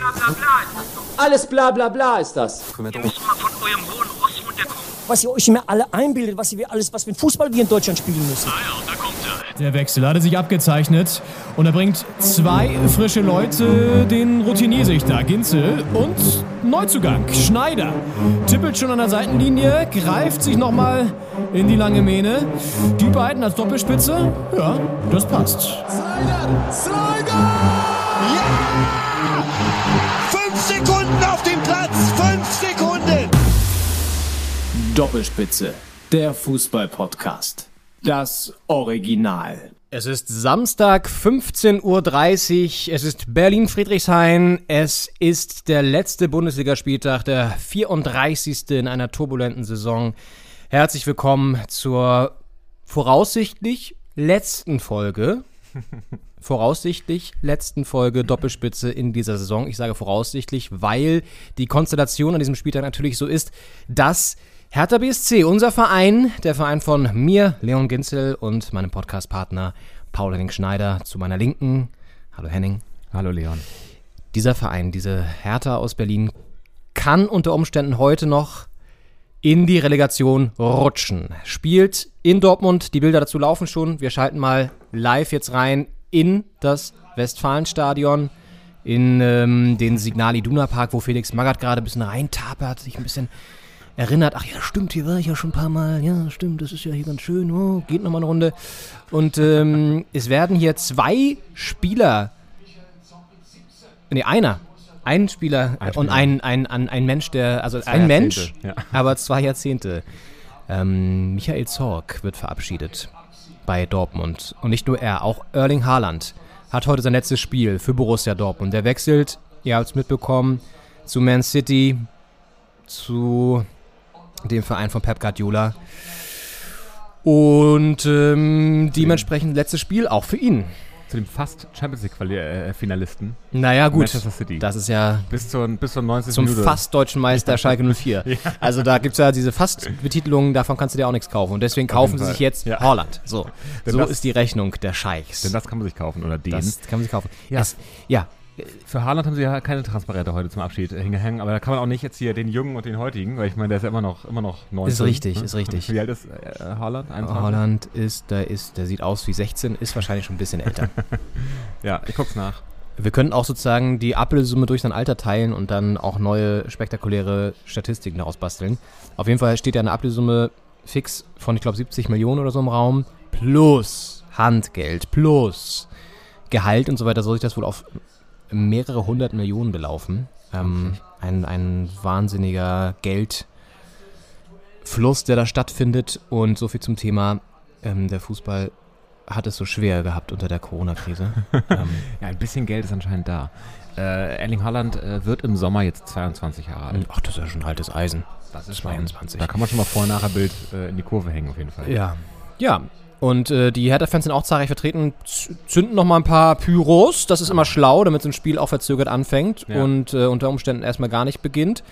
bla bla bla ist das doch. Alles bla bla bla ist das. Ihr müsst mal von eurem hohen Ross runterkommen. Was ihr euch immer alle einbildet, was für einen Fußball wir in Deutschland spielen müssen. Ah ja, da kommt er. Der Wechsel hatte sich abgezeichnet und er bringt 2 frische Leute, den Routinier-Sichter Ginzel und Neuzugang Schneider. Tippelt schon an der Seitenlinie, greift sich nochmal in die lange Mähne. Die beiden als Doppelspitze, ja, das passt. Slider! Ja! 5 Sekunden auf dem Platz! 5 Sekunden! Doppelspitze, der Fußball-Podcast. Das Original. Es ist Samstag, 15:30 Uhr. Es ist Berlin-Friedrichshain. Es ist der letzte Bundesligaspieltag, der 34. in einer turbulenten Saison. Herzlich willkommen zur voraussichtlich letzten Folge. Doppelspitze in dieser Saison. Ich sage voraussichtlich, weil die Konstellation an diesem Spieltag natürlich so ist, dass Hertha BSC, unser Verein, der Verein von mir, Leon Ginzel, und meinem Podcastpartner Paul Henning Schneider zu meiner Linken. Hallo Henning. Hallo Leon. Dieser Verein, diese Hertha aus Berlin, kann unter Umständen heute noch in die Relegation rutschen. Spielt in Dortmund, die Bilder dazu laufen schon. Wir schalten mal live jetzt rein in das Westfalenstadion, in den Signal Iduna Park, wo Felix Magath gerade ein bisschen reintapert, sich ein bisschen erinnert, ach ja, stimmt, hier war ich ja schon ein paar Mal, ja, stimmt, das ist ja hier ganz schön, oh, geht nochmal eine Runde. Und es werden hier 2 Spieler, ein Spieler und ein Mensch, ein Mensch, ja. Aber 2 Jahrzehnte. Michael Zorc wird verabschiedet bei Dortmund. Und nicht nur er, auch Erling Haaland hat heute sein letztes Spiel für Borussia Dortmund. Der wechselt, ihr habt es mitbekommen, zu Man City, zu dem Verein von Pep Guardiola. Und dementsprechend letztes Spiel auch für ihn. Zu dem fast Champions League-Finalisten. Naja, gut. Manchester City. Das ist ja bis zur 90. zum Minute. fast deutschen Meister Schalke 04. Ja. Also da gibt es ja diese Fast-Betitelungen, davon kannst du dir auch nichts kaufen. Und deswegen kaufen sie sich jetzt Haaland. So ist die Rechnung der Scheichs. Denn das kann man sich kaufen, oder den. Das kann man sich kaufen. Ja. Für Haaland haben sie ja keine Transparente heute zum Abschied hingehängt, aber da kann man auch nicht jetzt hier den Jungen und den heutigen, weil ich meine, der ist ja immer noch 19. Ist richtig. Wie alt ist Haaland? 21? Haaland der sieht aus wie 16, ist wahrscheinlich schon ein bisschen älter. Ja, ich guck's nach. Wir könnten auch sozusagen die Ablösesumme durch sein Alter teilen und dann auch neue spektakuläre Statistiken daraus basteln. Auf jeden Fall steht ja eine Ablösesumme fix von, ich glaube, 70 Millionen oder so im Raum, plus Handgeld, plus Gehalt und so weiter, soll sich das wohl auf mehrere 100 Millionen belaufen. Ein wahnsinniger Geldfluss, der da stattfindet. Und so viel zum Thema, der Fußball hat es so schwer gehabt unter der Corona-Krise. Ja, ein bisschen Geld ist anscheinend da. Erling Haaland wird im Sommer jetzt 22 Jahre alt. Ach, das ist ja schon ein altes Eisen. Das ist 22. Da kann man schon mal Vorher-Nachher-Bild in die Kurve hängen auf jeden Fall. Ja. Und die Hertha-Fans sind auch zahlreich vertreten, zünden noch mal ein paar Pyros, das ist immer schlau, damit so ein Spiel auch verzögert anfängt und unter Umständen erstmal gar nicht beginnt.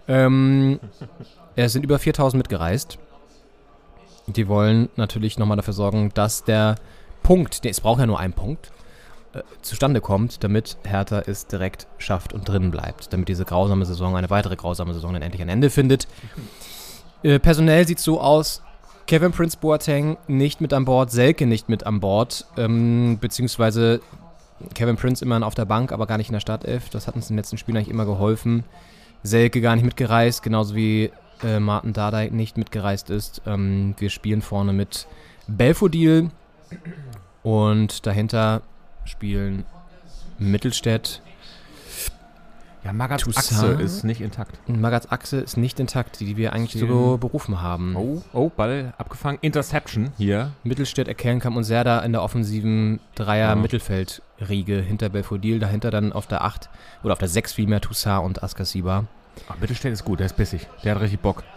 Es sind über 4.000 mitgereist. Die wollen natürlich nochmal dafür sorgen, dass der Punkt, es braucht ja nur einen Punkt, zustande kommt, damit Hertha es direkt schafft und drin bleibt, damit diese grausame Saison, eine weitere grausame Saison dann endlich ein Ende findet. Personell sieht es so aus, Kevin Prince Boateng nicht mit an Bord, Selke nicht mit an Bord, beziehungsweise Kevin Prince immerhin auf der Bank, aber gar nicht in der Startelf. Das hat uns in den letzten Spielen eigentlich immer geholfen. Selke gar nicht mitgereist, genauso wie Martin Dardai nicht mitgereist ist. Wir spielen vorne mit Belfodil und dahinter spielen Mittelstädt. Ja, Magaths Achse ist nicht intakt. Magaths Achse ist nicht intakt, die wir eigentlich so berufen haben. Oh, Ball abgefangen. Interception hier. Mittelstädt, Erkellenkamp und Serda in der offensiven Dreier-Mittelfeldriege hinter Belfodil. Dahinter dann auf der 8 oder auf der 6 vielmehr Toussaint und Askasiba. Ach, Mittelstädt ist gut, der ist bissig. Der hat richtig Bock.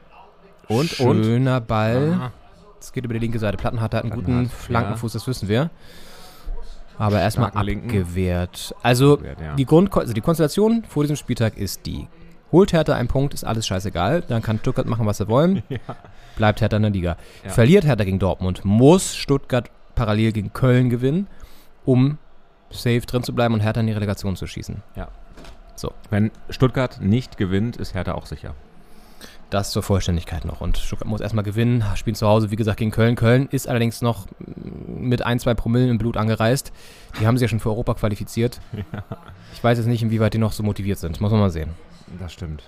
Schöner Ball. Es geht über die linke Seite. Plattenhardt hat einen guten Flankenfuß, das wissen wir. Aber erstmal abgewehrt. Also die Konstellation vor diesem Spieltag ist die: holt Hertha einen Punkt, ist alles scheißegal, dann kann Stuttgart machen, was sie wollen, bleibt Hertha in der Liga. Ja. Verliert Hertha gegen Dortmund, muss Stuttgart parallel gegen Köln gewinnen, um safe drin zu bleiben und Hertha in die Relegation zu schießen. Ja. So. Wenn Stuttgart nicht gewinnt, ist Hertha auch sicher. Das zur Vollständigkeit noch. Und Stuttgart muss erstmal gewinnen, spielen zu Hause, wie gesagt, gegen Köln. Köln ist allerdings noch mit 1-2 Promillen im Blut angereist. Die haben sich ja schon für Europa qualifiziert. Ja. Ich weiß jetzt nicht, inwieweit die noch so motiviert sind. Muss man mal sehen. Das stimmt.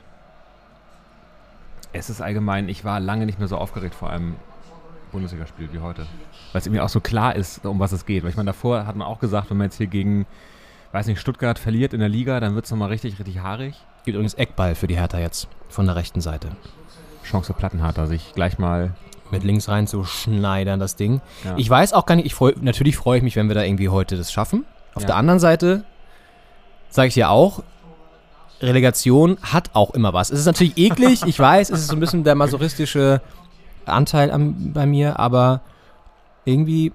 Es ist allgemein, ich war lange nicht mehr so aufgeregt vor einem Bundesligaspiel wie heute. Weil es mir auch so klar ist, um was es geht. Weil ich meine, davor hat man auch gesagt, wenn man jetzt hier gegen, weiß nicht, Stuttgart verliert in der Liga, dann wird es nochmal richtig, richtig haarig. Gibt übrigens Eckball für die Hertha jetzt von der rechten Seite. Chance Plattenharter, sich gleich mal mit links rein zu schneidern, das Ding. Ja. Ich weiß auch gar nicht, natürlich freue ich mich, wenn wir da irgendwie heute das schaffen. Auf Ja. der anderen Seite sage ich dir auch, Relegation hat auch immer was. Es ist natürlich eklig, ich weiß, es ist so ein bisschen der masochistische Anteil bei mir, aber irgendwie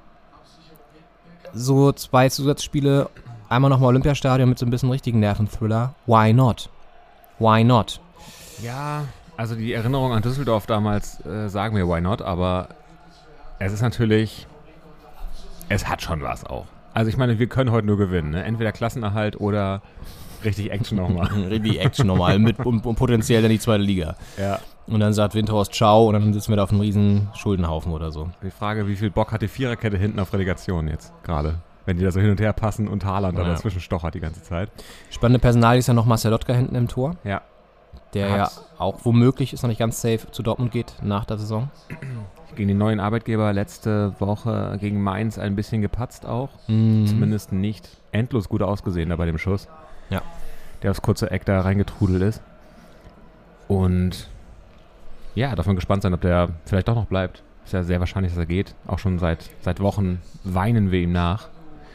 so 2 Zusatzspiele, einmal nochmal Olympiastadion mit so ein bisschen richtigen Nerventhriller. Why not? Why not? Ja, also die Erinnerung an Düsseldorf damals sagen wir why not, aber es ist natürlich, es hat schon was auch. Also ich meine, wir können heute nur gewinnen, ne? Entweder Klassenerhalt oder richtig Action nochmal. Richtig Action nochmal und potenziell dann die 2. Liga. Ja. Und dann sagt Windhorst ciao und dann sitzen wir da auf einem riesen Schuldenhaufen oder so. Die Frage, wie viel Bock hat die Viererkette hinten auf Relegation jetzt gerade? Wenn die da so hin und her passen und Haaland da dazwischen stochert die ganze Zeit. Spannende Personal ist ja noch Marcel Lotka hinten im Tor. Ja. Der ja auch womöglich, ist noch nicht ganz safe, zu Dortmund geht nach der Saison. Gegen den neuen Arbeitgeber letzte Woche gegen Mainz ein bisschen gepatzt auch. Mhm. Zumindest nicht endlos gut ausgesehen da bei dem Schuss. Ja. Der aufs kurze Eck da reingetrudelt ist. Und ja, darf man gespannt sein, ob der vielleicht doch noch bleibt. Ist ja sehr wahrscheinlich, dass er geht. Auch schon seit Wochen weinen wir ihm nach.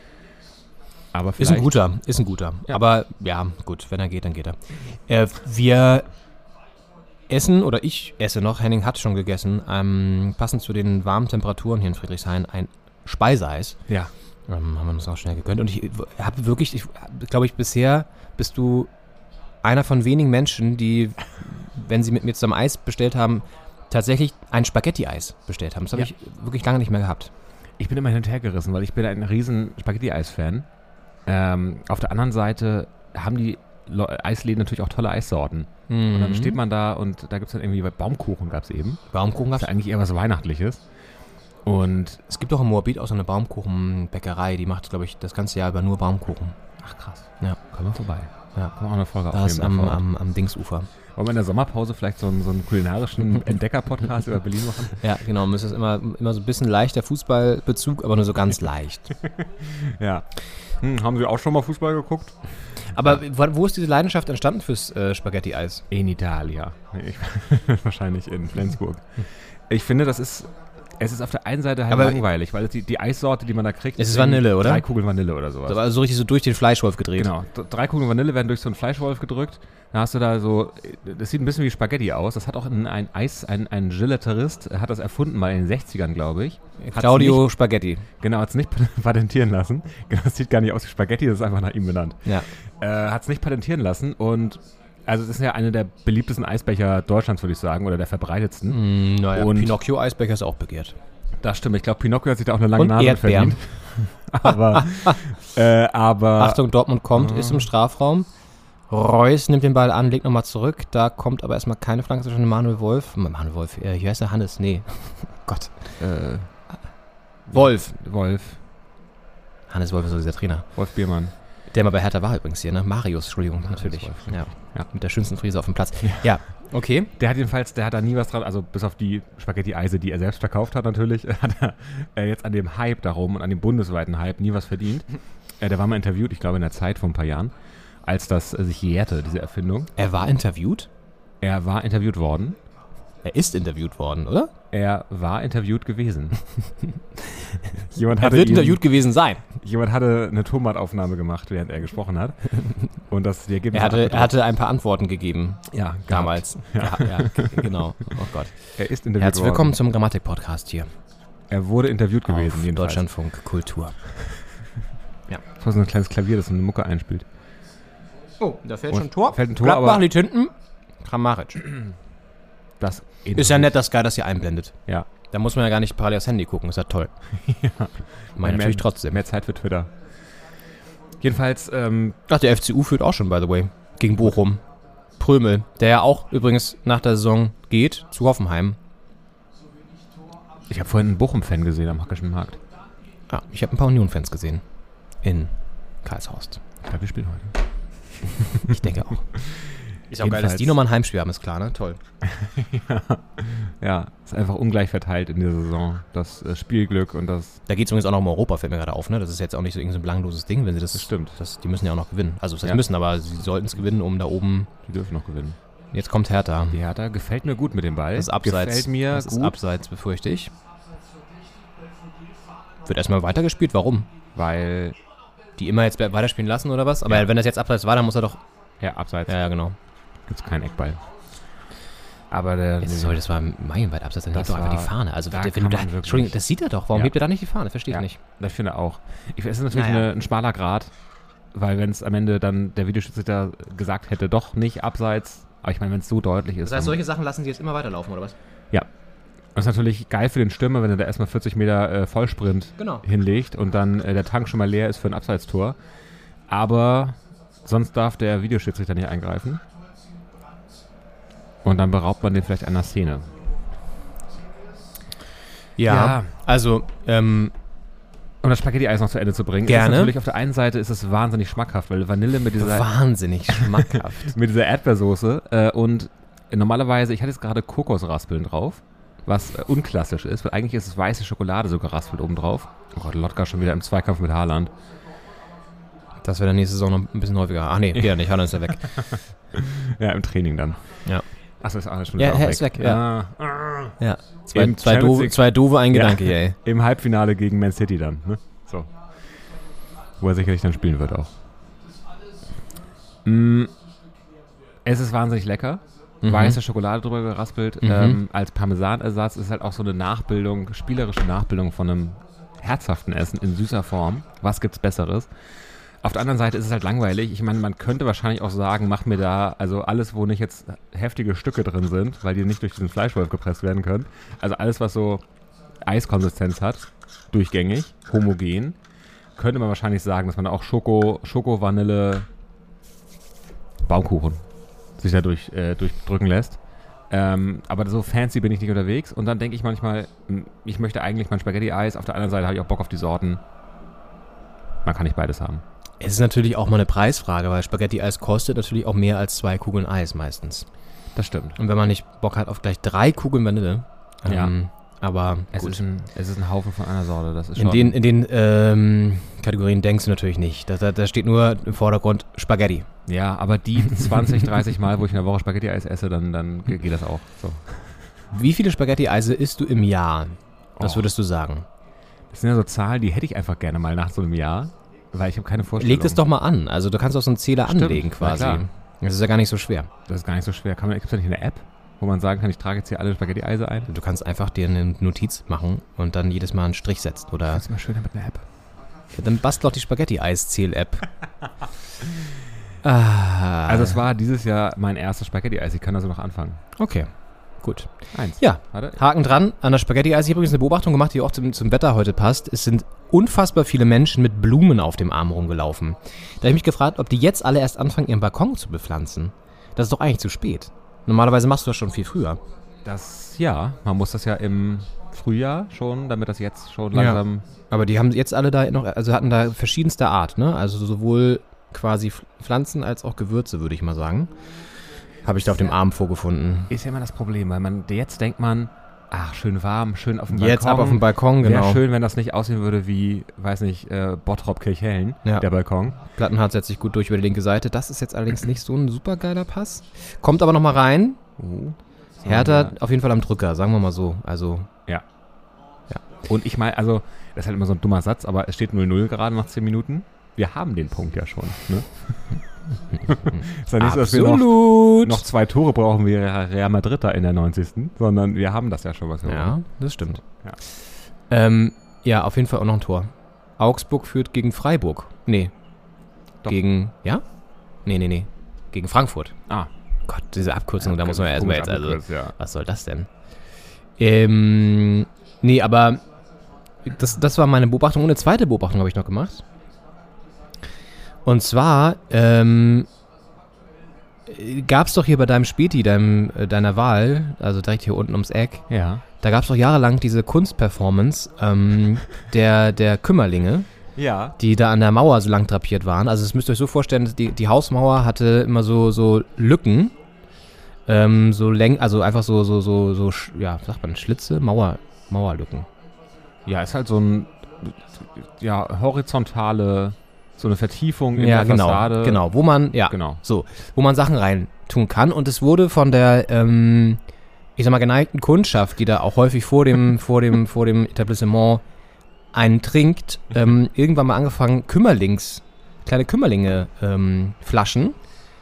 Aber vielleicht Ist ein guter. Ja. Aber ja, gut, wenn er geht, dann geht er. Wir essen, oder ich esse noch, Henning hat schon gegessen, passend zu den warmen Temperaturen hier in Friedrichshain, ein Speiseeis. Ja. Haben wir uns auch schnell gegönnt. Und ich habe wirklich, glaube ich, bisher bist du einer von wenigen Menschen, die, wenn sie mit mir zusammen Eis bestellt haben, tatsächlich ein Spaghetti-Eis bestellt haben. Das habe ich wirklich lange nicht mehr gehabt. Ich bin immer hin und her gerissen, weil ich bin ein riesen Spaghetti-Eis-Fan. Auf der anderen Seite haben die Eisläden natürlich auch tolle Eissorten. Mhm. Und dann steht man da und da gibt es dann irgendwie, Baumkuchen gab es eben. Baumkuchen Das gab's? ist ja eigentlich eher was Weihnachtliches. Und Es gibt auch in Moabit auch so eine Baumkuchenbäckerei, die macht, glaube ich, das ganze Jahr über nur Baumkuchen. ach krass, Ja, kommen wir vorbei. ja. Können wir auch eine Folge Da ist aufnehmen. am Dingsufer. Wollen wir in der Sommerpause vielleicht so einen kulinarischen Entdecker-Podcast über Berlin machen? Ja, genau. Es ist immer so ein bisschen leichter Fußballbezug, aber nur so ganz leicht. Ja. Haben Sie auch schon mal Fußball geguckt? Aber wo ist diese Leidenschaft entstanden fürs Spaghetti-Eis? In Italia. Wahrscheinlich in Flensburg. Ich finde, es ist auf der einen Seite halt Aber langweilig, weil die Eissorte, die man da kriegt, Es ist Vanille, oder? 3 Kugeln Vanille oder sowas. Das war so richtig so durch den Fleischwolf gedreht. Genau, 3 Kugeln Vanille werden durch so einen Fleischwolf gedrückt. Da hast du da so, das sieht ein bisschen wie Spaghetti aus. Das hat auch ein Gelaterist, hat das erfunden mal in den 60ern, glaube ich. Claudio Spaghetti. Genau, hat es nicht patentieren lassen. Genau, das sieht gar nicht aus wie Spaghetti, das ist einfach nach ihm benannt. Ja. Hat es nicht patentieren lassen und also das ist ja einer der beliebtesten Eisbecher Deutschlands, würde ich sagen, oder der verbreitetsten. Naja, Und- Pinocchio-Eisbecher ist auch begehrt. Das stimmt, ich glaube, Pinocchio hat sich da auch eine lange Und Nase Erdbeeren. verdient. aber Achtung, Dortmund kommt, ist im Strafraum. Reus nimmt den Ball an, legt nochmal zurück. Da kommt aber erstmal keine Flanke zwischen Manuel Wolf. Hier heißt er Hannes, nee. Gott. Wolf. Hannes Wolf ist so dieser Trainer. Wolf Biermann. Der mal bei Hertha war übrigens hier, ne? Marius, Entschuldigung, natürlich. Wolf, Ja. ja. Mit der schönsten Frise auf dem Platz. Ja, okay. Der hat da nie was dran, also bis auf die Spaghetti-Eise, die er selbst verkauft hat natürlich, hat er jetzt an dem Hype darum und an dem bundesweiten Hype nie was verdient. Der war mal interviewt, ich glaube in der Zeit vor ein paar Jahren, als das sich jährte, diese Erfindung. Er war interviewt? Er war interviewt worden. Er ist interviewt worden, oder? Er war interviewt gewesen. Er wird interviewt gewesen sein. Jemand hatte eine Tonbandaufnahme gemacht, während er gesprochen hat. Und das die Ergebnisse Er hatte ein paar Antworten gegeben. ja, Damals. Ja, genau. Oh Gott. Er ist interviewt Herzlich worden. willkommen zum Grammatik-Podcast hier. Er wurde interviewt gewesen, Auf jedenfalls. Deutschlandfunk Kultur. Das war so ein kleines Klavier, das so eine Mucke einspielt. Oh, da fällt Und schon ein Tor. fällt ein Tor, Gladbach aber- liegt hinten. Kramaric. Das Ist ja nett, dass Sky das hier einblendet. Ja. Da muss man ja gar nicht parallel aufs Handy gucken. Ist ja toll. Meine natürlich trotzdem. Mehr Zeit für Twitter. Jedenfalls, Ach, der FCU führt auch schon, by the way. Gegen Bochum. Prömel, der ja auch übrigens nach der Saison geht zu Hoffenheim. Ich habe vorhin einen Bochum-Fan gesehen am Hackischen Markt. Ja, ich habe ein paar Union-Fans gesehen. In Karlshorst. Ich glaube, wir spielen heute. Ich denke auch. Ist auch geil, dass die nochmal ein Heimspiel haben, ist klar, ne? Toll. Ja, ist einfach ungleich verteilt in dieser Saison. Das Spielglück und das... Da geht es übrigens auch noch um Europa, fällt mir gerade auf, ne? Das ist jetzt auch nicht so irgendein belangloses Ding, wenn sie das... Das stimmt. Die müssen ja auch noch gewinnen. Also, das heißt Ja. müssen, aber sie sollten es gewinnen, um da oben... Die dürfen noch gewinnen. Jetzt kommt Hertha. Die Hertha gefällt mir gut mit dem Ball. Das ist Abseits. Gefällt mir das gut. ist Abseits, befürchte ich. Wird erstmal weitergespielt, warum? Weil... Die immer jetzt weiterspielen lassen oder was? Aber Ja. wenn das jetzt Abseits war, dann muss er doch... Ja, Abseits. Ja, genau. Gibt's keinen Eckball. Aber der... Das war meilenweit Abseits, dann Das hebt doch einfach war- die Fahne. Also, da wenn kann du da, man wirklich- Entschuldigung, das sieht er doch. Warum Ja. hebt er da nicht die Fahne? Verstehe ich Ja. nicht. Ich finde auch. Es ist natürlich Naja. ein schmaler Grad, weil wenn es am Ende dann der Videoschiedsrichter gesagt hätte, doch nicht Abseits. Aber ich meine, wenn es so deutlich ist. Das heißt, dann- solche Sachen lassen sie jetzt immer weiterlaufen, oder was? Ja. Das ist natürlich geil für den Stürmer, wenn er da erstmal 40 Meter Vollsprint Genau. hinlegt und dann der Tank schon mal leer ist für ein Abseitstor. Aber sonst darf der Videoschiedsrichter nicht eingreifen. Und dann beraubt man den vielleicht einer Szene. Ja. Also, Um das Spaghetti-Eis noch zu Ende zu bringen. Gerne. Ist natürlich auf der einen Seite ist es wahnsinnig schmackhaft, weil Vanille mit dieser wahnsinnig schmackhaft. mit dieser Erdbeersoße und normalerweise, ich hatte jetzt gerade Kokosraspeln drauf, was unklassisch ist, weil eigentlich ist es weiße Schokolade so geraspelt oben drauf. Oh Gott, Lotka schon wieder im Zweikampf mit Haaland. Das wäre dann nächste Saison noch ein bisschen häufiger. Ach nee, geht ja nicht, Haaland ist ja weg. Ja, im Training dann. Ja. Achso, ist auch schon Ja, wieder auch er ist weg, ja. Ah. Ja. Im Champions League- Zwei doofe, ein Ja. Gedanke hier, ey. Im Halbfinale gegen Man City dann, ne? So. Wo er sicherlich dann spielen wird auch. Es ist wahnsinnig lecker. Weiße Schokolade drüber geraspelt. Als Parmesanersatz ist halt auch so eine Nachbildung, spielerische Nachbildung von einem herzhaften Essen in süßer Form. Was gibt's Besseres? Auf der anderen Seite ist es halt langweilig. Ich meine, man könnte wahrscheinlich auch sagen, mach mir da, also alles, wo nicht jetzt heftige Stücke drin sind, weil die nicht durch diesen Fleischwolf gepresst werden können. Also alles, was so Eiskonsistenz hat, durchgängig, homogen, könnte man wahrscheinlich sagen, dass man da auch Schoko, Vanille, Baumkuchen sich da durchdrücken lässt. Aber so fancy bin ich nicht unterwegs. Und dann denke ich manchmal, ich möchte eigentlich mein Spaghetti-Eis. Auf der anderen Seite habe ich auch Bock auf die Sorten. Man kann nicht beides haben. Es ist natürlich auch mal eine Preisfrage, weil Spaghetti-Eis kostet natürlich auch mehr als 2 Kugeln Eis meistens. Das stimmt. Und wenn man nicht Bock hat auf gleich 3 Kugeln Vanille, Ja. aber Es gut. ist ein Haufen von einer Sorte. Das ist In schon den Kategorien denkst du natürlich nicht. Da steht nur im Vordergrund Spaghetti. ja, aber die 20, 30 Mal, wo ich in der Woche Spaghetti-Eis esse, dann geht das auch. So. Wie viele Spaghetti-Eise isst du im Jahr? Was Oh. würdest du sagen? Das sind ja so Zahlen, die hätte ich einfach gerne mal nach so einem Jahr, weil ich habe keine Vorstellung. Leg das doch mal an. Also du kannst auch so einen Zähler Stimmt, anlegen na quasi. klar. Das ist ja gar nicht so schwer. Das ist gar nicht so schwer. Gibt es da nicht eine App, wo man sagen kann, ich trage jetzt hier alle Spaghetti-Eise ein? Du kannst einfach dir eine Notiz machen und dann jedes Mal einen Strich setzen. Oder Das ist mal schöner mit einer App. dann bastel doch die Spaghetti-Eis-Zähl-App. Also es war dieses Jahr mein erstes Spaghetti-Eis. Ich kann also noch anfangen. Okay, gut. 1. Ja, Warte. Haken dran an der Spaghetti-Eis. Ich habe übrigens eine Beobachtung gemacht, die auch zum Wetter heute passt. Es sind unfassbar viele Menschen mit Blumen auf dem Arm rumgelaufen. Da habe ich mich gefragt, ob die jetzt alle erst anfangen, ihren Balkon zu bepflanzen. Das ist doch eigentlich zu spät. Normalerweise machst du das schon viel früher. Man muss das ja im Frühjahr schon, damit das jetzt schon langsam... Aber die haben jetzt alle da noch, also hatten da verschiedenste Art, ne? Also sowohl quasi Pflanzen als auch Gewürze, würde ich mal sagen. Habe ich da auf dem Arm vorgefunden. Ist ja immer das Problem, weil jetzt denkt man, ach, schön warm, schön auf dem Balkon. Jetzt ab auf dem Balkon, genau. Wäre schön, wenn das nicht aussehen würde wie, weiß nicht, Bottrop-Kirchhellen, Ja. der Balkon. Plattenhardt setzt sich gut durch über die linke Seite. Das ist jetzt allerdings nicht so ein super geiler Pass. Kommt aber nochmal rein. Hertha auf jeden Fall am Drücker, sagen wir mal so. Also, Und ich meine, also, das ist halt immer so ein dummer Satz, aber es steht 0-0 gerade nach 10 Minuten. Wir haben den Punkt ja schon, ne? Ist ja nicht so, dass wir noch 2 Tore brauchen wie Real Madrid da in der 90. Sondern wir haben das ja schon, was wir Ja, wollen. das stimmt. Ja. Ja, auf jeden Fall auch noch ein Tor. Augsburg führt gegen Freiburg. Nee. Doch. Gegen, ja? Nee. Gegen Frankfurt. Ah. Gott, diese Abkürzung, da muss man ja komisch erstmal jetzt, also, abgekürzt, ja. was soll das denn? Nee, aber das war meine Beobachtung. Und eine zweite Beobachtung habe ich noch gemacht. Und zwar gab es doch hier bei deinem Späti, deiner Wahl, also direkt hier unten ums Eck, Ja. da gab es doch jahrelang diese Kunstperformance der Kümmerlinge, Ja. die da an der Mauer so lang drapiert waren. Also das müsst ihr euch so vorstellen, die Hausmauer hatte immer so Lücken, also einfach so, ja, sagt man, Schlitze, Mauerlücken. Ja, ist halt so ein, ja, horizontale, so eine Vertiefung in Ja, der Fassade. genau, wo man Sachen rein tun kann. Und es wurde von der, ich sag mal, geneigten Kundschaft, die da auch häufig vor dem Etablissement einen trinkt, irgendwann mal angefangen, kleine Kümmerlinge Flaschen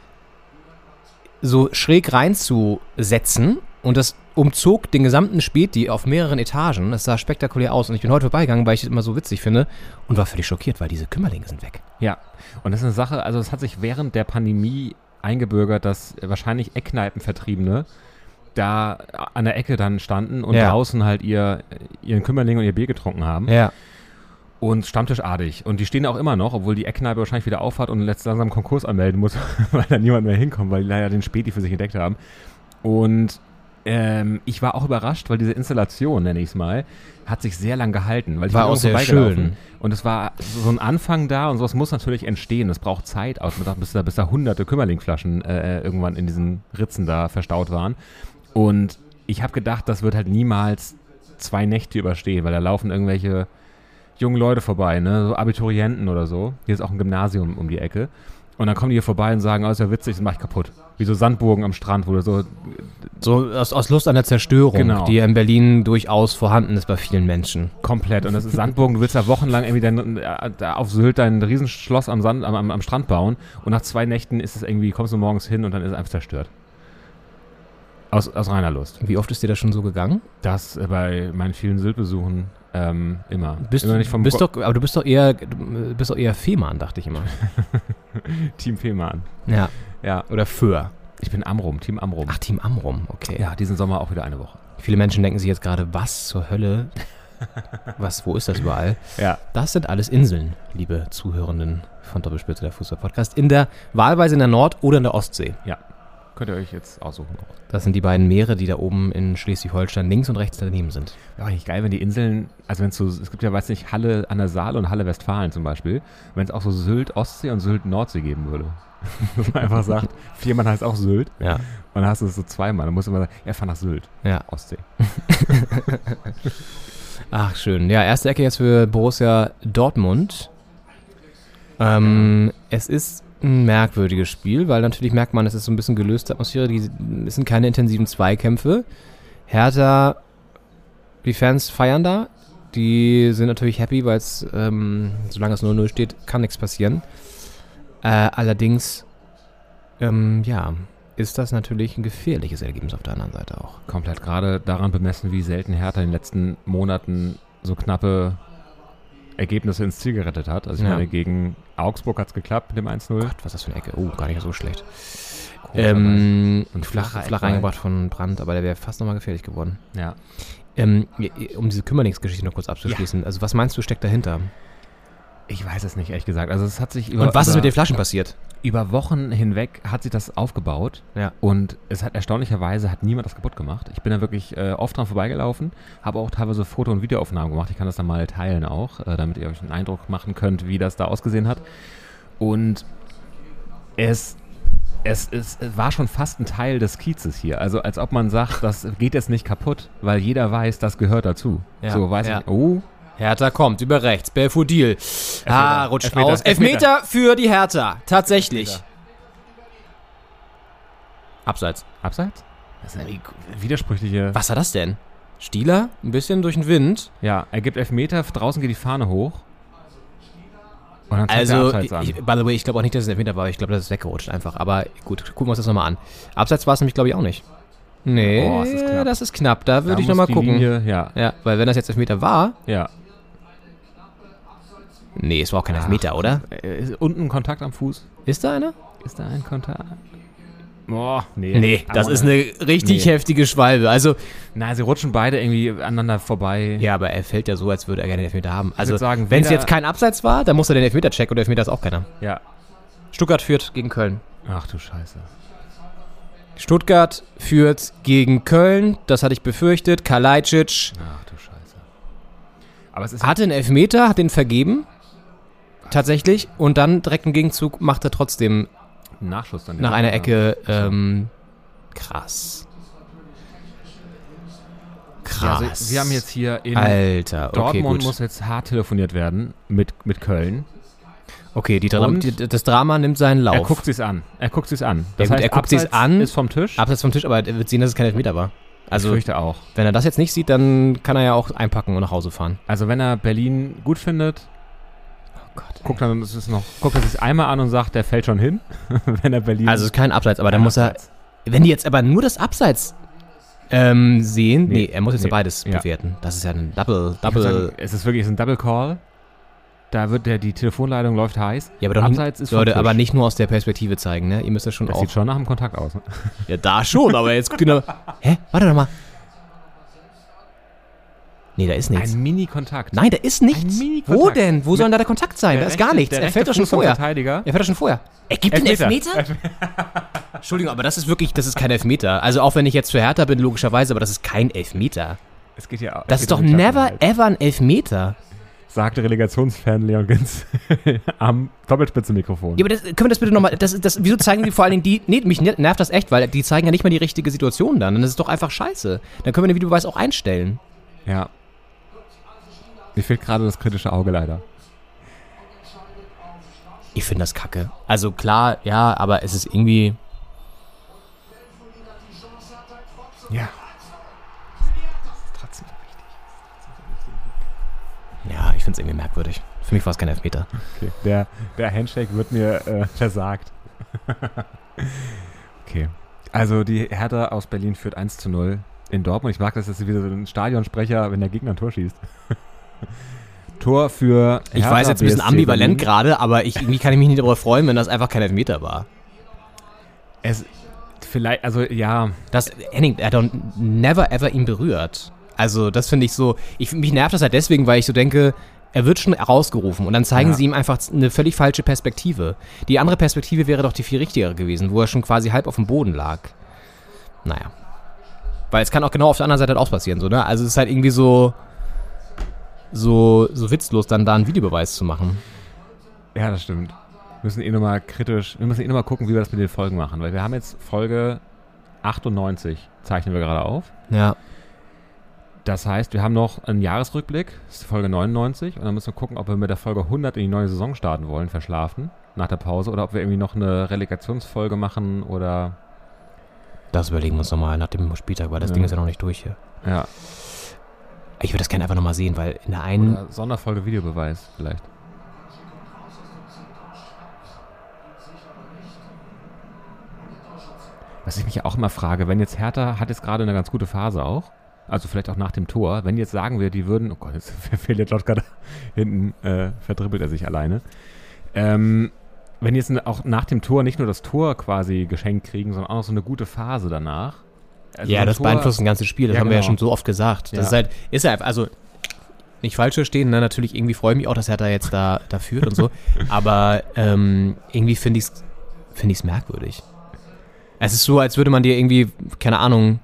so schräg reinzusetzen. Und das umzog den gesamten Späti auf mehreren Etagen. Das sah spektakulär aus. Und ich bin heute vorbeigegangen, weil ich es immer so witzig finde. Und war völlig schockiert, weil diese Kümmerlinge sind weg. Ja, und das ist eine Sache, also es hat sich während der Pandemie eingebürgert, dass wahrscheinlich Eckkneipenvertriebene da an der Ecke dann standen und draußen halt ihren Kümmerling und ihr Bier getrunken haben. Ja. Und stammtischartig. Und die stehen auch immer noch, obwohl die Eckkneipe wahrscheinlich wieder aufhat und jetzt langsam Konkurs anmelden muss, weil da niemand mehr hinkommt, weil die leider den Späti für sich entdeckt haben. Und ich war auch überrascht, weil diese Installation, nenne ich es mal, hat sich sehr lang gehalten. Weil ich War bin auch sehr vorbeigelaufen. schön. Und es war so ein Anfang da und sowas muss natürlich entstehen. Es braucht Zeit, bis da hunderte Kümmerlingflaschen irgendwann in diesen Ritzen da verstaut waren. Und ich habe gedacht, das wird halt niemals 2 Nächte überstehen, weil da laufen irgendwelche jungen Leute vorbei, ne, so Abiturienten oder so. Hier ist auch ein Gymnasium um die Ecke. Und dann kommen die hier vorbei und sagen, oh, ist ja witzig, das mach ich kaputt. Wie so Sandburgen am Strand, wo du So aus Lust an der Zerstörung, Genau. die ja in Berlin durchaus vorhanden ist bei vielen Menschen. komplett. Und das ist Sandburgen, du willst da wochenlang irgendwie da auf Sylt dein Riesenschloss am Strand bauen und nach 2 Nächten ist es irgendwie, kommst du morgens hin und dann ist es einfach zerstört. Aus reiner Lust. Wie oft ist dir das schon so gegangen? Das bei meinen vielen Sylt-Besuchen immer. Immer nicht vom Aber du bist doch eher Fehmarn, dachte ich immer. Team Fehmarn. Ja. Ja. Oder Föhr. Ich bin Amrum, Team Amrum. Ach, Team Amrum, okay. Ja, diesen Sommer auch wieder eine Woche. Viele Menschen denken sich jetzt gerade, was zur Hölle? Wo ist das überall? Ja. Das sind alles Inseln, liebe Zuhörenden von Doppelspitze, der Fußball-Podcast. Wahlweise in der Nord- oder in der Ostsee. Ja. Könnt ihr euch jetzt aussuchen. Das sind die beiden Meere, die da oben in Schleswig-Holstein links und rechts daneben sind. Ja, eigentlich geil, wenn die Inseln, also wenn es gibt ja, weiß nicht, Halle an der Saale und Halle Westfalen zum Beispiel, wenn es auch so Sylt Ostsee und Sylt Nordsee geben würde. Dass man einfach sagt, Fehmarn heißt auch Sylt. Ja. Und dann hast du es so zweimal. Dann musst du immer sagen, fahr nach Sylt. Ja. Ostsee. Ach, schön. Ja, erste Ecke jetzt für Borussia Dortmund. Es ist ein merkwürdiges Spiel, weil natürlich merkt man, es ist so ein bisschen gelöste Atmosphäre. Es sind keine intensiven Zweikämpfe. Hertha, die Fans feiern da. Die sind natürlich happy, weil es, solange es 0-0 steht, kann nichts passieren. Allerdings, ist das natürlich ein gefährliches Ergebnis auf der anderen Seite auch. Komplett. Gerade daran bemessen, wie selten Hertha in den letzten Monaten so knappe Ergebnisse ins Ziel gerettet hat. Also ich meine, gegen Augsburg hat es geklappt mit dem 1-0. Gott, was ist das für eine Ecke? Oh, gar nicht so schlecht. Und Flach reingebracht von Brandt, aber der wäre fast nochmal gefährlich geworden. Ja. Um diese Kümmerlingsgeschichte noch kurz abzuschließen. Ja. Also was meinst du, steckt dahinter? Ich weiß es nicht, ehrlich gesagt. Also es hat sich Und was ist mit den Flaschen passiert? Über Wochen hinweg hat sich das aufgebaut. Ja. Und es hat erstaunlicherweise niemand das kaputt gemacht. Ich bin da wirklich oft dran vorbeigelaufen, habe auch teilweise Foto- und Videoaufnahmen gemacht. Ich kann das dann mal teilen auch, damit ihr euch einen Eindruck machen könnt, wie das da ausgesehen hat. Und es war schon fast ein Teil des Kiezes hier. Also als ob man sagt, das geht jetzt nicht kaputt, weil jeder weiß, das gehört dazu. Ja. So weiß Ja. ich, oh, Hertha kommt, über rechts, Belfodil. Rutscht Elfmeter, aus. Elfmeter für die Hertha, tatsächlich. Elfmeter. Abseits. Abseits? Das ist eine widersprüchliche... Was war das denn? Stieler, ein bisschen durch den Wind. Ja, er gibt Elfmeter, draußen geht die Fahne hoch. Und dann zeigt er Also, Abseits an. by the way, ich glaube auch nicht, dass es ein Elfmeter war. Ich glaube, das ist weggerutscht einfach. Aber gut, gucken wir uns das nochmal an. Abseits war es nämlich, glaube ich, auch nicht. Nee, Oh, es ist knapp. das ist knapp. Da würde ich muss nochmal die gucken. Linie, ja, Ja, weil wenn das jetzt Elfmeter war... ja. Nee, es war auch kein Elfmeter, oder? Ist unten ein Kontakt am Fuß? Ist da einer? Ist da ein Kontakt? Boah, nee. Nee, das ist eine richtig heftige Schwalbe. Also, Na, sie rutschen beide irgendwie aneinander vorbei. ja, aber er fällt ja so, als würde er gerne den Elfmeter haben. Also, würd sagen, wenn es weder- jetzt kein Abseits war, dann muss er den Elfmeter checken und der Elfmeter ist auch keiner. Ja. Stuttgart führt gegen Köln. Ach du Scheiße. Stuttgart führt gegen Köln. Das hatte ich befürchtet. Kalajdzic Ach du Scheiße. Aber es ist hatte einen Elfmeter, hat den vergeben. Tatsächlich. Und dann direkt im Gegenzug macht er trotzdem ein Nachschuss dann. nach einer Ecke. Krass. Ja, also wir haben jetzt hier in Alter, okay, Dortmund gut. muss jetzt hart telefoniert werden mit Köln. Okay, das Drama nimmt seinen Lauf. Er guckt sich's an. Das Ja, gut, heißt, er guckt sich's an. Ist vom Tisch. Abseits vom Tisch, aber er wird sehen, dass es kein Elfmeter war. Also, ich fürchte auch. wenn er das jetzt nicht sieht, dann kann er ja auch einpacken und nach Hause fahren. Also wenn er Berlin gut findet, guckt er sich einmal an und sagt, der fällt schon hin. Wenn er Berlin... Also es ist kein Abseits, aber dann muss er... Wenn die jetzt aber nur das Abseits sehen... Nee, er muss jetzt beides bewerten. Das ist ja ein Double... Es ist wirklich ein Double Call. Da wird die Telefonleitung läuft heiß. Ja, aber doch Abseits ist vom Leute, Tisch. aber nicht nur aus der Perspektive zeigen, ne? Ihr müsst das schon Das auch... sieht schon nach einem Kontakt aus. Ne? Ja, da schon, aber jetzt genau... Hä? Warte doch mal. Nee, da ist nichts. Ein Mini-Kontakt. Nein, da ist nichts. Ein Mini-Kontakt. Wo denn? Wo soll denn da der Kontakt sein? Da ist gar nichts. Er fällt doch schon vorher. Verteidiger. Er fällt doch schon vorher. Er gibt den Elfmeter? Entschuldigung, aber das ist kein Elfmeter. Also auch wenn ich jetzt für Hertha bin, logischerweise, aber das ist kein Elfmeter. Es geht ja, Das ist doch never ever ein Elfmeter. Sagte Relegationsfan Leon Günz am Doppelspitze-Mikrofon. Ja, aber können wir das bitte nochmal, wieso zeigen die vor allen Dingen die, nee, mich nervt das echt, weil die zeigen ja nicht mal die richtige Situation dann. Das ist doch einfach scheiße. Dann können wir den Videobeweis auch einstellen. Ja. Mir fehlt gerade das kritische Auge leider. Ich finde das kacke. Also klar, ja, aber es ist irgendwie... Ja. Ja, ich finde es irgendwie merkwürdig. Für mich war es kein Elfmeter. Okay. Der Handshake wird mir versagt. Okay. Also die Hertha aus Berlin führt 1:0 in Dortmund. Ich mag das, dass wieder so ein Stadionsprecher, wenn der Gegner ein Tor schießt. Tor für Hertha. Ich weiß jetzt ein bisschen BSC ambivalent Berlin. gerade, aber irgendwie kann ich mich nicht darüber freuen, wenn das einfach kein Elfmeter war. Es vielleicht, also ja. Henning, er hat doch never ever ihn berührt. Also das finde ich so, mich nervt das halt deswegen, weil ich so denke, er wird schon rausgerufen und dann zeigen sie ihm einfach eine völlig falsche Perspektive. Die andere Perspektive wäre doch die viel richtigere gewesen, wo er schon quasi halb auf dem Boden lag. Naja. Weil es kann auch genau auf der anderen Seite halt auch passieren, so, ne? Also es ist halt irgendwie so witzlos, dann da einen Videobeweis zu machen. Ja, das stimmt. Wir müssen nochmal gucken, wie wir das mit den Folgen machen, weil wir haben jetzt Folge 98, zeichnen wir gerade auf. Ja. Das heißt, wir haben noch einen Jahresrückblick, das ist die Folge 99, und dann müssen wir gucken, ob wir mit der Folge 100 in die neue Saison starten wollen, verschlafen, nach der Pause, oder ob wir irgendwie noch eine Relegationsfolge machen, oder... Das überlegen wir uns nochmal nach dem Spieltag, weil das Ding ist ja noch nicht durch hier. Ja. Ich würde das gerne einfach nochmal sehen, weil in der einen... Oder Sonderfolge Videobeweis vielleicht. Was ich mich ja auch immer frage, wenn jetzt Hertha hat jetzt gerade eine ganz gute Phase auch, also vielleicht auch nach dem Tor, wenn jetzt sagen wir, die würden, oh Gott, jetzt fehlt der Jotka da hinten, verdribbelt er sich alleine. Wenn jetzt auch nach dem Tor nicht nur das Tor quasi geschenkt kriegen, sondern auch noch so eine gute Phase danach. Also ja, so ein das Tor, beeinflusst ein ganzes Spiel, das haben wir ja schon so oft gesagt. Das Ja. ist halt, also nicht falsch verstehen, ne? Natürlich irgendwie freue ich mich auch, dass Hertha jetzt da führt und so, aber irgendwie finde ich es merkwürdig. Es ist so, als würde man dir irgendwie, keine Ahnung,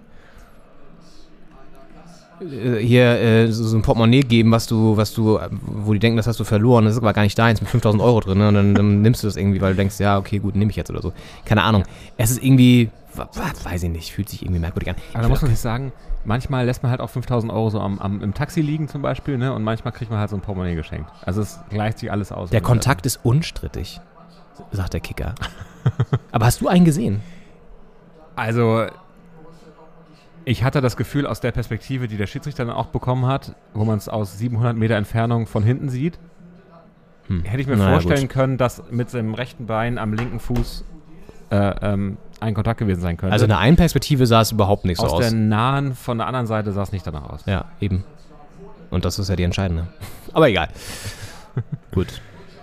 hier so ein Portemonnaie geben, wo die denken, das hast du verloren, das ist aber gar nicht deins, mit 5.000 Euro drin, ne? Und dann nimmst du das irgendwie, weil du denkst, ja, okay, gut, nehme ich jetzt oder so. Keine Ahnung. Es ist irgendwie, weiß ich nicht, fühlt sich irgendwie merkwürdig an. Aber da muss man sich sagen, manchmal lässt man halt auch 5.000 Euro so im Taxi liegen zum Beispiel, ne? Und manchmal kriegt man halt so ein Portemonnaie geschenkt. Also es gleicht sich alles aus. Der Kontakt ist unstrittig, sagt der Kicker. Aber hast du einen gesehen? Also, ich hatte das Gefühl aus der Perspektive, die der Schiedsrichter dann auch bekommen hat, wo man es aus 700 Meter Entfernung von hinten sieht, hätte ich mir vorstellen können, dass mit seinem rechten Bein am linken Fuß ein Kontakt gewesen sein könnte. Also in der einen Perspektive sah es überhaupt nicht so aus. Aus der nahen, von der anderen Seite sah es nicht danach aus. Ja, eben. Und das ist ja die entscheidende. Aber egal. Gut.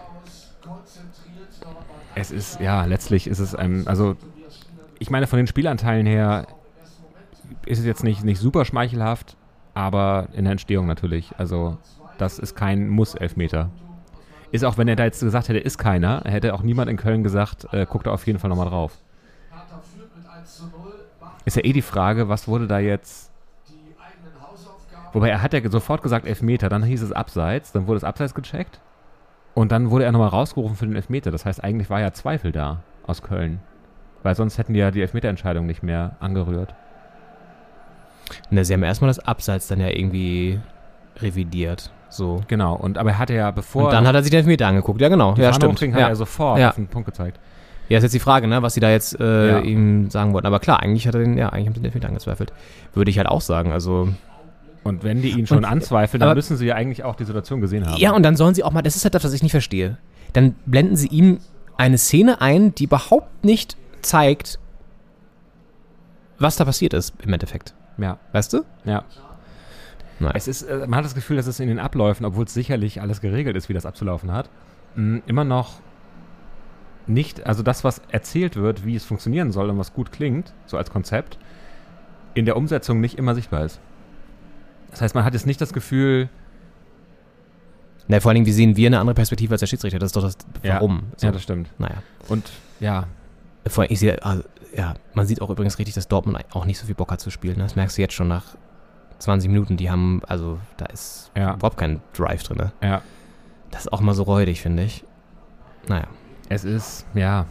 Es ist, ja, letztlich ist es also ich meine, von den Spielanteilen her ist es jetzt nicht super schmeichelhaft, aber in der Entstehung natürlich. Also, das ist kein Muss-Elfmeter. Ist auch, wenn er da jetzt gesagt hätte, ist keiner, hätte auch niemand in Köln gesagt, guckt da auf jeden Fall nochmal drauf. ist ja eh die Frage, was wurde da jetzt... Wobei er hat ja sofort gesagt Elfmeter, dann hieß es Abseits, dann wurde es Abseits gecheckt und dann wurde er nochmal rausgerufen für den Elfmeter. Das heißt, eigentlich war ja Zweifel da aus Köln, weil sonst hätten die ja die Elfmeterentscheidung nicht mehr angerührt. Ne, sie haben erstmal das Abseits dann ja irgendwie revidiert. So. Genau, aber er hatte ja bevor... Und dann hat er sich den Elfmeter angeguckt, ja genau. Ja, stimmt. Hat er sofort auf den Punkt gezeigt. Ja, ist jetzt die Frage, ne, was sie da jetzt ihm sagen wollten. Aber klar, eigentlich haben sie den Elfmeter angezweifelt. Würde ich halt auch sagen, also... Und wenn die ihn schon anzweifeln, dann müssen sie ja eigentlich auch die Situation gesehen haben. Ja, und dann sollen sie auch mal, das ist halt das, was ich nicht verstehe. Dann blenden sie ihm eine Szene ein, die überhaupt nicht zeigt, was da passiert ist im Endeffekt. Ja. Weißt du? Ja. Nein. Es ist, man hat das Gefühl, dass es in den Abläufen, obwohl es sicherlich alles geregelt ist, wie das abzulaufen hat, immer noch nicht, also das, was erzählt wird, wie es funktionieren soll und was gut klingt, so als Konzept, in der Umsetzung nicht immer sichtbar ist. Das heißt, man hat jetzt nicht das Gefühl... Na, vor allen Dingen, wie sehen wir eine andere Perspektive als der Schiedsrichter? Das ist doch das Warum. Ja, so. Ja, das stimmt. Naja. Und, ja. Vor allem, ich sehe, man sieht auch übrigens richtig, dass Dortmund auch nicht so viel Bock hat zu spielen. Ne? Das merkst du jetzt schon nach 20 Minuten. Die haben, also, da ist überhaupt kein Drive drin. Ne? Ja. Das ist auch mal so räudig, finde ich. Naja. Es ist, ja...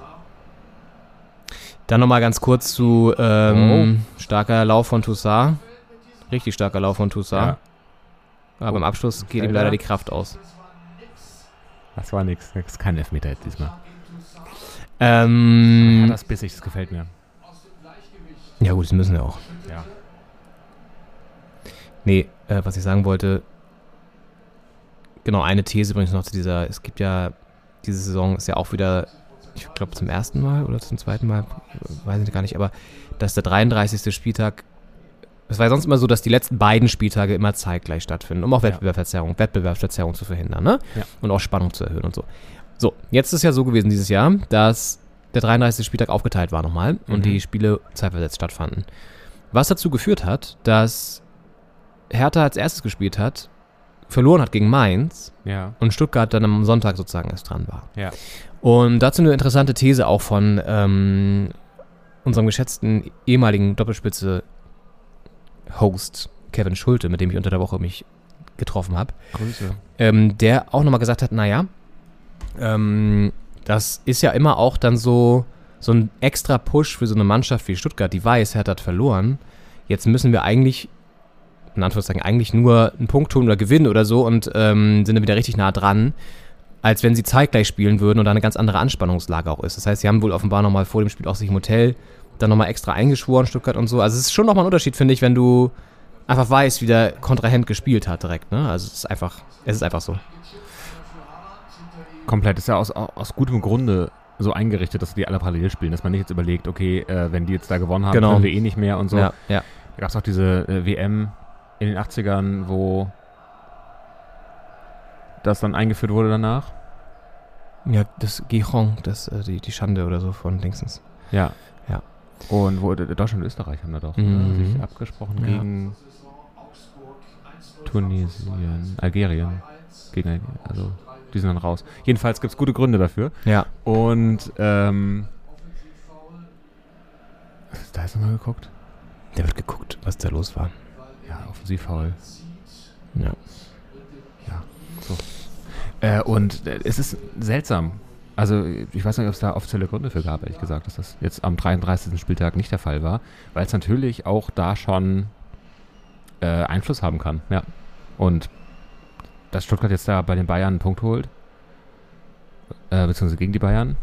Dann nochmal ganz kurz zu starker Lauf von Toussaint. Richtig starker Lauf von Toussaint. Ja. Aber im Abschluss geht ihm leider die Kraft aus. Das war nix. Das ist kein Elfmeter jetzt diesmal. Das bissig, das gefällt mir. Ja gut, das müssen wir auch. Ja. Nee, was ich sagen wollte, genau, eine These übrigens noch zu dieser, es gibt ja, diese Saison ist ja auch wieder, ich glaube zum ersten Mal oder zum zweiten Mal, weiß ich gar nicht, aber dass der 33. Spieltag, es war ja sonst immer so, dass die letzten beiden Spieltage immer zeitgleich stattfinden, um auch Wettbewerbsverzerrung zu verhindern, ne? Ja. Und auch Spannung zu erhöhen und so. So, jetzt ist es ja so gewesen dieses Jahr, dass der 33. Spieltag aufgeteilt war nochmal und die Spiele zeitversetzt stattfanden. Was dazu geführt hat, dass Hertha als erstes gespielt hat, verloren hat gegen Mainz und Stuttgart dann am Sonntag sozusagen erst dran war. Ja. Und dazu eine interessante These auch von unserem geschätzten ehemaligen Doppelspitze-Host Kevin Schulte, mit dem ich unter der Woche mich getroffen habe. Grüße. Der auch nochmal gesagt hat, das ist ja immer auch dann so ein extra Push für so eine Mannschaft wie Stuttgart, die weiß, Hertha hat verloren. Jetzt müssen wir eigentlich, in Anführungszeichen, eigentlich nur einen Punkt holen oder gewinnen oder so und sind dann wieder richtig nah dran, als wenn sie zeitgleich spielen würden und da eine ganz andere Anspannungslage auch ist. Das heißt, sie haben wohl offenbar nochmal vor dem Spiel auch sich im Hotel dann nochmal extra eingeschworen, Stuttgart und so. Also es ist schon nochmal ein Unterschied, finde ich, wenn du einfach weißt, wie der Kontrahent gespielt hat direkt. Ne? Also es ist einfach so. Komplett. Ist ja aus gutem Grunde so eingerichtet, dass die alle parallel spielen, dass man nicht jetzt überlegt, okay, wenn die jetzt da gewonnen haben, können wir eh nicht mehr und so. Ja. Da gab es auch diese WM in den 80ern, wo das dann eingeführt wurde danach. Ja, das Gijon, die Schande oder so von Dingsens. Ja. Und wo Deutschland und Österreich haben da doch sich abgesprochen gegen Tunesien, Algerien. Also die sind dann raus. Jedenfalls gibt es gute Gründe dafür. Ja. Und da ist nochmal geguckt. Der wird geguckt, was da los war. Ja, Offensivfoul. Ja. So. Und es ist seltsam. Also ich weiß nicht, ob es da offizielle Gründe für gab, ehrlich gesagt, dass das jetzt am 33. Spieltag nicht der Fall war, weil es natürlich auch da schon Einfluss haben kann. Ja. Und dass Stuttgart jetzt da bei den Bayern einen Punkt holt, beziehungsweise gegen die Bayern,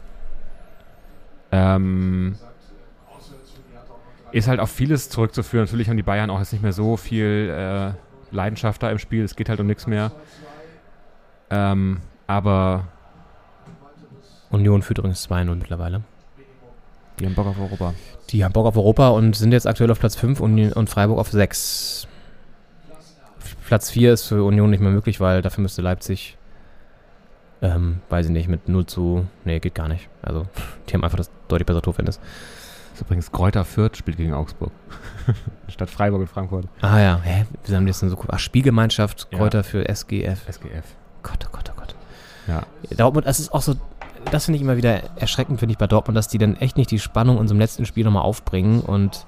ist halt auf vieles zurückzuführen. Natürlich haben die Bayern auch jetzt nicht mehr so viel Leidenschaft da im Spiel. Es geht halt um nichts mehr. Aber Union führt übrigens 2-0 mittlerweile. Die haben Bock auf Europa. Die haben Bock auf Europa und sind jetzt aktuell auf Platz 5 und Freiburg auf 6. Platz 4 ist für Union nicht mehr möglich, weil dafür müsste Leipzig, weiß ich nicht, mit 0 zu... Nee, geht gar nicht. Also, die haben einfach das deutlich bessere Torverhältnis. Das ist übrigens Greuther Fürth spielt gegen Augsburg. Statt Freiburg und Frankfurt. Ah ja, wie haben die das denn so cool? Ach, Spielgemeinschaft, Greuther für SGF. SGF. Gott, oh Gott, oh Gott. Ja. Dortmund, das ist auch so... das finde ich immer wieder erschreckend, finde ich, bei Dortmund, dass die dann echt nicht die Spannung in so einem letzten Spiel nochmal aufbringen und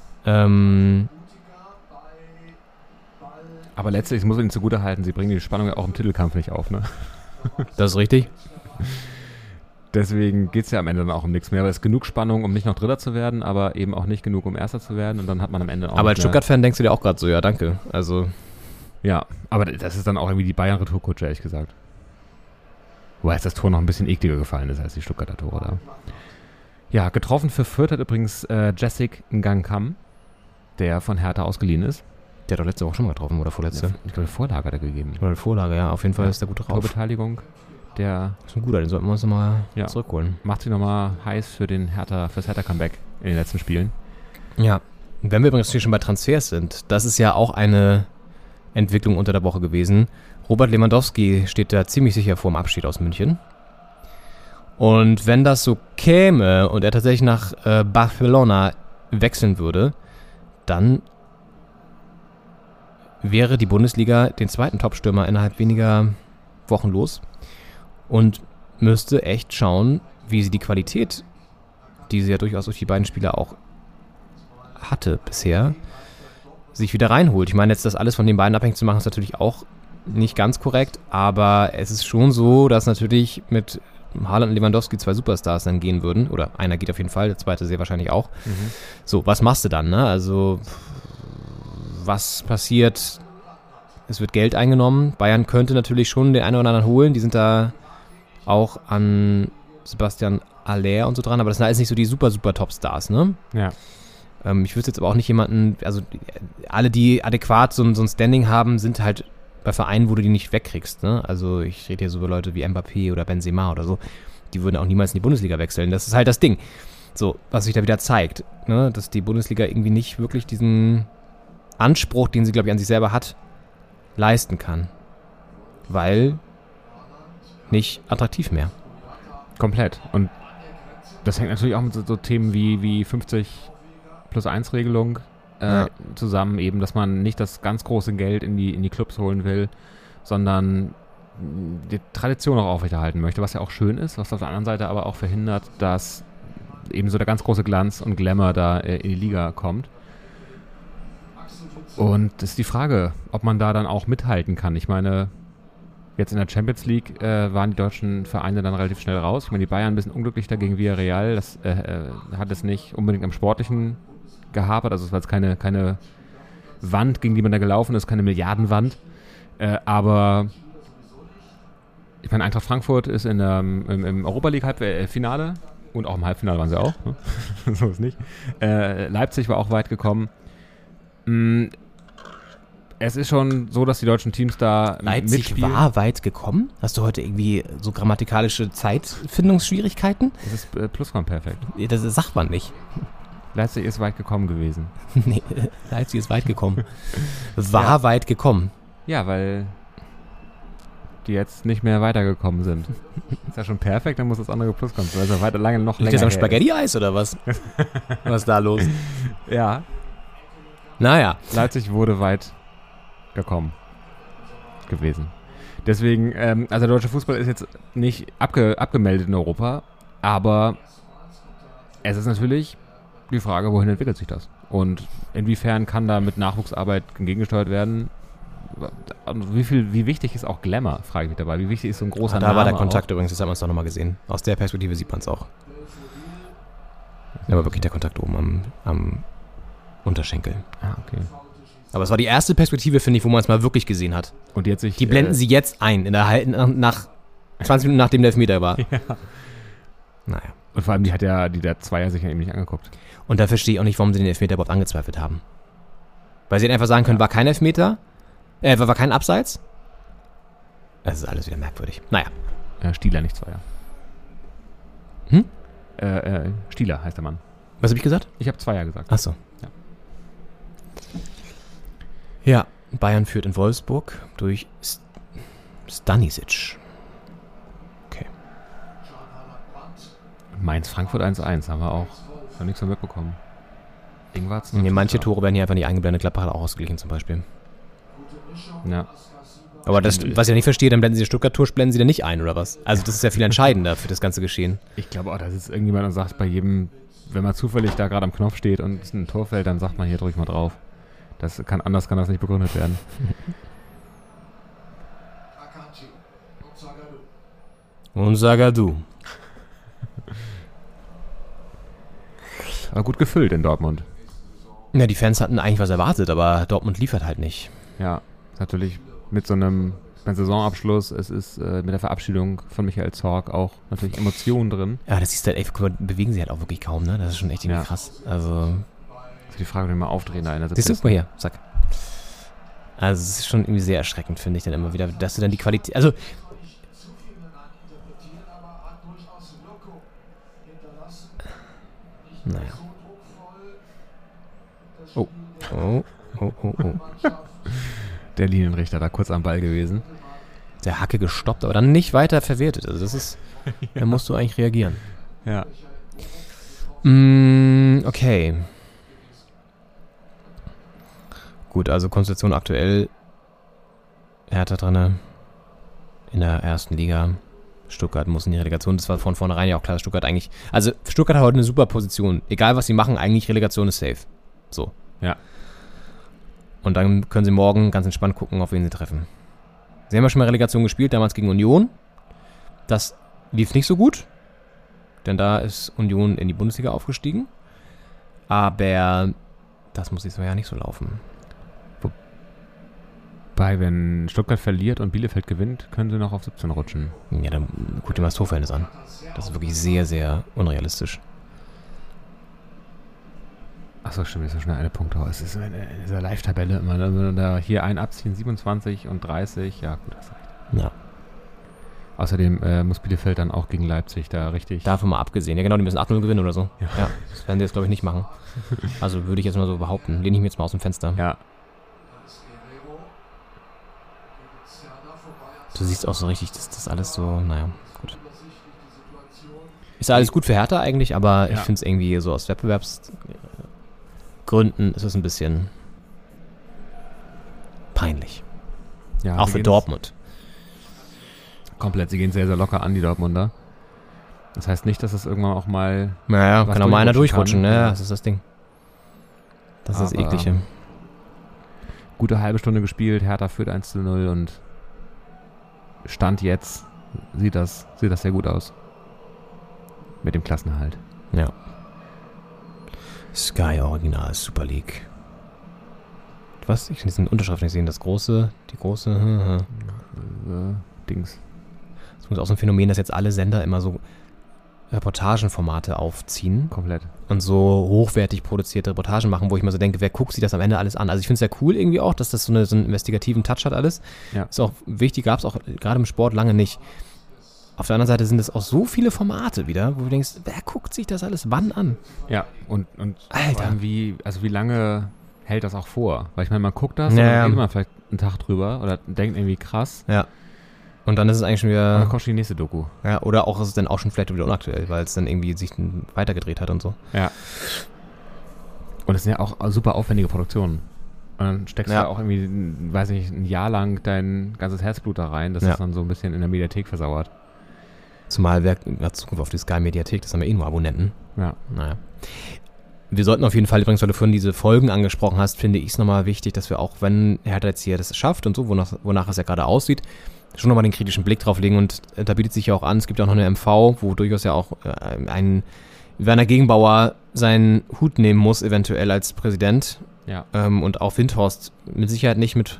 Aber letztlich, ich muss ihnen zugutehalten, sie bringen die Spannung ja auch im Titelkampf nicht auf, ne? Das ist richtig. Deswegen geht es ja am Ende dann auch um nichts mehr. Aber es ist genug Spannung, um nicht noch Dritter zu werden, aber eben auch nicht genug, um Erster zu werden. Und dann hat man am Ende auch. Aber als Stuttgart-Fan denkst du dir auch gerade so, ja, danke. Also. Ja, aber das ist dann auch irgendwie die Bayern-Retourkutsche, ehrlich gesagt. Wobei jetzt das Tor noch ein bisschen ekliger gefallen ist als die Stuttgarter Tore da. Ja, getroffen für Fürth hat übrigens Jessic Ngangkam, der von Hertha ausgeliehen ist. Der hat doch letzte Woche schon mal getroffen, oder vorletzte? Ich glaube, eine Vorlage hat er gegeben. Oder eine Vorlage, ja. Auf jeden Fall ist der gut drauf. Torbeteiligung. Der ist ein guter, den sollten wir uns nochmal zurückholen. Macht sich nochmal heiß fürs Hertha-Comeback in den letzten Spielen. Ja, und wenn wir übrigens hier schon bei Transfers sind, das ist ja auch eine Entwicklung unter der Woche gewesen. Robert Lewandowski steht da ziemlich sicher vor dem Abschied aus München. Und wenn das so käme und er tatsächlich nach Barcelona wechseln würde, dann wäre die Bundesliga den zweiten Topstürmer innerhalb weniger Wochen los und müsste echt schauen, wie sie die Qualität, die sie ja durchaus durch die beiden Spieler auch hatte bisher, sich wieder reinholt. Ich meine, jetzt das alles von den beiden abhängig zu machen, ist natürlich auch nicht ganz korrekt, aber es ist schon so, dass natürlich mit Haaland und Lewandowski 2 Superstars dann gehen würden, oder einer geht auf jeden Fall, der zweite sehr wahrscheinlich auch. So, was machst du dann, ne? Also, was passiert? Es wird Geld eingenommen. Bayern könnte natürlich schon den einen oder anderen holen. Die sind da auch an Sebastian Aller und so dran, aber das sind alles nicht so die super Top-Stars, ne? Ja. Ich wüsste jetzt aber auch nicht jemanden, also alle, die adäquat so ein Standing haben, sind halt bei Vereinen, wo du die nicht wegkriegst, ne? Also ich rede hier so über Leute wie Mbappé oder Benzema oder so, die würden auch niemals in die Bundesliga wechseln. Das ist halt das Ding. So, was sich da wieder zeigt, ne? Dass die Bundesliga irgendwie nicht wirklich diesen Anspruch, den sie, glaube ich, an sich selber hat, leisten kann. Weil nicht attraktiv mehr. Komplett. Und das hängt natürlich auch mit so Themen wie 50+1-Regelung zusammen, eben, dass man nicht das ganz große Geld in die Clubs holen will, sondern die Tradition auch aufrechterhalten möchte, was ja auch schön ist, was auf der anderen Seite aber auch verhindert, dass eben so der ganz große Glanz und Glamour da in die Liga kommt. Und das ist die Frage, ob man da dann auch mithalten kann. Ich meine, jetzt in der Champions League waren die deutschen Vereine dann relativ schnell raus. Ich meine, die Bayern ein bisschen unglücklich dagegen Villarreal. Das hat es nicht unbedingt am Sportlichen gehapert. Also es war jetzt keine Wand, gegen die man da gelaufen ist, keine Milliardenwand. Aber ich meine, Eintracht Frankfurt ist im Europa League Halbfinale und auch im Halbfinale waren sie auch. Ne? So ist nicht. Leipzig war auch weit gekommen. Es ist schon so, dass die deutschen Teams da Leipzig mitspielen. war weit gekommen? Hast du heute irgendwie so grammatikalische Zeitfindungsschwierigkeiten? Das ist Plusquamperfekt. Das sagt man nicht. Leipzig ist weit gekommen gewesen. Nee, Leipzig ist weit gekommen. War weit gekommen. Ja, weil die jetzt nicht mehr weitergekommen sind. Ist ja schon perfekt, dann muss das andere Plus kommen. Also noch länger. Liegt das am Spaghetti-Eis oder was? Was ist da los? Ja. Naja. Leipzig wurde weit gekommen gewesen. Deswegen, also der deutsche Fußball ist jetzt nicht abgemeldet in Europa, aber es ist natürlich die Frage, wohin entwickelt sich das? Und inwiefern kann da mit Nachwuchsarbeit gegengesteuert werden? Wie wichtig ist auch Glamour, frage ich mich dabei. Wie wichtig ist so ein großer Name? Da war der Kontakt auch? übrigens, das haben wir uns doch nochmal gesehen. Aus der Perspektive sieht man es auch. Da war wirklich der Kontakt oben am Unterschenkel. Ah, okay. Aber es war die erste Perspektive, finde ich, wo man es mal wirklich gesehen hat. Und jetzt sich, die blenden sie jetzt ein, nach 20 Minuten nachdem der Elfmeter war. Ja. Naja. Und vor allem, die hat der Zweier sich ja eben nicht angeguckt. Und da verstehe ich auch nicht, warum sie den Elfmeter überhaupt angezweifelt haben. Weil sie einfach sagen können, war kein Elfmeter, war kein Abseits. Das ist alles wieder merkwürdig. Naja. Stieler, nicht Zweier. Stieler heißt der Mann. Was habe ich gesagt? Ich habe Zweier gesagt. Ach so. Ja, Bayern führt in Wolfsburg durch Stanisic. Okay. Mainz-Frankfurt 1-1, haben wir auch noch nichts mehr mitbekommen. Nee, manche Tore werden hier einfach nicht eingeblendet. Gladbach hat auch ausgeglichen zum Beispiel. Ja. Aber das, was ich ja nicht verstehe, dann blenden sie die Stuttgart-Tusch, blenden sie dann nicht ein, oder was? Also das ist ja viel entscheidender für das ganze Geschehen. Ich glaube auch, dass es irgendjemand und sagt, bei jedem, wenn man zufällig da gerade am Knopf steht und es ein Tor fällt, dann sagt man, hier drück mal drauf. Anders kann das nicht begründet werden. Und Zagadou. Aber gut gefüllt in Dortmund. Ja, die Fans hatten eigentlich was erwartet, aber Dortmund liefert halt nicht. Ja, ist natürlich mit so einem Saisonabschluss, es ist mit der Verabschiedung von Michael Zorc auch natürlich Emotionen drin. Ja, das ist halt, ey, guck mal, bewegen sie halt auch wirklich kaum, ne? Das ist schon echt irgendwie krass. Also. Das ist die Frage, wenn wir mal aufdrehen da in der Siehst du, mal hier, zack. Also, es ist schon irgendwie sehr erschreckend, finde ich dann immer wieder, dass du dann die Qualität, also. Naja. Oh. Der Linienrichter da kurz am Ball gewesen. Der Hacke gestoppt, aber dann nicht weiter verwertet. Also das ist, da musst du eigentlich reagieren. Ja. Okay. Gut, also Konstellation aktuell. Hertha drinne in der ersten Liga. Stuttgart muss in die Relegation. Das war von vornherein ja auch klar, dass Stuttgart eigentlich... Also Stuttgart hat heute eine super Position. Egal, was sie machen, eigentlich Relegation ist safe. So. Ja. Und dann können sie morgen ganz entspannt gucken, auf wen sie treffen. Sie haben ja schon mal Relegation gespielt, damals gegen Union. Das lief nicht so gut, denn da ist Union in die Bundesliga aufgestiegen. Aber das muss diesmal ja nicht so laufen. Wobei, wenn Stuttgart verliert und Bielefeld gewinnt, können sie noch auf 17 rutschen. Ja, dann guck dir mal das Torverhältnis an. Das ist wirklich sehr, sehr unrealistisch. Achso, stimmt, das ist schon eine Punkte. Es ist in dieser Live-Tabelle immer, wenn wir da hier einen abziehen, 27 und 30, ja gut, das reicht. Ja. Außerdem muss Bielefeld dann auch gegen Leipzig da richtig... Davon mal abgesehen. Ja genau, die müssen 8-0 gewinnen oder so. Ja. Das werden die jetzt, glaube ich, nicht machen. Also würde ich jetzt mal so behaupten. Lehne ich mir jetzt mal aus dem Fenster. Ja. Du siehst auch so richtig, das alles so, naja, gut. Ist ja alles gut für Hertha eigentlich, aber ich finde es irgendwie so aus Wettbewerbsgründen ist es ein bisschen peinlich. Ja, auch für Dortmund. Komplett, sie gehen sehr, sehr locker an, die Dortmunder. Das heißt nicht, dass es irgendwann auch mal... Naja, kann auch mal einer durchrutschen, ne? Das ist das Ding. Das ist das Eklige. Gute halbe Stunde gespielt, Hertha führt 1-0 und Stand jetzt sieht das sehr gut aus. Mit dem Klassenerhalt. Ja. Sky Original Super League. Was? Ich kann diesen Unterschrift nicht sehen. Die große... Dings. Das ist auch so ein Phänomen, dass jetzt alle Sender immer so Reportagenformate aufziehen. Komplett. Und so hochwertig produzierte Reportagen machen, wo ich mir so denke, wer guckt sich das am Ende alles an? Also ich finde es sehr cool irgendwie auch, dass das so einen investigativen Touch hat alles. Ja. Ist auch wichtig, gab es auch gerade im Sport lange nicht. Auf der anderen Seite sind es auch so viele Formate wieder, wo du denkst, wer guckt sich das alles wann an? Ja, und Alter. wie lange hält das auch vor? Weil ich meine, man guckt das, Ja, und ja. dann redet man vielleicht einen Tag drüber oder denkt irgendwie krass. Ja. Und dann ist es eigentlich schon Und wieder... dann kostet die nächste Doku. Ja, oder auch ist es dann auch schon vielleicht wieder unaktuell, weil es dann irgendwie sich weitergedreht hat und so. Ja. Und es sind ja auch super aufwendige Produktionen. Und dann steckst du ja auch irgendwie, weiß nicht, ein Jahr lang dein ganzes Herzblut da rein, dass es dann so ein bisschen in der Mediathek versauert. Zumal Wer hat Zugriff auf die Sky-Mediathek? Das haben wir eh nur Abonnenten. Ja. Naja. Wir sollten auf jeden Fall, übrigens, weil du vorhin diese Folgen angesprochen hast, finde ich es nochmal wichtig, dass wir auch, wenn Hertha jetzt hier das schafft und so, wonach es ja gerade aussieht, schon nochmal den kritischen Blick drauf legen. Und da bietet sich ja auch an, es gibt ja auch noch eine MV, wo durchaus ja auch ein Werner Gegenbauer seinen Hut nehmen muss, eventuell als Präsident. Ja. Und auch Windhorst mit Sicherheit nicht mit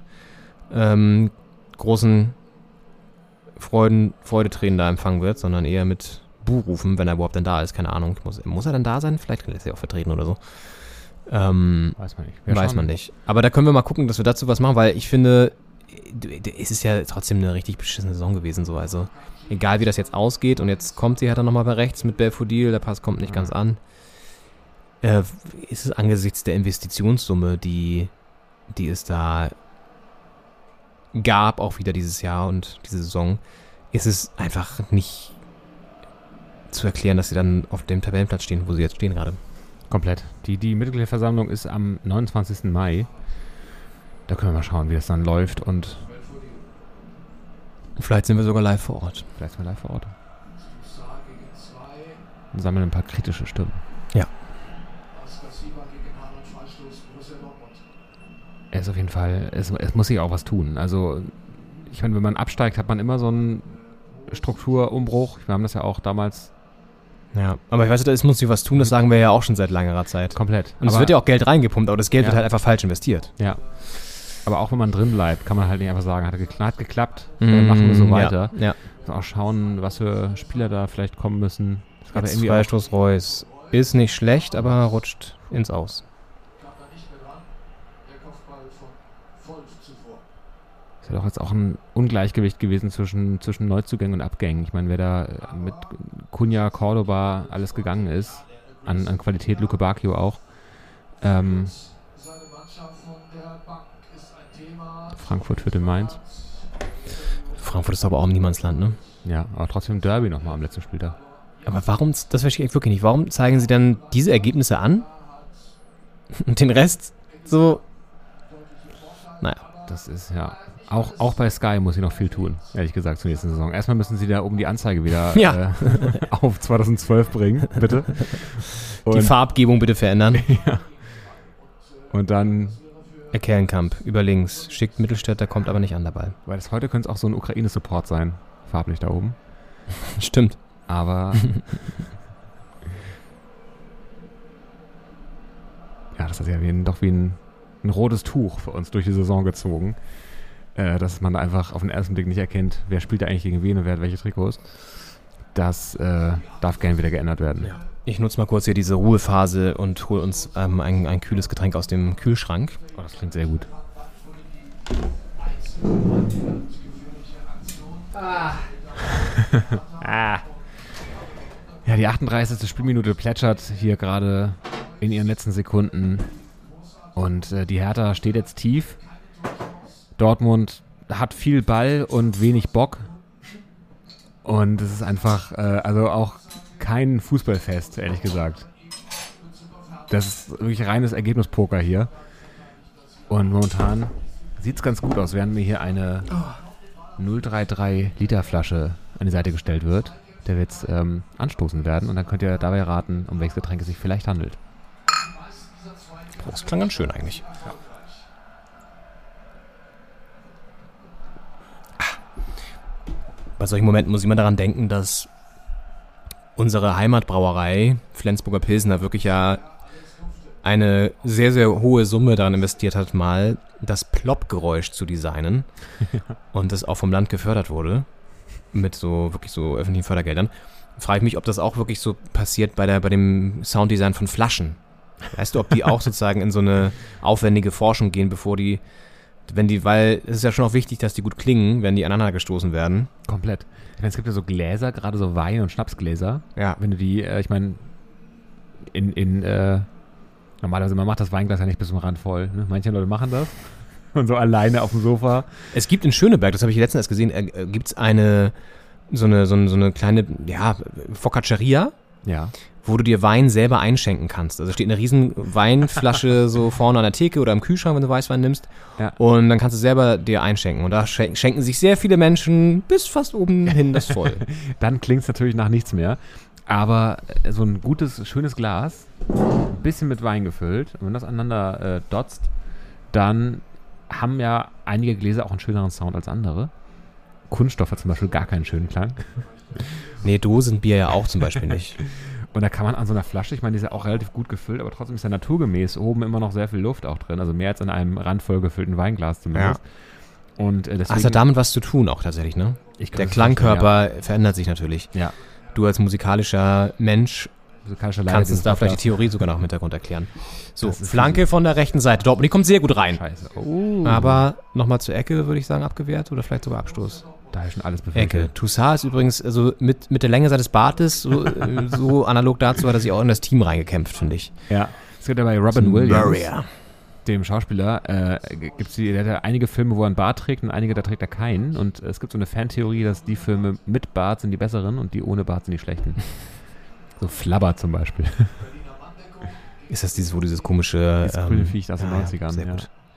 großen Freudetränen da empfangen wird, sondern eher mit Buhrufen, wenn er überhaupt dann da ist. Keine Ahnung. Muss er dann da sein? Vielleicht kann er sich auch vertreten oder so. Weiß man nicht. Weiß man nicht. Aber da können wir mal gucken, dass wir dazu was machen, weil ich finde, es ist ja trotzdem eine richtig beschissene Saison gewesen. So. Also egal, wie das jetzt ausgeht, und jetzt kommt sie halt dann nochmal bei rechts mit Belfodil, der Pass kommt nicht ganz an. Ist es angesichts der Investitionssumme, die es da gab, auch wieder dieses Jahr und diese Saison, ist es einfach nicht zu erklären, dass sie dann auf dem Tabellenplatz stehen, wo sie jetzt stehen gerade. Komplett. Die Mitgliederversammlung ist am 29. Mai. Da können wir mal schauen, wie das dann läuft. Und Vielleicht sind wir sogar live vor Ort. Vielleicht sind wir live vor Ort. Und sammeln ein paar kritische Stimmen. Ja. Es ist auf jeden Fall, es muss sich auch was tun. Also, ich meine, wenn man absteigt, hat man immer so einen Strukturumbruch. Wir haben das ja auch damals Ja, aber ich weiß, es muss sich was tun, das sagen wir ja auch schon seit langer Zeit. komplett. Und es wird ja auch Geld reingepumpt, aber das Geld wird halt einfach falsch investiert. Ja. Aber auch wenn man drin bleibt, kann man halt nicht einfach sagen, hat geklappt, machen wir so weiter. Ja. Also auch schauen, was für Spieler da vielleicht kommen müssen. Es gab ja Jetzt irgendwie Freistoß Reus. Ist nicht schlecht, aber rutscht ins Aus. Es ist ja doch jetzt auch ein Ungleichgewicht gewesen zwischen Neuzugängen und Abgängen. Ich meine, wer da mit Cunha, Cordoba alles gegangen ist, an Qualität, Luke Bacchio auch. Frankfurt für den Mainz. Frankfurt ist aber auch im Niemandsland, ne? Ja, aber trotzdem Derby nochmal am letzten Spieltag. Aber warum, das verstehe ich wirklich nicht, warum zeigen sie dann diese Ergebnisse an und den Rest so, naja. Das ist ja, auch bei Sky muss sie noch viel tun, ehrlich gesagt, zur nächsten Saison. Erstmal müssen sie da oben die Anzeige wieder auf 2012 bringen, bitte. Und Die Farbgebung bitte verändern. ja. Und dann, Kerlenkamp über links, schickt Mittelstädter, kommt aber nicht an dabei. weil das heute könnte es auch so ein Ukraine-Support sein, farblich da oben. Stimmt. Aber ja, das ist ja doch wie ein rotes Tuch für uns durch die Saison gezogen, dass man einfach auf den ersten Blick nicht erkennt, wer spielt da eigentlich gegen wen und wer hat welche Trikots. Das darf gerne wieder geändert werden. Ja. Ich nutze mal kurz hier diese Ruhephase und hole uns ein kühles Getränk aus dem Kühlschrank. Oh, das klingt sehr gut. Ja, die 38. Spielminute plätschert hier gerade in ihren letzten Sekunden. Und die Hertha steht jetzt tief. Dortmund hat viel Ball und wenig Bock. Und es ist einfach, also auch kein Fußballfest, ehrlich gesagt. Das ist wirklich reines Ergebnispoker hier. Und momentan sieht es ganz gut aus, während mir hier eine 033 Liter Flasche an die Seite gestellt wird, der wir jetzt anstoßen werden. Und dann könnt ihr dabei raten, um welches Getränk es sich vielleicht handelt. Das klang ganz schön eigentlich. Ja. Bei solchen Momenten muss ich immer daran denken, dass unsere Heimatbrauerei Flensburger Pilsner wirklich ja eine sehr, sehr hohe Summe daran investiert hat, mal das Plopp-Geräusch zu designen und das auch vom Land gefördert wurde mit so wirklich so öffentlichen Fördergeldern. Frage ich mich, ob das auch wirklich so passiert bei dem Sounddesign von Flaschen. Weißt du, ob die auch sozusagen in so eine aufwendige Forschung gehen, bevor weil es ist ja schon auch wichtig, dass die gut klingen, wenn die aneinander gestoßen werden. Komplett. Ich meine, es gibt ja so Gläser, gerade so Wein- und Schnapsgläser. Ja. Wenn du die, ich meine, normalerweise, man macht das Weinglas ja nicht bis zum Rand voll. Ne? Manche Leute machen das. Und so alleine auf dem Sofa. Es gibt in Schöneberg, das habe ich letztens erst gesehen, gibt es so eine kleine, Focacceria. Ja. Wo du dir Wein selber einschenken kannst. Also steht eine riesen Weinflasche so vorne an der Theke oder im Kühlschrank, wenn du Weißwein nimmst. Ja. Und dann kannst du selber dir einschenken. Und da schenken sich sehr viele Menschen bis fast oben hin das voll. Dann klingt es natürlich nach nichts mehr. Aber so ein gutes, schönes Glas, ein bisschen mit Wein gefüllt, und wenn das aneinander dotzt, dann haben ja einige Gläser auch einen schöneren Sound als andere. Kunststoff hat zum Beispiel gar keinen schönen Klang. Nee, Dosenbier ja auch zum Beispiel nicht. Und da kann man an so einer Flasche, ich meine, die ist ja auch relativ gut gefüllt, aber trotzdem ist ja naturgemäß oben immer noch sehr viel Luft auch drin, also mehr als in einem randvoll gefüllten Weinglas zumindest. Ja. Und deswegen, das hat damit was zu tun auch tatsächlich, ne? Der Klangkörper verändert sich natürlich. Ja. Du als musikalischer Mensch kannst uns da vielleicht die Theorie sogar noch im Hintergrund erklären. So, Flanke von der rechten Seite. Dortmund, die kommt sehr gut rein. Scheiße. Aber nochmal zur Ecke, würde ich sagen, abgewehrt oder vielleicht sogar Abstoß. Da ist schon alles befürchtet. Ecke. Toussaint ist übrigens also mit der Länge seines Bartes so analog dazu hat er sich auch in das Team reingekämpft, finde ich. Ja. Es gibt ja bei Robin Williams, dem Schauspieler, der hat ja einige Filme, wo er einen Bart trägt und einige, da trägt er keinen. Und es gibt so eine Fantheorie, dass die Filme mit Bart sind die besseren und die ohne Bart sind die schlechten. So Flubber zum Beispiel. Ist das dieses komische... Das grüne Viech aus den 90ern. Sehr gut.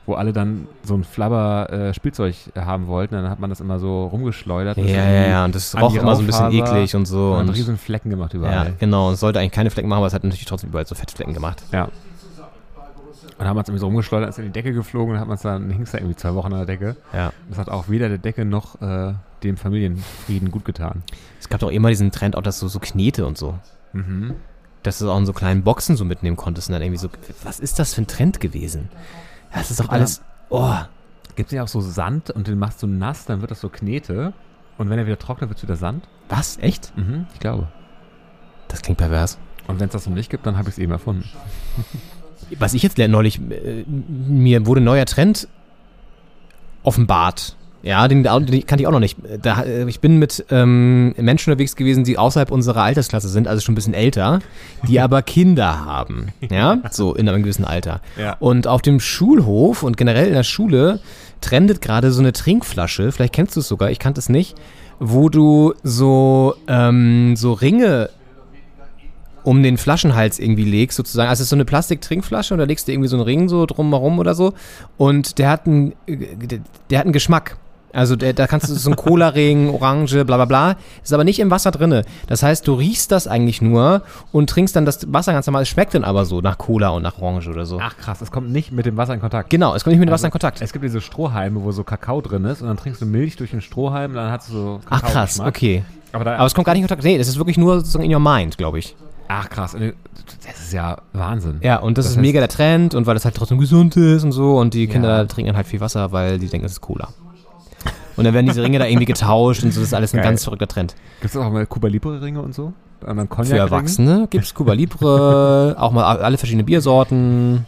wo alle dann so ein Flabber-Spielzeug haben wollten. Dann hat man das immer so rumgeschleudert. Ja, und das roch immer so ein bisschen eklig und so. Und Und riesen Flecken gemacht überall. ja, genau. Es sollte eigentlich keine Flecken machen, aber es hat natürlich trotzdem überall so Fettflecken gemacht. Ja. Und dann haben wir es irgendwie so rumgeschleudert, ist in die Decke geflogen und hat man es dann, hing es da irgendwie 2 Wochen an der Decke. Ja. Das hat auch weder der Decke noch dem Familienfrieden gut getan. Es gab doch immer diesen Trend, auch dass so Knete und so. Mhm. Dass du es auch in so kleinen Boxen so mitnehmen konntest und dann irgendwie so, was ist das für ein Trend gewesen? Ja, das ist doch alles, Gibt es ja auch so Sand und den machst du nass, dann wird das so Knete. Und wenn er wieder trocknet, wird es wieder Sand. Was? Echt? Mhm, ich glaube. Das klingt pervers. Und wenn es das noch nicht gibt, dann habe ich es eben erfunden. Was ich jetzt neulich, mir wurde ein neuer Trend offenbart. Ja, den kannte ich auch noch nicht. Ich bin mit Menschen unterwegs gewesen, die außerhalb unserer Altersklasse sind, also schon ein bisschen älter, die aber Kinder haben. Ja, so in einem gewissen Alter. Ja. Und auf dem Schulhof und generell in der Schule trendet gerade so eine Trinkflasche, vielleicht kennst du es sogar, ich kannte es nicht, wo du so Ringe um den Flaschenhals irgendwie legst, sozusagen. Also es ist so eine Plastiktrinkflasche und da legst du irgendwie so einen Ring so drumherum oder so. Und der hat einen Geschmack. Also da kannst du so einen Cola-Ring, Orange, bla bla bla. Ist aber nicht im Wasser drinne. Das heißt, du riechst das eigentlich nur und trinkst dann das Wasser ganz normal. Es schmeckt dann aber so nach Cola und nach Orange oder so. Ach krass, es kommt nicht mit dem Wasser in Kontakt. Genau, es kommt nicht mit dem Wasser in Kontakt. Es gibt diese Strohhalme, wo so Kakao drin ist und dann trinkst du Milch durch den Strohhalm und dann hast du so Ach krass, Kakao-Geschmack. okay. Aber Aber es kommt gar nicht in Kontakt. Nee, das ist wirklich nur sozusagen in your mind, glaube ich. Ach krass, das ist ja Wahnsinn. Ja, und das ist heißt- mega der Trend und weil das halt trotzdem gesund ist und so und die Kinder Ja. trinken dann halt viel Wasser, weil die denken, es ist Cola. Und dann werden diese Ringe da irgendwie getauscht und so, das ist alles ein Geil. ganz verrückter Trend. Gibt es auch mal Cuba Libre Ringe und so? Anderen Für Cognac-Ringen? Erwachsene gibt's Cuba Libre, auch mal alle verschiedene Biersorten,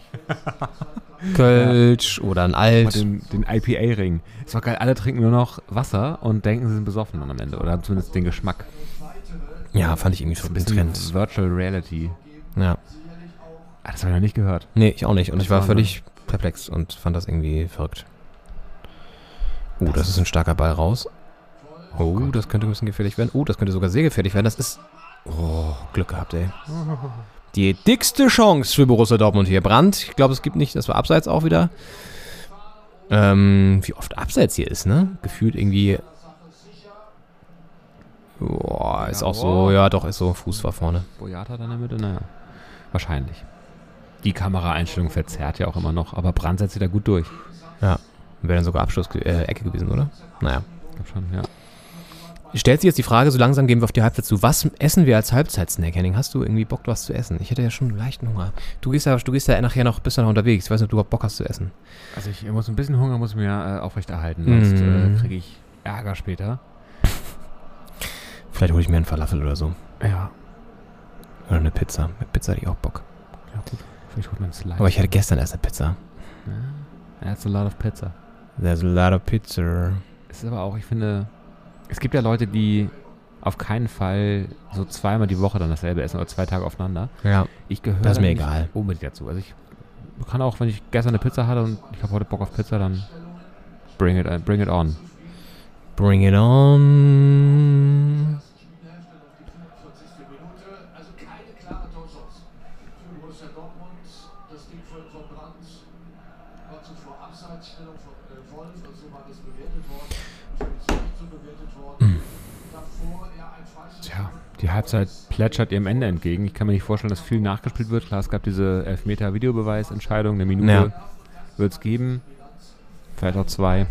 Kölsch oder ein Mal Alt. den IPA-Ring. Ist doch geil, alle trinken nur noch Wasser und denken, sie sind besoffen dann am Ende. Oder haben zumindest den Geschmack. Ja, fand ich irgendwie Ein ein bisschen Trend. Virtual Reality. Ja. Ah, das habe ich noch nicht gehört. Nee, ich auch nicht. Und ich war Wahnsinn. völlig perplex und fand das irgendwie verrückt. Das ist ein starker Ball raus. Oh, das könnte ein bisschen gefährlich werden. Oh, das könnte sogar sehr gefährlich werden. Das ist... Oh, Glück gehabt, ey. Die dickste Chance für Borussia Dortmund hier. Brandt, ich glaube, es gibt nicht... Das war abseits auch wieder. Wie oft abseits hier ist, ne? Gefühlt irgendwie... Boah, ist auch so... Ja, doch, ist so. Fuß war vorne. Boyata dann in der Mitte? Naja, wahrscheinlich. Die Kameraeinstellung verzerrt ja auch immer noch, aber Brandt setzt sich da gut durch. Ja. Wäre dann sogar Ecke gewesen, oder? Naja. Ich glaube schon, ja. Stellt sich jetzt die Frage, so langsam gehen wir auf die Halbzeit zu. Was essen wir als Halbzeitsnack, Henning? Hast du irgendwie Bock, was zu essen? Ich hätte ja schon leichten Hunger. Du gehst ja nachher noch, bist ja noch unterwegs. Ich weiß nicht, ob du überhaupt Bock hast zu essen. Also ich muss ein bisschen Hunger, muss ich mir aufrechterhalten, sonst kriege ich Ärger später. Vielleicht hole ich mir einen Falafel oder so. Ja. Oder eine Pizza. Mit Pizza hätte ich auch Bock. Ja gut, vielleicht holt man einen Slice. Aber ich hatte gestern erst eine Pizza. That's a lot of pizza. There's a lot of pizza. Es ist aber auch, ich finde, es gibt ja Leute, die auf keinen Fall so zweimal die Woche dann dasselbe essen oder 2 Tage aufeinander. Ja. Ich gehöre Das ist mir nicht egal. unbedingt dazu. Also ich kann auch, wenn ich gestern eine Pizza hatte und ich habe heute Bock auf Pizza, dann bring it on. Bring it on. Tja, die Halbzeit plätschert ihrem Ende entgegen. Ich kann mir nicht vorstellen, dass viel nachgespielt wird. Klar, es gab diese Elfmeter-Videobeweisentscheidung. Eine Minute wird es geben. Vielleicht auch 2.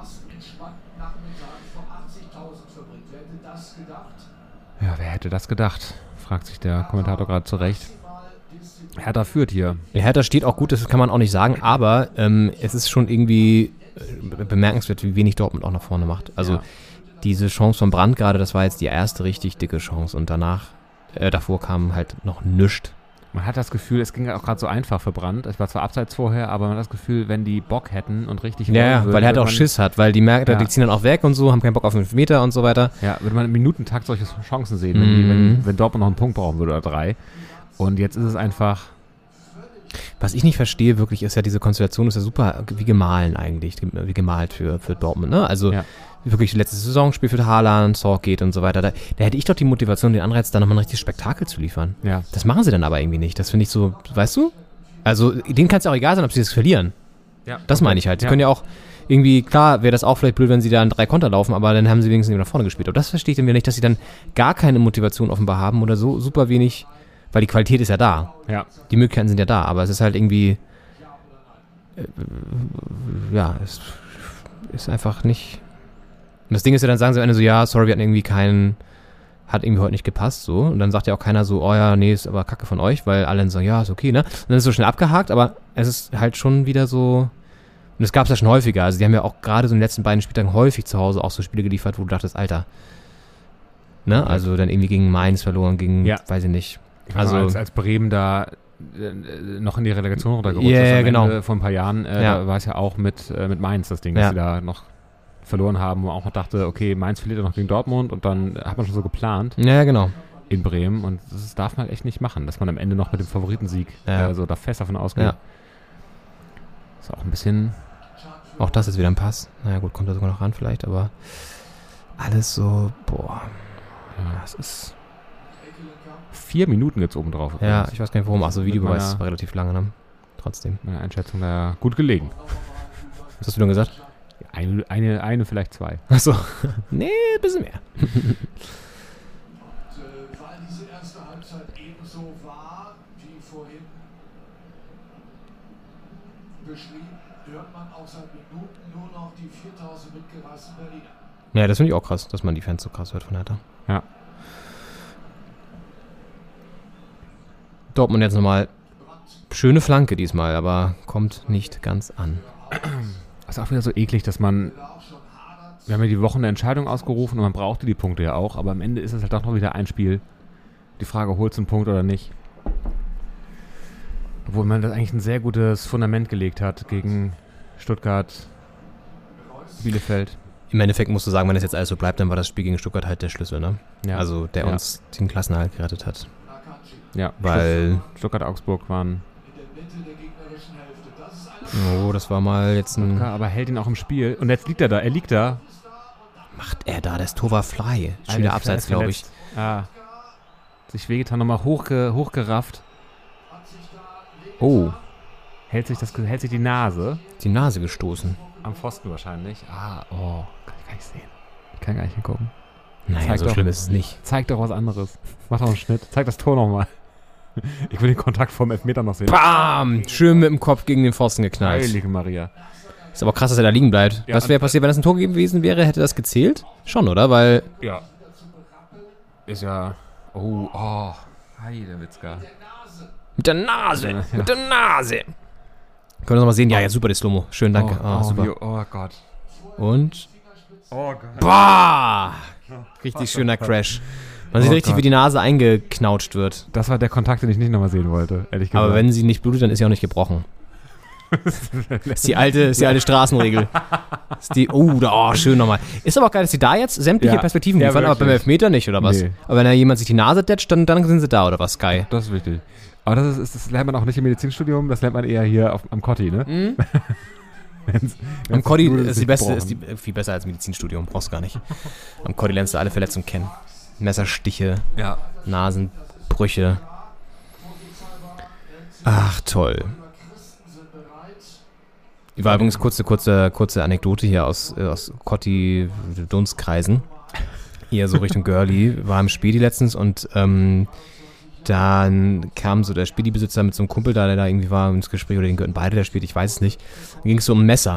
Ja, wer hätte das gedacht? Fragt sich der Kommentator gerade zurecht. Hertha führt hier. Ja, Hertha steht auch gut, das kann man auch nicht sagen, aber es ist schon irgendwie bemerkenswert, wie wenig Dortmund auch nach vorne macht. Also diese Chance von Brandt gerade, das war jetzt die erste richtig dicke Chance und davor kam halt noch nichts. Man hat das Gefühl, es ging auch gerade so einfach für Brandt. Es war zwar abseits vorher, aber man hat das Gefühl, wenn die Bock hätten und richtig Ja, weil er halt auch Schiss hat, weil die merken, Ja. die ziehen dann auch weg und so, haben keinen Bock auf 5 Meter und so weiter. Ja, würde man im Minutentakt solche Chancen sehen, wenn Dortmund noch einen Punkt brauchen würde oder 3. Und jetzt ist es einfach... Was ich nicht verstehe wirklich, ist ja diese Konstellation, ist ja super wie gemahlen eigentlich, wie gemalt für Dortmund, ne? Also wirklich letztes Saisonspiel für Haaland, geht und so weiter. Da hätte ich doch die Motivation, den Anreiz, da nochmal ein richtiges Spektakel zu liefern. Ja. Das machen sie dann aber irgendwie nicht. Das finde ich so, weißt du? Also denen kann es ja auch egal sein, ob sie das verlieren. Ja. Das meine ich halt. Sie Ja. können ja auch irgendwie, klar wäre das auch vielleicht blöd, wenn sie da an 3 Konter laufen, aber dann haben sie wenigstens nach vorne gespielt. Aber das verstehe ich dann wieder nicht, dass sie dann gar keine Motivation offenbar haben oder so super wenig, weil die Qualität ist ja da. Ja. Die Möglichkeiten sind ja da, aber es ist halt irgendwie, es ist einfach nicht. Und das Ding ist ja, dann sagen sie am Ende so, ja, sorry, wir hatten irgendwie hat irgendwie heute nicht gepasst, so. Und dann sagt ja auch keiner so, oh ja, nee, ist aber Kacke von euch, weil alle dann sagen, ja, ist okay, ne? Und dann ist es so schnell abgehakt, aber es ist halt schon wieder so. Und das gab es ja schon häufiger. Also die haben ja auch gerade so in den letzten beiden Spieltagen häufig zu Hause auch so Spiele geliefert, wo du dachtest, Alter. Ne? Also dann irgendwie gegen Mainz verloren, gegen, weiß ich nicht. Also als Bremen da noch in die Relegation runtergerutscht ist am Ende vor ein paar Jahren, da war es ja auch mit Mainz das Ding, dass sie da noch verloren haben, wo man auch noch dachte, okay, Mainz verliert ja noch gegen Dortmund und dann hat man schon so geplant. Ja, genau. In Bremen und das darf man echt nicht machen, dass man am Ende noch mit dem Favoritensieg so da fest davon ausgeht. Ja. Ist auch ein bisschen... Auch das ist wieder ein Pass. Naja gut, kommt da sogar noch ran vielleicht, aber alles so, das ist... 4 Minuten jetzt oben drauf. Ja, ich weiß gar nicht warum. Achso, Videobeweis war relativ lange, ne? Trotzdem. Meine Einschätzung da gut gelegen. Was hast du denn gesagt? Eine vielleicht 2. Achso. Nee, ein bisschen mehr. Weil diese erste Halbzeit ebenso war, wie vorhin beschrieben, hört man auch seit Minuten nur noch die 4000 mitgereisten Berliner. Ja, das finde ich auch krass, dass man die Fans so krass hört von Hertha. Ja. Dortmund jetzt nochmal. Schöne Flanke diesmal, aber kommt nicht ganz an. Das ist auch wieder so eklig, dass man... Wir haben ja die Woche eine Entscheidung ausgerufen und man brauchte die Punkte ja auch, aber am Ende ist es halt doch noch wieder ein Spiel. Die Frage, holst du einen Punkt oder nicht? Obwohl man das eigentlich ein sehr gutes Fundament gelegt hat gegen Stuttgart, Bielefeld. Im Endeffekt musst du sagen, wenn das jetzt alles so bleibt, dann war das Spiel gegen Stuttgart halt der Schlüssel, ne? Ja. Also der uns den Klassenerhalt gerettet hat. Ja, weil Stuttgart-Augsburg waren... Oh, das war mal jetzt ein... Aber hält ihn auch im Spiel. Und jetzt liegt er da. Macht er da? Das Tor war frei. Schon wieder abseits, glaube ich. Sich wehgetan, nochmal hochgerafft. Oh. Hält sich die Nase. Die Nase gestoßen. Am Pfosten wahrscheinlich. Kann ich gar nicht sehen. Ich kann gar nicht hingucken. Naja, so schlimm ist es nicht. Zeig doch was anderes. Mach doch einen Schnitt. Zeig das Tor nochmal. Ich will den Kontakt vom Elfmeter noch sehen. Bam! Schön mit dem Kopf gegen den Pfosten geknallt. Heilige Maria. Ist aber krass, dass er da liegen bleibt. Ja, was wäre passiert, wenn das ein Tor gewesen wäre? Hätte das gezählt? Schon, oder? Weil... Ja. Ist ja... Heidewitzka. Mit der Nase! Ja. Mit der Nase! Können wir das mal sehen? Ja, ja, super, die Slow-Mo. Schön, danke. Super. Oh Gott. Und... Oh Gott. Bah! Richtig schöner Crash. Man sieht richtig, wie die Nase eingeknautscht wird. Das war der Kontakt, den ich nicht nochmal sehen wollte, ehrlich gesagt. Aber wenn sie nicht blutet, dann ist sie auch nicht gebrochen. ist die alte Straßenregel. Schön nochmal. Ist aber auch geil, dass sie da jetzt sämtliche Perspektiven liefern, aber beim Elfmeter nicht, oder was? Nee. Aber wenn da jemand sich die Nase tätscht, dann sind sie da, oder was, Sky? Das ist wichtig. Aber das lernt man auch nicht im Medizinstudium, das lernt man eher hier am Kotti, ne? Mhm. Am Kotti ist viel besser als Medizinstudium, brauchst du gar nicht. Am Kotti lernst du alle Verletzungen kennen. Messerstiche, Nasenbrüche. Ach, toll. War übrigens kurze Anekdote hier aus Kotti-Dunstkreisen. Hier so Richtung Görli. War im Spedi letztens und dann kam so der Spedi-Besitzer mit so einem Kumpel da, der da irgendwie war ins Gespräch, oder den gehörten beide der Spedi, ich weiß es nicht. Dann ging es so um ein Messer.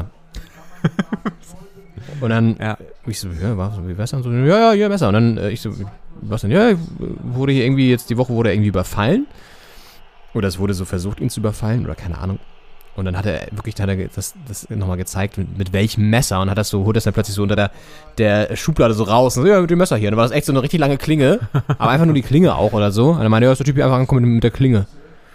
Und dann, ich so, wie wär's dann so? Ja, hier Messer. Und dann, ich so, was denn? Ja, wurde hier irgendwie, jetzt die Woche wurde er irgendwie überfallen. Oder es wurde so versucht, ihn zu überfallen, oder keine Ahnung. Und dann hat er das nochmal gezeigt, mit welchem Messer. Und holt das dann plötzlich so unter der Schublade so raus. Und so, ja, mit dem Messer hier. Und dann war das echt so eine richtig lange Klinge. Aber einfach nur die Klinge auch oder so. Und dann meinte er, ist der Typ hier einfach angekommen mit der Klinge.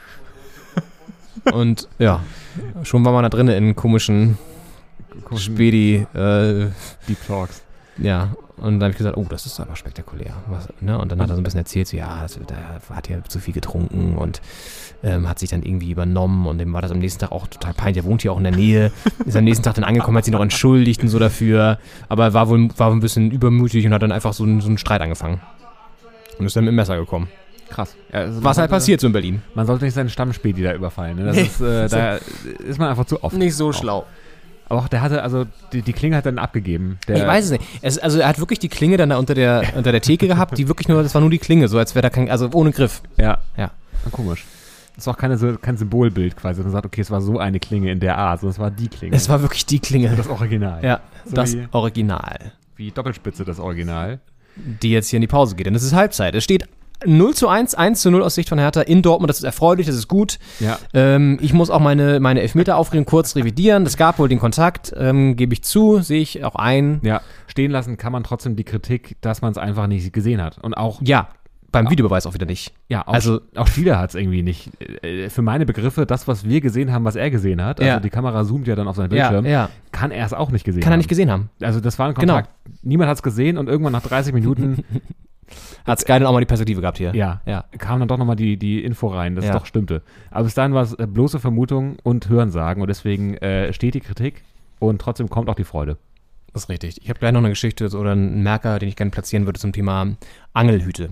Und ja, schon war man da drinnen in komischen Spedi. Deep Talks. Ja, und dann habe ich gesagt, das ist aber spektakulär. Ne? Und dann hat er so ein bisschen erzählt, so, der hat ja zu viel getrunken und hat sich dann irgendwie übernommen und dem war das am nächsten Tag auch total peinlich. Der wohnt hier auch in der Nähe, ist am nächsten Tag dann angekommen, hat sich noch entschuldigt und so dafür, aber war wohl ein bisschen übermütig und hat dann einfach so einen Streit angefangen. Und ist dann mit dem Messer gekommen. krass. Also Was halt passiert so in Berlin. Man sollte nicht seinen Stammspäti da überfallen. Ne? Das ist, da ist man einfach zu oft. Nicht so schlau. Aber auch der hatte, also die Klinge hat dann abgegeben. Der, Ich weiß es nicht. Also er hat wirklich die Klinge dann da unter der Theke gehabt, die wirklich nur, das war nur die Klinge, so als wäre da kein, also ohne Griff. Ja. Ja. Komisch. Das ist auch kein Symbolbild quasi. Man sagt, okay, es war so eine Klinge in der Art, sondern es war die Klinge. Es war wirklich die Klinge. das Original. Ja, So das wie- Original. Wie Doppelspitze das Original. Die jetzt hier in die Pause geht. Denn es ist Halbzeit. Es steht 0:1, 1:0 aus Sicht von Hertha in Dortmund. Das ist erfreulich, das ist gut. Ja. Ich muss auch meine Elfmeter-Aufregung kurz revidieren. Es gab wohl den Kontakt, gebe ich zu, sehe ich auch ein. Ja, stehen lassen kann man trotzdem die Kritik, dass man es einfach nicht gesehen hat. Und auch, Ja, beim Videobeweis auch wieder nicht. ja, auch, also- auch Spieler hat es irgendwie nicht. Für meine Begriffe, das, was wir gesehen haben, was er gesehen hat, also Ja. die Kamera zoomt ja dann auf seinen Ja, Bildschirm, ja. kann er es auch nicht gesehen Kann er haben. nicht gesehen haben. Also das war ein Kontakt. Niemand hat es gesehen und irgendwann nach 30 Minuten Hat Sky dann auch mal die Perspektive gehabt hier. ja, kam dann doch nochmal die Info rein, dass Ja. es doch stimmte. Aber bis dahin war es bloße Vermutung und Hörensagen und deswegen steht die Kritik und trotzdem kommt auch die Freude. Das ist richtig. Ich habe gleich noch eine Geschichte oder einen Merker, den ich gerne platzieren würde zum Thema Angelhüte.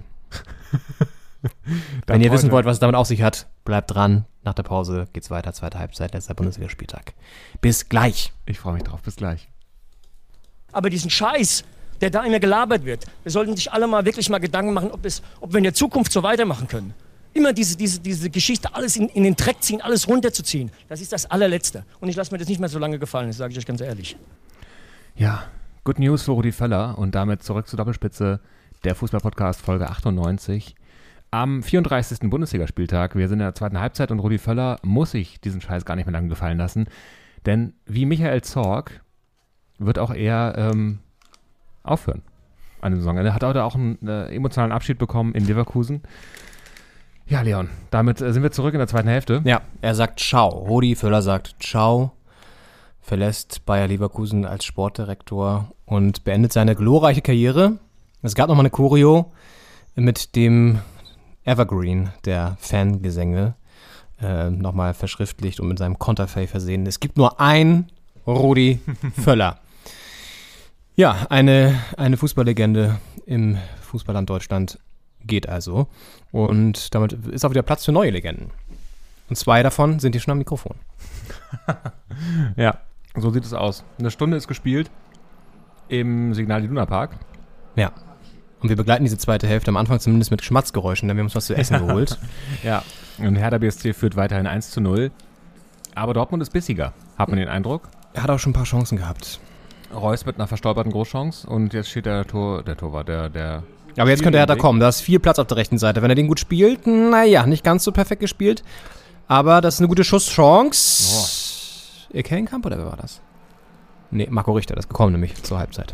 Wenn ihr wissen wollt, was es damit auf sich hat, bleibt dran. Nach der Pause geht's weiter. Zweite Halbzeit, letzter Bundesligaspieltag. Bis gleich. Ich freue mich drauf. Bis gleich. Aber diesen Scheiß, der da immer gelabert wird, wir sollten sich alle mal wirklich mal Gedanken machen, ob wir in der Zukunft so weitermachen können. Immer diese Geschichte, alles in den Dreck ziehen, alles runterzuziehen, das ist das allerletzte. Und ich lasse mir das nicht mehr so lange gefallen, das sage ich euch ganz ehrlich. Ja, Good News für Rudi Völler und damit zurück zur Doppelspitze, der Fußball-Podcast Folge 98. Am 34. Bundesligaspieltag, wir sind in der zweiten Halbzeit und Rudi Völler muss sich diesen Scheiß gar nicht mehr lange gefallen lassen, denn wie Michael Zorc wird auch er aufhören an der Saison. Er hat heute auch einen emotionalen Abschied bekommen in Leverkusen. Ja, Leon, damit sind wir zurück in der zweiten Hälfte. Ja, er sagt Ciao. Rudi Völler sagt Ciao, verlässt Bayer Leverkusen als Sportdirektor und beendet seine glorreiche Karriere. Es gab nochmal eine Choreo mit dem Evergreen der Fangesänge nochmal verschriftlicht und mit seinem Konterfei versehen. Es gibt nur ein Rudi Völler. Ja, eine Fußballlegende im Fußballland Deutschland geht also. Und damit ist auch wieder Platz für neue Legenden. Und 2 davon sind hier schon am Mikrofon. Ja, so sieht es aus. Eine Stunde ist gespielt im Signal Iduna Park. Ja. Und wir begleiten diese zweite Hälfte am Anfang zumindest mit Schmatzgeräuschen, denn wir haben uns was zu essen geholt. Ja, und Hertha BSC führt weiterhin 1:0. Aber Dortmund ist bissiger, hat man den Eindruck. Er hat auch schon ein paar Chancen gehabt. Reus mit einer verstolperten Großchance und jetzt steht der Torwart, der Aber jetzt könnte Hertha Weg. kommen. Da ist viel Platz auf der rechten Seite. Wenn er den gut spielt, naja, nicht ganz so perfekt gespielt. Aber das ist eine gute Schusschance. Ekelenkamp oder wer war das? Nee, Marco Richter, das ist gekommen nämlich zur Halbzeit.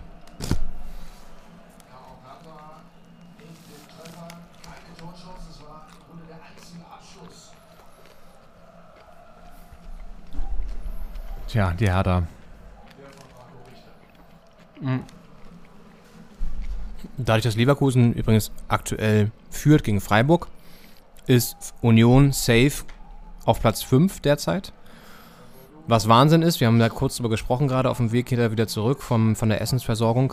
Tja, die Hertha. Dadurch, dass Leverkusen übrigens aktuell führt gegen Freiburg, ist Union safe auf Platz 5 derzeit. Was Wahnsinn ist, wir haben da kurz drüber gesprochen, gerade auf dem Weg hier wieder zurück von der Essensversorgung.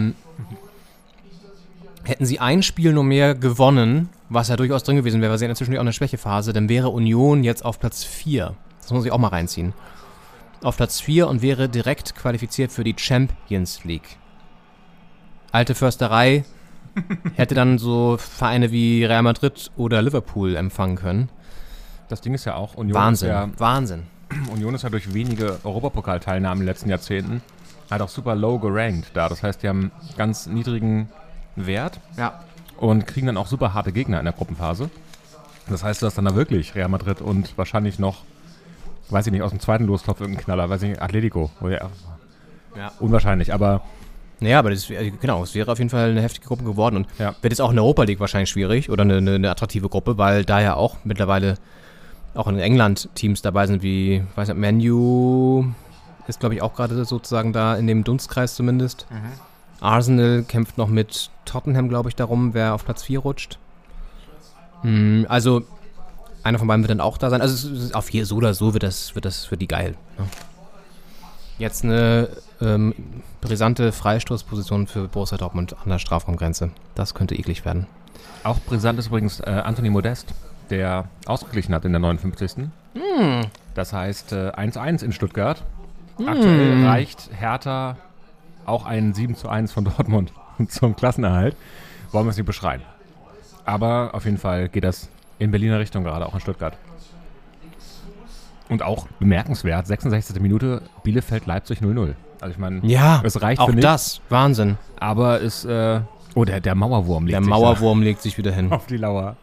Hätten sie ein Spiel nur mehr gewonnen, was ja durchaus drin gewesen wäre, weil sie inzwischen auch eine Schwächephase, dann wäre Union jetzt auf Platz 4. Das muss ich auch mal reinziehen. Auf Platz 4 und wäre direkt qualifiziert für die Champions League. Alte Försterei hätte dann so Vereine wie Real Madrid oder Liverpool empfangen können. Das Ding ist ja auch, Wahnsinn. Union ist ja durch wenige Europapokalteilnahmen in den letzten Jahrzehnten halt auch super low gerankt da. Das heißt, die haben ganz niedrigen Wert und kriegen dann auch super harte Gegner in der Gruppenphase. Das heißt, du hast dann da wirklich Real Madrid und wahrscheinlich noch, weiß ich nicht, aus dem zweiten Lostopf irgendein Knaller, weiß ich nicht, Atletico. Ja. Unwahrscheinlich, aber Naja, aber es wäre auf jeden Fall eine heftige Gruppe geworden und Ja. wird jetzt auch in der Europa League wahrscheinlich schwierig oder eine attraktive Gruppe, weil da ja auch mittlerweile auch in England Teams dabei sind wie, weiß nicht, Man U ist glaube ich auch gerade sozusagen da in dem Dunstkreis zumindest. Arsenal kämpft noch mit Tottenham, glaube ich, darum, wer auf Platz 4 rutscht. Also einer von beiden wird dann auch da sein. Also es ist so oder so wird das für die geil. Ne? Jetzt eine brisante Freistoßposition für Borussia Dortmund an der Strafraumgrenze. Das könnte eklig werden. Auch brisant ist übrigens Anthony Modest, der ausgeglichen hat in der 59. Das heißt 1-1 in Stuttgart. Aktuell reicht Hertha auch ein 7-1 von Dortmund zum Klassenerhalt. Wollen wir es nicht beschreien. Aber auf jeden Fall geht das in Berliner Richtung gerade, auch in Stuttgart. Und auch bemerkenswert, 66. Minute, Bielefeld-Leipzig 0-0. Also ich meine, es reicht auch für nichts. das, Wahnsinn. Aber es, der Mauerwurm legt Der sich Mauerwurm legt sich wieder hin. auf die Lauer.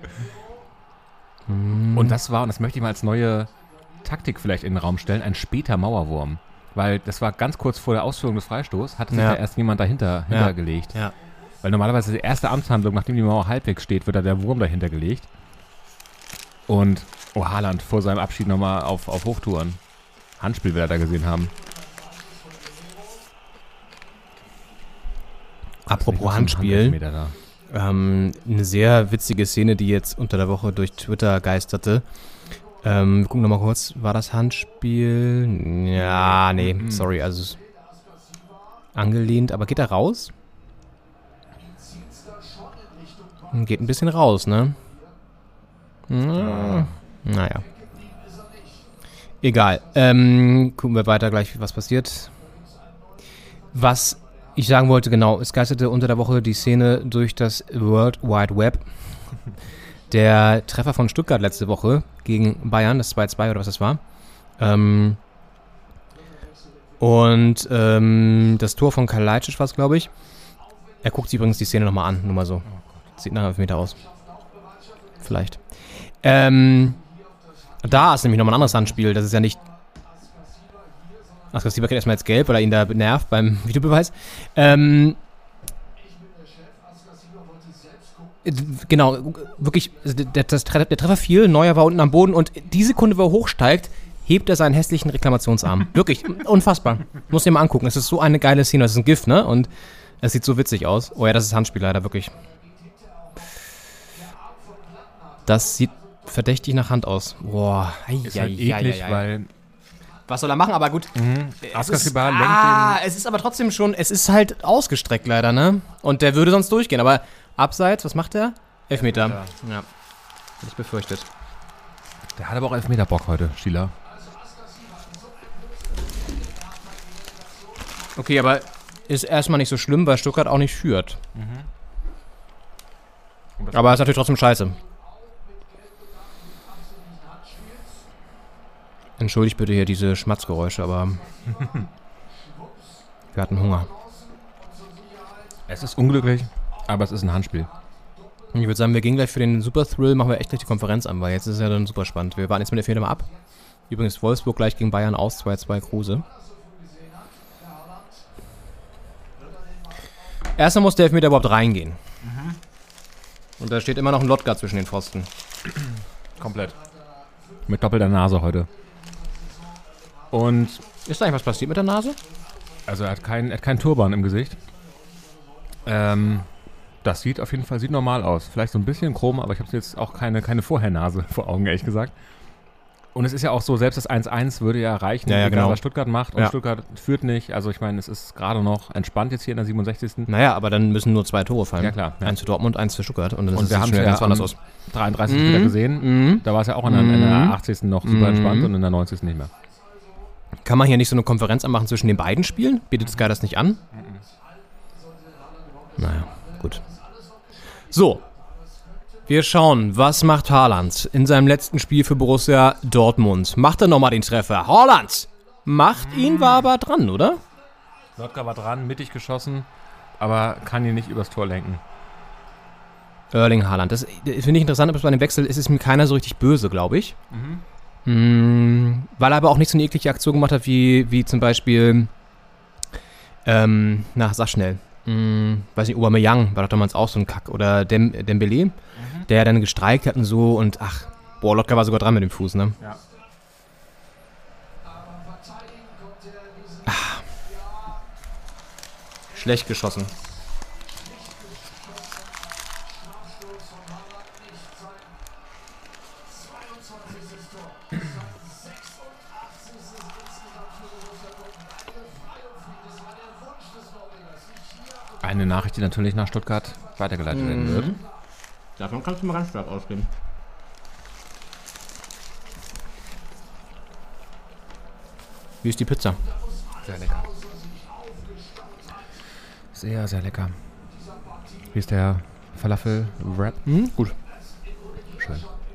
Und das möchte ich mal als neue Taktik vielleicht in den Raum stellen, ein später Mauerwurm. Weil das war ganz kurz vor der Ausführung des Freistoßes, hatte sich da erst jemand dahinter gelegt. Ja. Weil normalerweise die erste Amtshandlung, nachdem die Mauer halbwegs steht, wird da der Wurm dahinter gelegt. Und Haaland vor seinem Abschied nochmal auf Hochtouren. Handspiel will er da gesehen haben. Apropos Handspiel. Eine sehr witzige Szene, die jetzt unter der Woche durch Twitter geisterte. Wir gucken nochmal kurz. War das Handspiel? Ja, nee, sorry. Also es ist angelehnt. Aber geht er raus? Geht ein bisschen raus, ne? Naja. Egal. Gucken wir weiter gleich, was passiert. Was ich sagen wollte, genau, es geisterte unter der Woche die Szene durch das World Wide Web. Der Treffer von Stuttgart letzte Woche gegen Bayern, das 2-2 oder was das war. Das Tor von Kalajdzic war es, glaube ich. Er guckt sich übrigens die Szene nochmal an, nur mal so. Sieht nach 5 Meter aus. Vielleicht. Da ist nämlich nochmal ein anderes Handspiel. Das ist ja nicht... Askasiba kriegt erstmal jetzt gelb, weil er ihn da nervt beim Videobeweis. Genau, wirklich, der Treffer fiel, Neuer war unten am Boden und die Sekunde, wo er hochsteigt, hebt er seinen hässlichen Reklamationsarm. Wirklich, unfassbar. Muss dir mal angucken. Es ist so eine geile Szene. Das ist ein GIF, ne? Und es sieht so witzig aus. Oh ja, das ist Handspiel leider, wirklich. Das sieht verdächtig nach Hand aus. Boah, ist halt eklig, weil... Was soll er machen? Aber gut. Askasiba lenkt ihn. Es ist aber trotzdem schon, es ist halt ausgestreckt leider, ne? Und der würde sonst durchgehen. Aber abseits, was macht der? Elfmeter. Ja. Hätte ich befürchtet. Der hat aber auch Elfmeter-Bock heute, Schieler. Okay, aber ist erstmal nicht so schlimm, weil Stuttgart auch nicht führt. Aber ist natürlich trotzdem scheiße. Entschuldigt bitte hier diese Schmatzgeräusche, aber wir hatten Hunger. Es ist unglücklich, aber es ist ein Handspiel. Ich würde sagen, wir gehen gleich für den Super Thrill, machen wir echt gleich die Konferenz an, weil jetzt ist es ja dann super spannend. Wir warten jetzt mit der Elfmeter mal ab. Übrigens Wolfsburg gleich gegen Bayern aus, 2-2 Kruse. Erstmal muss der Elfmeter überhaupt reingehen. Und da steht immer noch ein Lotka zwischen den Pfosten. Komplett. Mit doppelter Nase heute. Und ist da eigentlich was passiert mit der Nase? Also er hat keinen Turban im Gesicht. Das sieht auf jeden Fall normal aus. Vielleicht so ein bisschen chrom, aber ich habe jetzt auch keine Vorhernase vor Augen, ehrlich gesagt. Und es ist ja auch so, selbst das 1-1 würde ja reichen, genau. was Stuttgart macht. Und Stuttgart führt nicht. Also ich meine, es ist gerade noch entspannt jetzt hier in der 67. Naja, aber dann müssen nur 2 Tore fallen. Ja, klar. Ja. 1 für Dortmund, 1 für Stuttgart. Und dann und ist wir es haben schnell ja ganz anders aus. 33. wieder gesehen. Da war es ja auch in der 80. noch super entspannt und in der 90. nicht mehr. Kann man hier nicht so eine Konferenz anmachen zwischen den beiden Spielen? Bietet Sky das nicht an? Naja, gut. So. Wir schauen, was macht Haaland in seinem letzten Spiel für Borussia Dortmund. Macht er nochmal den Treffer? Haaland macht ihn, war aber dran, oder? Lotka war dran, mittig geschossen, aber kann ihn nicht übers Tor lenken. Erling Haaland. Das finde ich interessant, aber bei dem Wechsel ist es mir keiner so richtig böse, glaube ich. Weil er aber auch nicht so eine eklige Aktion gemacht hat, wie zum Beispiel, sag schnell. Weiß nicht, Aubameyang war doch damals auch so ein Kack. Oder Dembélé, der dann gestreikt hat und so und Lotka war sogar dran mit dem Fuß, ne? Ja. Schlecht geschossen. Eine Nachricht, die natürlich nach Stuttgart weitergeleitet werden wird. Davon kannst du mal ganz stark ausgehen. Wie ist die Pizza? Sehr lecker. Sehr, sehr lecker. Wie ist der Falafel-Wrap? Gut. Schön.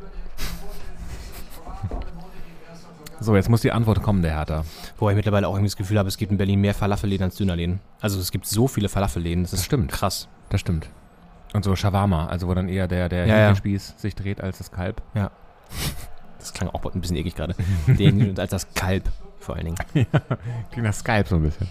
So, jetzt muss die Antwort kommen, der Hertha. Wobei ich mittlerweile auch irgendwie das Gefühl habe, es gibt in Berlin mehr Falafelläden als Dönerläden. Also es gibt so viele Falafelläden, das ist stimmt. Krass. Das stimmt. Und so Shawarma, also wo dann eher der Hähnchenspieß sich dreht als das Kalb. Ja. Das klang auch ein bisschen eklig gerade. Den als das Kalb vor allen Dingen. Ja, klingt nach Skype so ein bisschen.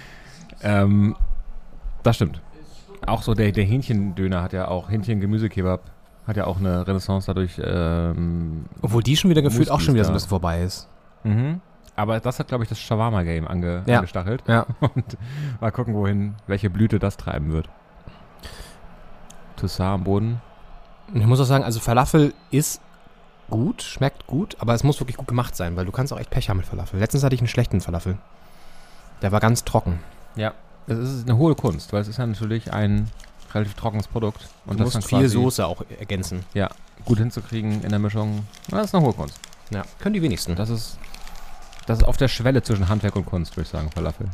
Das stimmt. Auch so der Hähnchendöner hat ja auch, Hähnchen-Gemüsekebab hat ja auch eine Renaissance dadurch. Obwohl die schon wieder gefühlt auch schon wieder so ein da. bisschen vorbei ist. Mhm. Aber das hat, glaube ich, das Shawarma-Game angestachelt. Ja. Und mal gucken, welche Blüte das treiben wird. Toussaint am Boden. Und ich muss auch sagen, also Falafel ist gut, schmeckt gut, aber es muss wirklich gut gemacht sein, weil du kannst auch echt Pech haben mit Falafel. Letztens hatte ich einen schlechten Falafel. Der war ganz trocken. Ja. Das ist eine hohe Kunst, weil es ist ja natürlich ein relativ trockenes Produkt. Und Du das musst dann viel quasi, Soße auch ergänzen. Ja, gut hinzukriegen in der Mischung. Das ist eine hohe Kunst. Ja, können die wenigsten. Das ist auf der Schwelle zwischen Handwerk und Kunst, würde ich sagen, Falafel.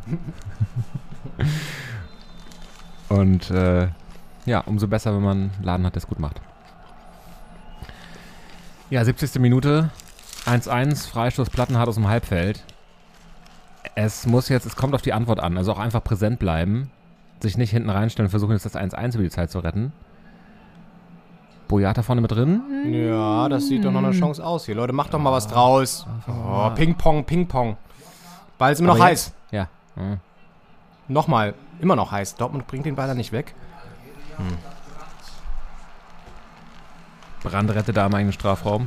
Und ja, umso besser, wenn man einen Laden hat, der es gut macht. Ja, 70. Minute. 1-1, Freistoß Plattenhardt aus dem Halbfeld. Es kommt auf die Antwort an. Also auch einfach präsent bleiben. Sich nicht hinten reinstellen und versuchen jetzt das 1-1 über die Zeit zu retten. Boyata vorne mit drin. Ja, das sieht doch noch eine Chance aus hier. Leute, macht doch mal was draus. Oh, Ping-Pong, Ping-Pong. Ball ist immer noch Aber heiß. Ja. Mhm. Nochmal, immer noch heiß. Dortmund bringt den Ball da nicht weg. Brand rettet da am eigenen Strafraum.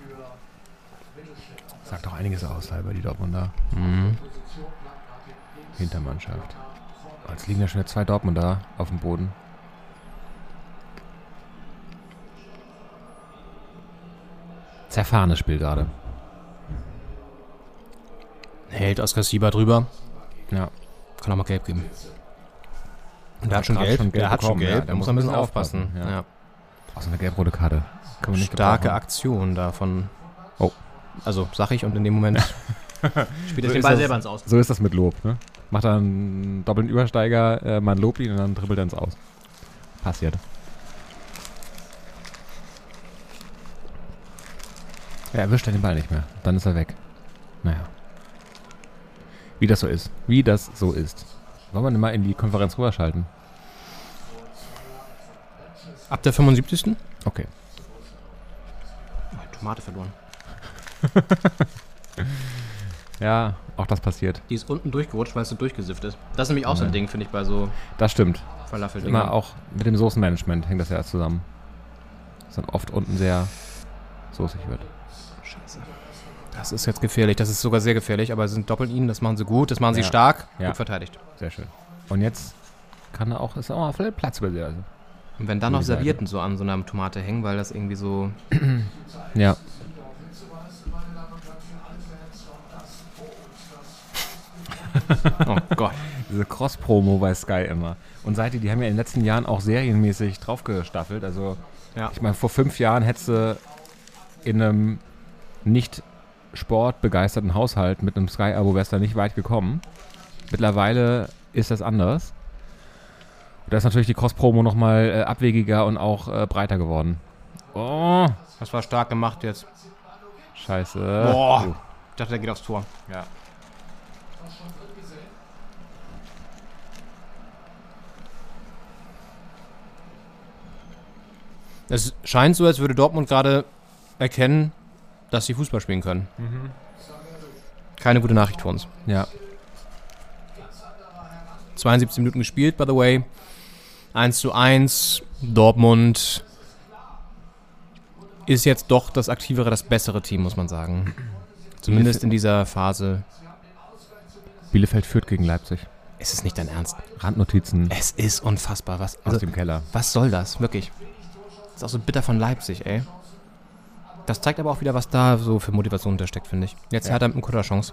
Sagt doch einiges aus, über die Dortmunder. Hintermannschaft. Jetzt liegen ja schon 2 Dortmunder auf dem Boden. Zerfahrenes Spiel gerade. Hält Oskar Sieber drüber. Ja. Kann auch mal gelb geben. Und der hat Schon schon gelb. gelb Der hat schon bekommen, gelb. ja. Da muss man ein bisschen aufpassen. Ja. Auch so eine gelb-rote Karte. Kann man nicht Starke gebrauchen. Aktion davon. Oh. Also, sag ich, und in dem Moment spielt er den ist Ball das- selber ins Aus. So ist das mit Lob, ne? Macht er einen doppelten Übersteiger, man lobt ihn und dann dribbelt er ins Aus. Passiert. Er erwischt er den Ball nicht mehr. Dann ist er weg. Naja. Wie das so ist. Wollen wir denn mal in die Konferenz rüberschalten? Ab der 75. Okay. Tomate verloren. Ja, auch das passiert. Die ist unten durchgerutscht, weil es so durchgesifft ist. Das ist nämlich auch so ein Ding, finde ich, bei so Das stimmt. Falafel-Dingern. Immer auch mit dem Soßenmanagement hängt das ja zusammen. Dass dann oft unten sehr soßig wird. Scheiße. Das ist jetzt gefährlich. Das ist sogar sehr gefährlich, aber sie sind doppelt ihnen. Das machen sie gut. Das machen sie Ja. stark. Ja. Gut verteidigt. Sehr schön. Und jetzt ist auch mal vielleicht Platz über sie. Also. Und wenn dann noch Gute Seite. Servietten so an so einer Tomate hängen, weil das irgendwie so... Ja. Oh Gott. Diese Cross-Promo bei Sky immer. Und die haben ja in den letzten Jahren auch serienmäßig draufgestaffelt. Also, Ja. ich meine, vor 5 Jahren hättest du in einem nicht sportbegeisterten Haushalt mit einem Sky-Abo wärst du da nicht weit gekommen. Mittlerweile ist das anders. Und da ist natürlich die Cross-Promo nochmal abwegiger und auch breiter geworden. Oh, Das war stark gemacht jetzt. scheiße. Boah. Ich dachte, der geht aufs Tor. Ja. Es scheint so, als würde Dortmund gerade erkennen, dass sie Fußball spielen können. Keine gute Nachricht für uns. Ja. 72 Minuten gespielt, by the way. 1:1. Dortmund ist jetzt doch das aktivere, das bessere Team, muss man sagen. Zumindest in dieser Phase. Bielefeld führt gegen Leipzig. Es ist nicht dein Ernst. Randnotizen Es ist unfassbar. Was, aus also, dem Keller. was soll das? Wirklich. Ist auch so bitter von Leipzig, ey. Das zeigt aber auch wieder, was da so für Motivation hintersteckt, finde ich. Jetzt Ja. hat er mit einem Konterchance.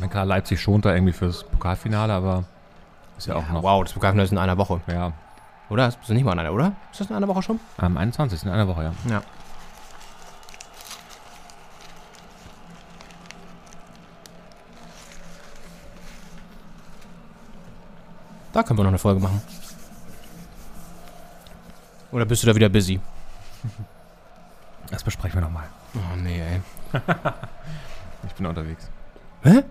Mein klar, Leipzig schont da irgendwie fürs Pokalfinale, aber ist ja auch noch. Wow, das Pokalfinale ist in einer Woche. Ja, Oder? Das ist nicht mal in einer, oder? Ist das in einer Woche schon? am 21. in einer Woche, ja. Ja. Da können wir noch eine Folge machen. Oder bist du da wieder busy? Das besprechen wir nochmal. Oh nee, ey. Ich bin unterwegs. Hä?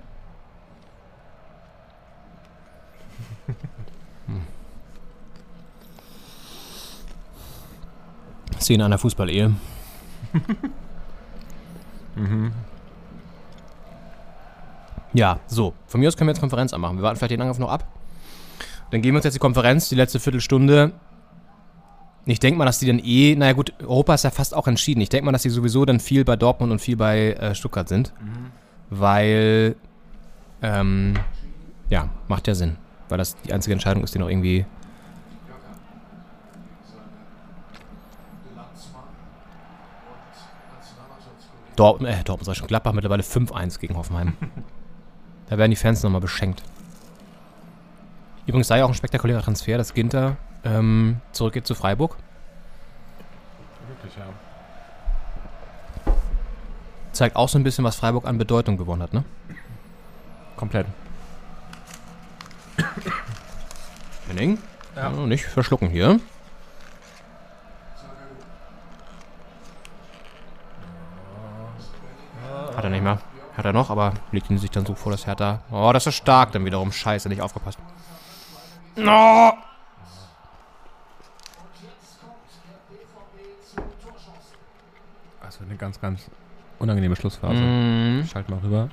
Szene einer Fußballehe. Ja, so. Von mir aus können wir jetzt Konferenz anmachen. Wir warten vielleicht den Angriff noch ab. Dann geben wir uns jetzt die Konferenz, die letzte Viertelstunde. Ich denke mal, dass die dann naja gut, Europa ist ja fast auch entschieden. Ich denke mal, dass die sowieso dann viel bei Dortmund und viel bei Stuttgart sind. Weil, ja, macht ja Sinn. Weil das die einzige Entscheidung ist, die noch irgendwie... Dortmund sag ich schon, Gladbach mittlerweile 5-1 gegen Hoffenheim. Da werden die Fans nochmal beschenkt. Übrigens sei ja auch ein spektakulärer Transfer, dass Ginter zurückgeht zu Freiburg. Wirklich, ja. Zeigt auch so ein bisschen, was Freiburg an Bedeutung gewonnen hat, ne? Komplett. Henning? Ja. Nicht verschlucken hier. Hat er nicht mehr. Hat er noch, aber legt ihn sich dann so vor, dass Hertha... Oh, das ist stark dann wiederum. Scheiße, nicht aufgepasst. No! Das wird eine ganz, ganz unangenehme Schlussphase. Schalt mal rüber.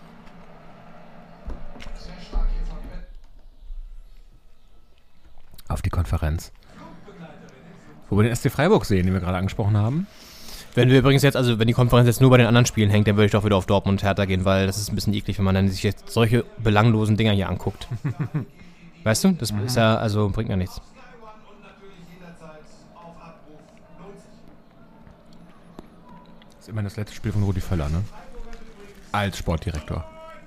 Auf die Konferenz. Wo wir den SC Freiburg sehen, den wir gerade angesprochen haben. Wenn wir übrigens jetzt, also wenn die Konferenz jetzt nur bei den anderen Spielen hängt, dann würde ich doch wieder auf Dortmund und Hertha gehen, weil das ist ein bisschen eklig, wenn man dann sich jetzt solche belanglosen Dinger hier anguckt. Weißt du? Das ist ja, also bringt ja nichts. Das ist immerhin das letzte Spiel von Rudi Völler, ne? Als Sportdirektor.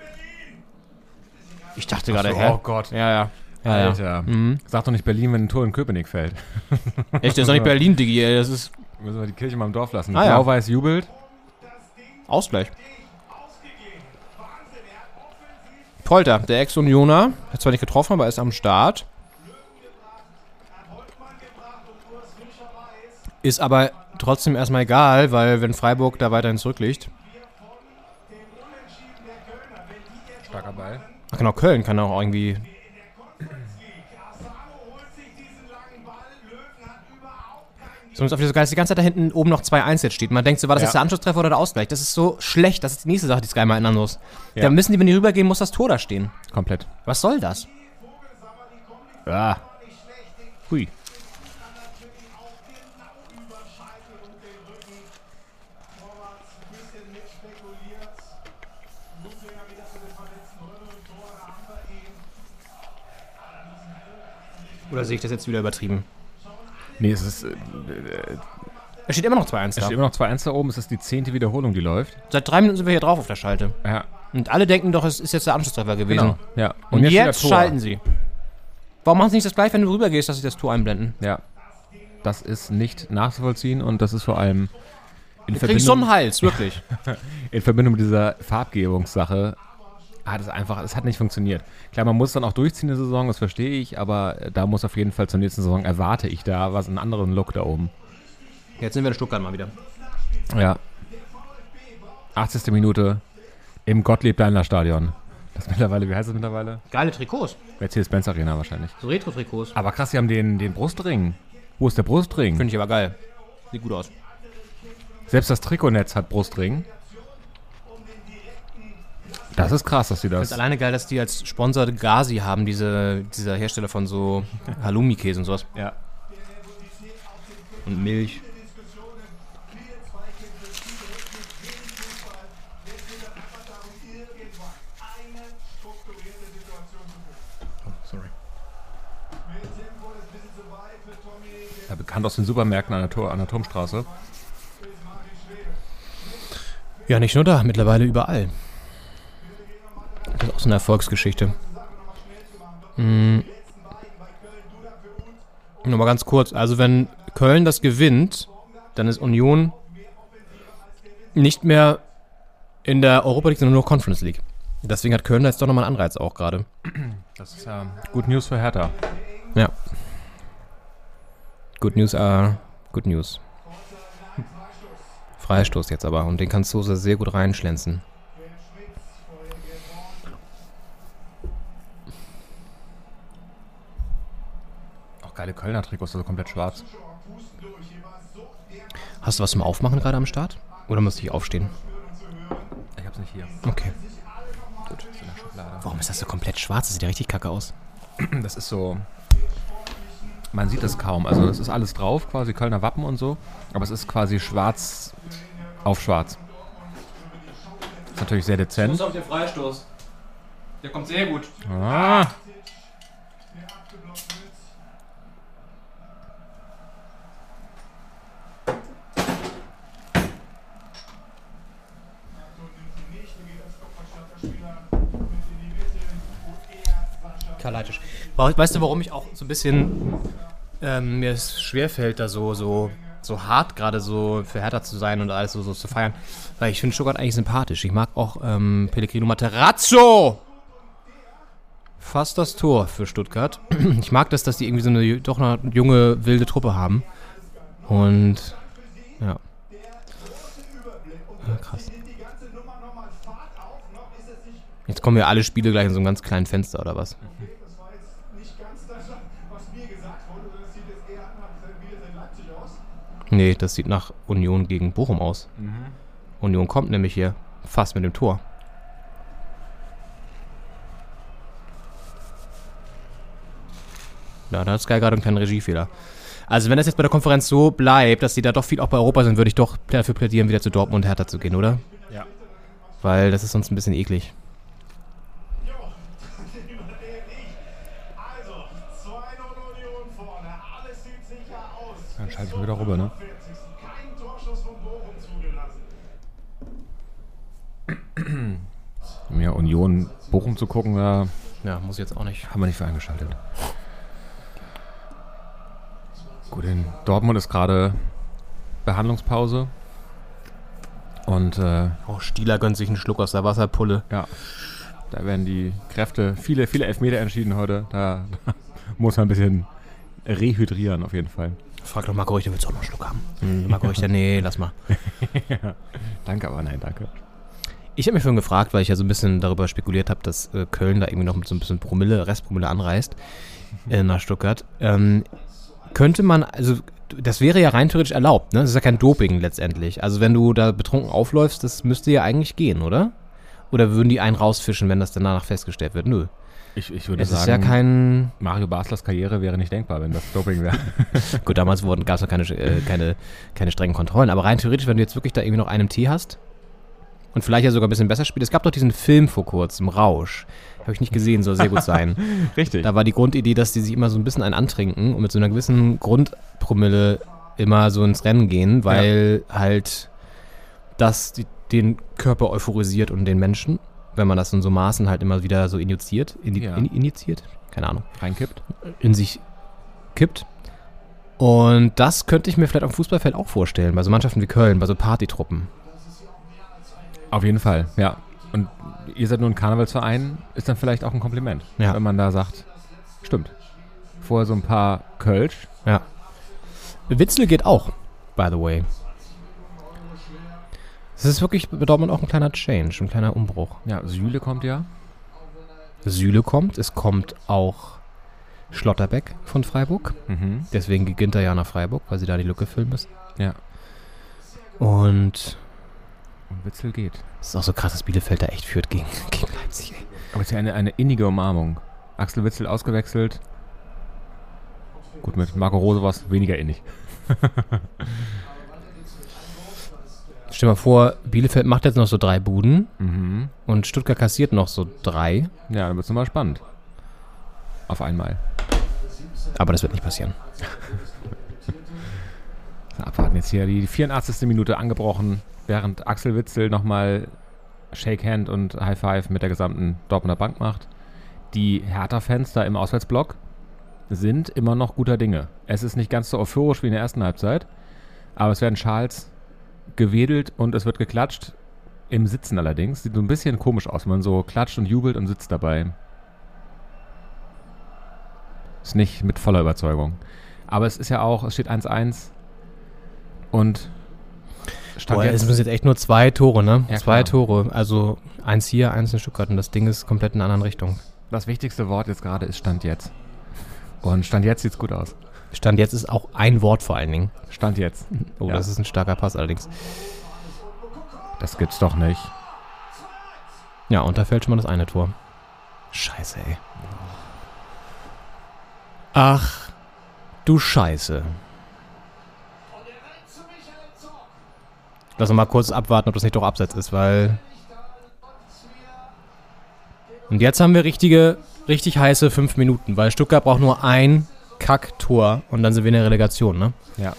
Ich dachte Ach gerade, so, hä? oh Gott. Ja. Alter. Sag doch nicht Berlin, wenn ein Tor in Köpenick fällt. Echt, das ist doch nicht Berlin, Digi, ey, das ist Müssen wir die Kirche mal im Dorf lassen. Ah, ja. Blau-Weiß jubelt. Ausgleich. Polter, der Ex-Unioner, hat zwar nicht getroffen, aber ist am Start. Ist aber trotzdem erstmal egal, weil wenn Freiburg da weiterhin zurückliegt. Starker Ball. Ach genau, Köln kann auch irgendwie... So, auf diese ganze Zeit da hinten oben noch 2-1 jetzt steht. Man denkt so, war das jetzt der Anschlusstreffer oder der Ausgleich? Das ist so schlecht. Das ist die nächste Sache, die es einmal ändern muss. Ja. Da müssen die, wenn die rübergehen, muss das Tor da stehen. Komplett. Was soll das? Ja. Hui. Oder sehe ich das jetzt wieder übertrieben? Nee, es ist... Es steht immer noch 2-1 Es da. steht immer noch 2-1 da oben. Es ist die 10. Wiederholung, die läuft. Seit 3 Minuten sind wir hier drauf auf der Schalte. Ja. Und alle denken doch, es ist jetzt der Anschlusstreffer gewesen. Genau. Ja. Und jetzt steht Tor. schalten sie. Warum machen sie nicht das gleich, wenn du rübergehst, dass sie das Tor einblenden? Ja. Das ist nicht nachzuvollziehen und das ist vor allem in Du kriegst so einen Hals, wirklich. in Verbindung mit dieser Farbgebungssache es hat nicht funktioniert. Klar, man muss dann auch durchziehen in der Saison, das verstehe ich, aber da muss auf jeden Fall zur nächsten Saison, erwarte ich da einen anderen Look da oben. Jetzt sind wir in Stuttgart mal wieder. Ja. 80. Minute im Gottlieb-Daimler-Stadion. Das mittlerweile, wie heißt das mittlerweile? Geile Trikots. Mercedes-Benz Arena wahrscheinlich. So Retro-Trikots. Aber krass, sie haben den Brustring. Wo ist der Brustring? Finde ich aber geil. Sieht gut aus. Selbst das Trikotnetz hat Brustring. Das ist krass, dass sie Ich das... finde es alleine geil, dass die als Sponsor Gazi haben, dieser Hersteller von so Halloumi-Käse und sowas. Ja. Und Milch. Oh, sorry. Ja, bekannt aus den Supermärkten an der Turmstraße. Ja, nicht nur da, mittlerweile überall. Das ist auch so eine Erfolgsgeschichte. Nochmal ganz kurz. Also wenn Köln das gewinnt, dann ist Union nicht mehr in der Europa League, sondern nur Conference League. Deswegen hat Köln da jetzt doch nochmal einen Anreiz auch gerade. Das ist ja Good News für Hertha. Ja. Good News, good News. Freistoß jetzt aber. Und den kann Sosa sehr gut reinschlänzen. Auch geile Kölner Trikots, also komplett schwarz. Hast du was zum Aufmachen gerade am Start? Oder musst du dich aufstehen? Ich hab's nicht hier. Okay. Gut, ist in der Schublade. Warum ist das so komplett schwarz? Das sieht ja richtig kacke aus. Das ist so... Man sieht es kaum. Also es ist alles drauf, quasi Kölner Wappen und so. Aber es ist quasi schwarz auf schwarz. Ist natürlich sehr dezent. auf den Freistoß. Der kommt sehr gut. Ah. Kalajdzic. Weißt du, warum ich auch so ein bisschen mir es schwerfällt, da so hart gerade so für Hertha zu sein und alles so zu feiern? Weil ich finde Stuttgart eigentlich sympathisch. Ich mag auch Pellegrino Materazzo. Fast das Tor für Stuttgart. Ich mag das, dass die irgendwie so eine doch eine junge, wilde Truppe haben. Und ja. Krass. Jetzt kommen ja alle Spiele gleich in so einem ganz kleinen Fenster, oder was? Nee, das sieht nach Union gegen Bochum aus. Union kommt nämlich hier fast mit dem Tor. Ja, da hat Sky gerade einen kleinen Regiefehler. Also wenn das jetzt bei der Konferenz so bleibt, dass die da doch viel auch bei Europa sind, würde ich doch dafür plädieren, wieder zu Dortmund und Hertha zu gehen, oder? Ja. Weil das ist sonst ein bisschen eklig. Dann schalte ich mal wieder rüber, ne? Um ja Union Bochum zu gucken, da Ja, muss jetzt auch nicht. haben wir nicht für eingeschaltet. Gut, in Dortmund ist gerade Behandlungspause. Und Stieler gönnt sich einen Schluck aus der Wasserpulle. ja, da werden die Kräfte, viele Elfmeter entschieden heute. Da muss man ein bisschen rehydrieren auf jeden Fall. Frag doch Marco Richter, willst du auch noch einen Schluck haben? Marco Richter, nee, lass mal. Ja, danke, aber nein, danke. Ich habe mich vorhin gefragt, weil ich ja so ein bisschen darüber spekuliert habe, dass Köln da irgendwie noch mit so ein bisschen Restpromille anreist nach Stuttgart. Könnte man, also das wäre ja rein theoretisch erlaubt, ne? Das ist ja kein Doping letztendlich. Also wenn du da betrunken aufläufst, das müsste ja eigentlich gehen, oder? Oder würden die einen rausfischen, wenn das dann danach festgestellt wird? Nö. Ich würde Es sagen, ist ja kein... Mario Baslers Karriere wäre nicht denkbar, wenn das Doping wäre. Gut, damals gab es noch keine strengen Kontrollen. Aber rein theoretisch, wenn du jetzt wirklich da irgendwie noch einen Tee hast und vielleicht ja sogar ein bisschen besser spielst. Es gab doch diesen Film vor kurzem, Rausch. Habe ich nicht gesehen, soll sehr gut sein. Richtig. Da war die Grundidee, dass die sich immer so ein bisschen einen antrinken und mit so einer gewissen Grundpromille immer so ins Rennen gehen, weil halt das den Körper euphorisiert und den Menschen, wenn man das in so Maßen halt immer wieder so injiziert? Keine Ahnung. Reinkippt. In sich kippt. Und das könnte ich mir vielleicht auf dem Fußballfeld auch vorstellen, bei so Mannschaften wie Köln, bei so Partytruppen. Auf jeden Fall, ja. Und ihr seid nur ein Karnevalsverein, ist dann vielleicht auch ein Kompliment, Ja. wenn man da sagt, stimmt. Vorher so ein paar Kölsch. Ja. Witzel geht auch, by the way. Das ist wirklich bei Dortmund auch ein kleiner Change, ein kleiner Umbruch. Ja, Süle kommt ja. Süle kommt, es kommt auch Schlotterbeck von Freiburg. Mhm. Deswegen geht Ginter ja nach Freiburg, weil sie da die Lücke füllen müssen. Ja. Und Witzel geht. es ist auch so krass, dass Bielefeld da echt führt gegen Leipzig. Ey. Aber es ist ja eine innige Umarmung. Axel Witzel ausgewechselt. Gut, mit Marco Rose war es weniger innig. Stell dir mal vor, Bielefeld macht jetzt noch so 3 Buden Mhm. und Stuttgart kassiert noch so 3. Ja, dann wird es nochmal spannend. Auf einmal. Aber das wird nicht passieren. Abwarten jetzt hier. Die 84. Minute angebrochen, während Axel Witzel nochmal Shake Hand und High Five mit der gesamten Dortmunder Bank macht. Die Hertha-Fans da im Auswärtsblock sind immer noch guter Dinge. Es ist nicht ganz so euphorisch wie in der ersten Halbzeit, aber es werden Schals gewedelt und es wird geklatscht. Im Sitzen allerdings. Sieht so ein bisschen komisch aus, wenn man so klatscht und jubelt und sitzt dabei. Ist nicht mit voller Überzeugung. Aber es ist ja auch, es steht 1-1 und Boah, es sind jetzt echt nur 2 Tore, ne? Ja, 2 klar. Tore. Also 1 hier, 1 in Stuttgart und das Ding ist komplett in einer anderen Richtung. Das wichtigste Wort jetzt gerade ist Stand jetzt. Und Stand jetzt sieht's gut aus. Stand jetzt ist auch ein Wort vor allen Dingen. Stand jetzt. Oh, Ja. das ist ein starker Pass allerdings. Das gibt's doch nicht. Ja, und da fällt schon mal das eine Tor. Scheiße, ey. Ach, du Scheiße. Lass uns mal kurz abwarten, ob das nicht doch abseits ist, weil... Und jetzt haben wir richtig heiße 5 Minuten, weil Stuttgart braucht nur ein Kack-Tor und dann sind wir in der Relegation, ne? Ja.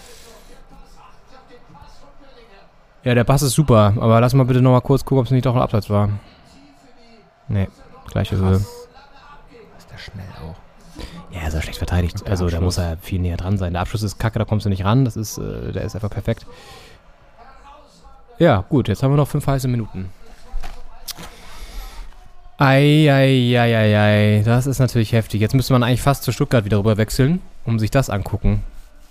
Ja, der Pass ist super, aber lass mal bitte nochmal kurz gucken, ob es nicht doch ein Abseits war. Nee, gleiche Höhe. Ist der schnell auch. Ja, ist ja schlecht verteidigt. Und der Also da Abschluss. muss er viel näher dran sein. Der Abschluss ist kacke, da kommst du nicht ran. Das ist, der ist einfach perfekt. Ja, gut, jetzt haben wir noch 5 heiße Minuten. Ei, das ist natürlich heftig. Jetzt müsste man eigentlich fast zu Stuttgart wieder rüber wechseln, um sich das angucken.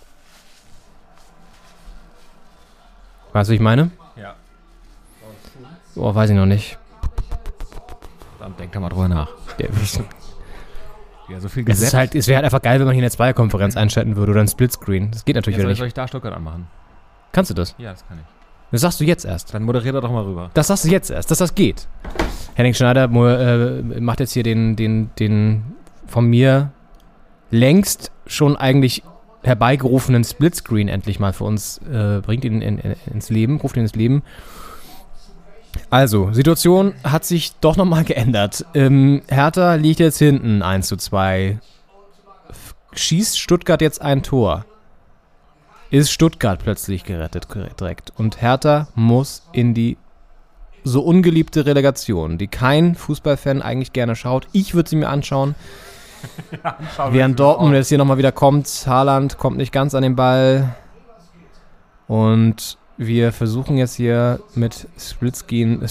Weißt du, wie ich meine? Ja. Oh, weiß ich noch nicht. Dann denk da mal drüber nach. Ja, so viel Es ist Gesetz. halt, es wäre halt einfach geil, wenn man hier eine Zweierkonferenz einschalten würde oder ein Splitscreen. Das geht natürlich wieder Soll nicht. ich da Stuttgart anmachen? Kannst du das? Ja, das kann ich. Das sagst du jetzt erst. Dann moderiert er doch mal rüber. Das sagst du jetzt erst, dass das geht. Henning Schneider macht jetzt hier den von mir längst schon eigentlich herbeigerufenen Splitscreen endlich mal für uns, bringt ihn ins Leben, ruft ihn ins Leben. Also, Situation hat sich doch nochmal geändert. Hertha liegt jetzt hinten 1:2. Schießt Stuttgart jetzt ein Tor? Ist Stuttgart plötzlich gerettet direkt. Und Hertha muss in die so ungeliebte Relegation, die kein Fußballfan eigentlich gerne schaut. Ich würde sie mir anschauen. Während Dortmund jetzt hier nochmal wieder kommt. Haaland kommt nicht ganz an den Ball. Und wir versuchen jetzt hier mit Splitscreen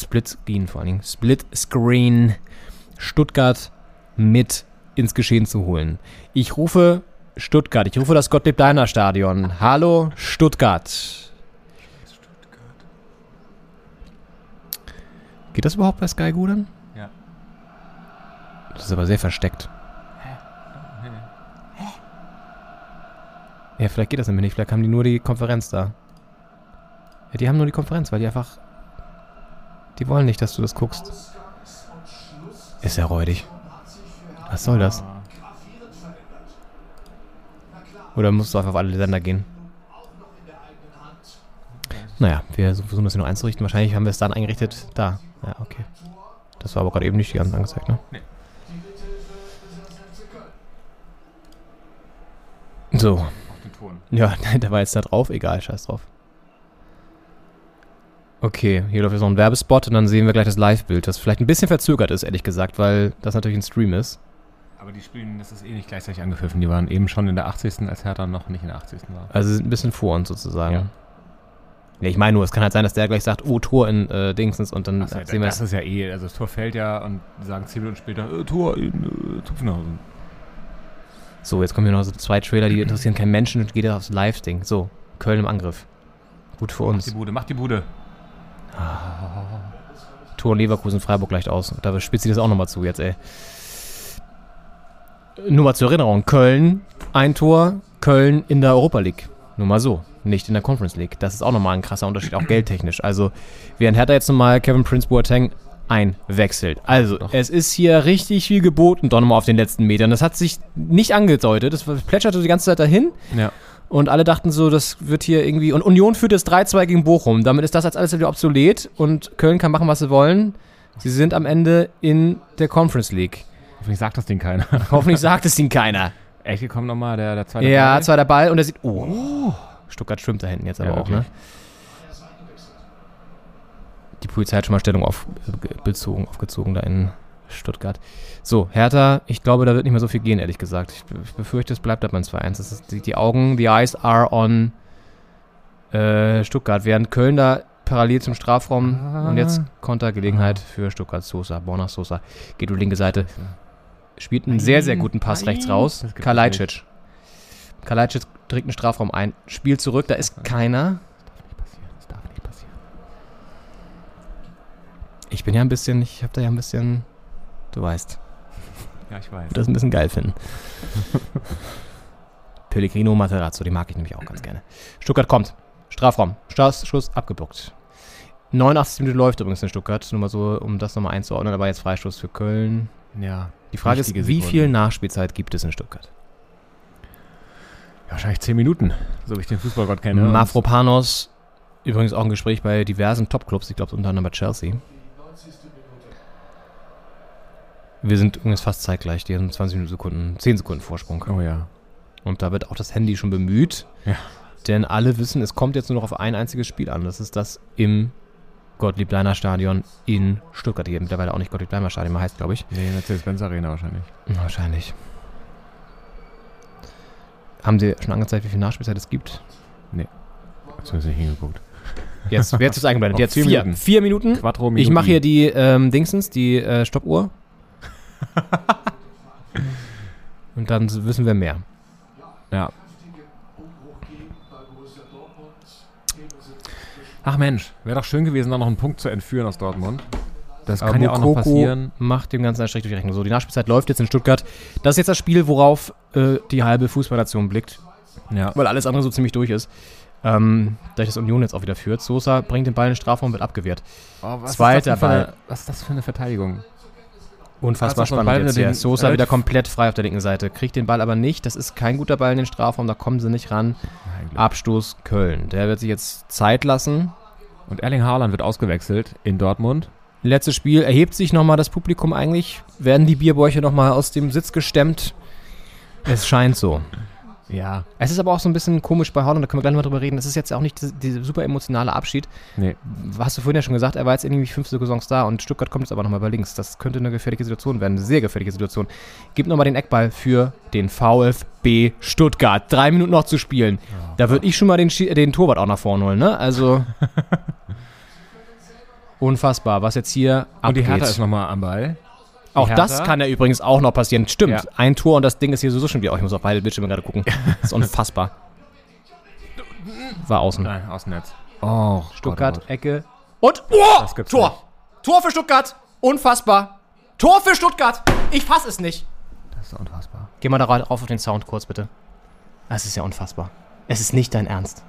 Stuttgart mit ins Geschehen zu holen. Ich rufe Stuttgart. Ich rufe das Gottlieb-Daimler-Stadion. Hallo, Stuttgart. Geht das überhaupt bei Sky gut an? Ja. Das ist aber sehr versteckt. Ja, vielleicht geht das nämlich nicht. Vielleicht haben die nur die Konferenz da. Ja, die haben nur die Konferenz, weil die einfach... Die wollen nicht, dass du das guckst. Ist ja räudig. Was soll das? Oder musst du einfach auf alle Sender gehen? Naja, wir versuchen das hier noch einzurichten. Wahrscheinlich haben wir es dann eingerichtet. Da. Ja, okay. Das war aber gerade eben nicht die ganze angezeigt, ne? Nee. So. Auf den Ton. Ja, der war jetzt da drauf. Egal, scheiß drauf. Okay, hier läuft jetzt noch ein Werbespot und dann sehen wir gleich das Live-Bild, das vielleicht ein bisschen verzögert ist, ehrlich gesagt, weil das natürlich ein Stream ist. Aber die spielen, das ist eh nicht gleichzeitig angepfiffen. Die waren eben schon in der 80. als Hertha noch nicht in der 80. war. Also sie sind ein bisschen vor uns sozusagen. Ja. Ja, ich meine nur, es kann halt sein, dass der gleich sagt, oh, Tor in Dingsens und dann Achso, sehen wir das ist ja eh, also das Tor fällt ja und die sagen 10 Minuten später, Tor in Zuffenhausen. So, jetzt kommen hier noch so 2 Trailer, die interessieren keinen Menschen und geht aufs Live-Ding. So, Köln im Angriff. Gut für uns. Mach die Bude. Tor Leverkusen, Freiburg leicht aus. Da spitzt sie das auch nochmal zu jetzt, ey. Nur mal zur Erinnerung, Köln, ein Tor, Köln in der Europa League. Nur mal so, nicht in der Conference League. Das ist auch nochmal ein krasser Unterschied, auch geldtechnisch. Also, während Hertha jetzt nochmal Kevin Prince Boateng einwechselt. Also, es ist hier richtig viel geboten, doch nochmal auf den letzten Metern. Das hat sich nicht angedeutet, das plätscherte die ganze Zeit dahin. Ja. Und alle dachten so, das wird hier irgendwie... Und Union führt jetzt 3-2 gegen Bochum. Damit ist das jetzt alles wieder obsolet und Köln kann machen, was sie wollen. Sie sind am Ende in der Conference League. Hoffentlich sagt das Ding keiner. Hoffentlich sagt es ihnen keiner. Echt, hier kommt nochmal der zweite Ja, Ball. zweiter Ball und er sieht... Oh, Stuttgart schwimmt da hinten jetzt aber Ja, auch, ne? wirklich. Die Polizei hat schon mal Stellung aufgezogen da in Stuttgart. So, Hertha, ich glaube, da wird nicht mehr so viel gehen, ehrlich gesagt. Ich befürchte, es bleibt beim 2-1. Das ist die eyes are on Stuttgart, während Köln da parallel zum Strafraum und jetzt Kontergelegenheit für Stuttgart. Sosa, Borna Sosa geht über die linke Seite. Spielt einen sehr, sehr guten Pass rechts raus. Kalajdzic trägt einen Strafraum ein. Spielt zurück, da ist keiner. Das darf nicht passieren. Ich bin ja ein bisschen, ich habe da ja ein bisschen, du weißt, Ja, ich weiß. das ein bisschen geil finden. Pellegrino Materazzo, die mag ich nämlich auch ganz gerne. Stuttgart kommt. Strafraum. Schuss abgeblockt. 89 Minuten läuft übrigens in Stuttgart. Nur mal so, um das nochmal einzuordnen. Aber jetzt Freistoß für Köln. Ja. Die Frage ist, wie viel Nachspielzeit gibt es in Stuttgart? Ja, wahrscheinlich 10 Minuten, so wie ich den Fußballgott kenne. Mavropanos, übrigens auch ein Gespräch bei diversen Topclubs. Ich glaube unter anderem bei Chelsea. Wir sind übrigens fast zeitgleich. Die haben 10 Sekunden Vorsprung. Oh ja. Und da wird auch das Handy schon bemüht. Ja. Denn alle wissen, es kommt jetzt nur noch auf ein einziges Spiel an. Das ist das im Gottlieb-Leiner-Stadion in Stuttgart. Hier mittlerweile auch nicht Gottlieb-Leiner-Stadion mehr heißt, glaube ich. Nee, in der Mercedes-Benz-Arena wahrscheinlich. Wahrscheinlich. Haben Sie schon angezeigt, wie viel Nachspielzeit es gibt? Nee. Hast du nicht hingeguckt. Jetzt ist eingeblendet. Noch Jetzt 4 Minuten. 4 Minuten. Quattro Ich Minuten. mache hier die die Stoppuhr. Und dann wissen wir mehr. Ja. Ach Mensch, wäre doch schön gewesen, da noch einen Punkt zu entführen aus Dortmund. Das kann ja auch noch passieren. Macht dem Ganzen einen Strich durch die Rechnung. So, die Nachspielzeit läuft jetzt in Stuttgart. Das ist jetzt das Spiel, worauf die halbe Fußballnation blickt. Ja. Weil alles andere so ziemlich durch ist. Dadurch, dass Union jetzt auch wieder führt. Sosa bringt den Ball in den Strafraum, wird abgewehrt. Oh, Zweiter Ball. Was ist das für eine Verteidigung? Unfassbar Also, spannend jetzt hier. den Sosa wieder komplett frei auf der linken Seite. Kriegt den Ball aber nicht. Das ist kein guter Ball in den Strafraum. Da kommen sie nicht ran. Abstoß Köln. Der wird sich jetzt Zeit lassen. Und Erling Haaland wird ausgewechselt in Dortmund. Letztes Spiel. Erhebt sich nochmal das Publikum eigentlich? Werden die Bierbäuche nochmal aus dem Sitz gestemmt? Es scheint so. Ja. Es ist aber auch so ein bisschen komisch bei Haaland, da können wir gleich mal drüber reden. Das ist jetzt auch nicht dieser super emotionale Abschied. Nee. Hast du vorhin ja schon gesagt, er war jetzt irgendwie 5 Saisons da und Stuttgart kommt jetzt aber nochmal bei links. Das könnte eine gefährliche Situation werden, eine sehr gefährliche Situation. Gib nochmal den Eckball für den VfB Stuttgart. 3 Minuten noch zu spielen. Oh, da würde ich schon mal den Torwart auch nach vorne holen, ne? Also unfassbar, was jetzt hier abgeht. Und die Hertha ist nochmal am Ball. Auch Hertha. das kann ja übrigens auch noch passieren. Stimmt, Ja. ein Tor und das Ding ist hier sowieso schon wieder. Oh, ich muss auf beide Bildschirme gerade gucken. Das ist unfassbar. War außen. Nein, Außennetz. Oh, Stuttgart, Gott. Ecke. Und Das gibt's Tor! nicht. Tor für Stuttgart! Unfassbar! Tor für Stuttgart! Ich fass es nicht! Das ist unfassbar. Geh mal da rauf auf den Sound kurz, bitte. Das ist ja unfassbar. Es ist nicht dein Ernst.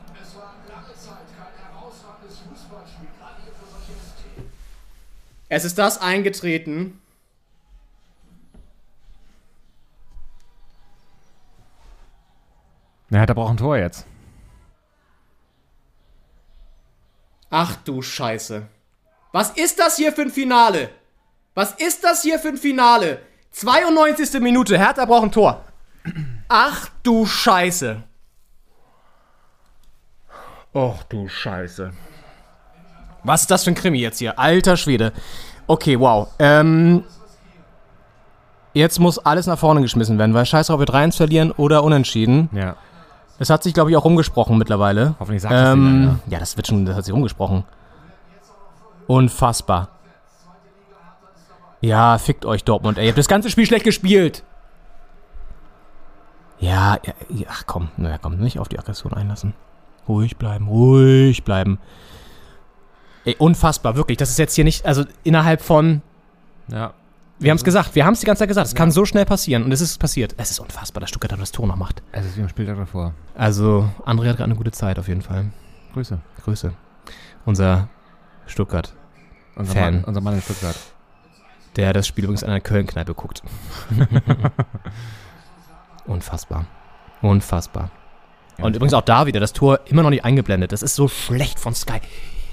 Es ist das eingetreten. Der Hertha braucht ein Tor jetzt. Ach du Scheiße. Was ist das hier für ein Finale? Was ist das hier für ein Finale? 92. Minute, Hertha braucht ein Tor. Ach du Scheiße. Och du Scheiße. Was ist das für ein Krimi jetzt hier? Alter Schwede. Okay, wow. Jetzt muss alles nach vorne geschmissen werden, weil scheiße, ob wir 3-1 verlieren oder unentschieden. Ja. Das hat sich, glaube ich, auch rumgesprochen mittlerweile. Hoffentlich sagt das nicht einer. Ja, das hat sich rumgesprochen. Unfassbar. Ja, fickt euch Dortmund, ey. Ihr habt das ganze Spiel schlecht gespielt. Ja, ach komm. Naja, komm, nicht auf die Aggression einlassen. Ruhig bleiben, ruhig bleiben. Ey, unfassbar, wirklich. Das ist jetzt hier nicht, also innerhalb von... Ja. Wir haben es gesagt, wir haben es die ganze Zeit gesagt. Es kann so schnell passieren und es ist passiert. Es ist unfassbar, dass Stuttgart das Tor noch macht. Es ist wie am Spieltag davor. Also, André hat gerade eine gute Zeit auf jeden Fall. Grüße. Unser Stuttgart. Fan. Unser Mann in Stuttgart. Der das Spiel übrigens an einer Köln-Kneipe guckt. Unfassbar. Ja. Und übrigens auch da wieder, das Tor immer noch nicht eingeblendet. Das ist so schlecht von Sky.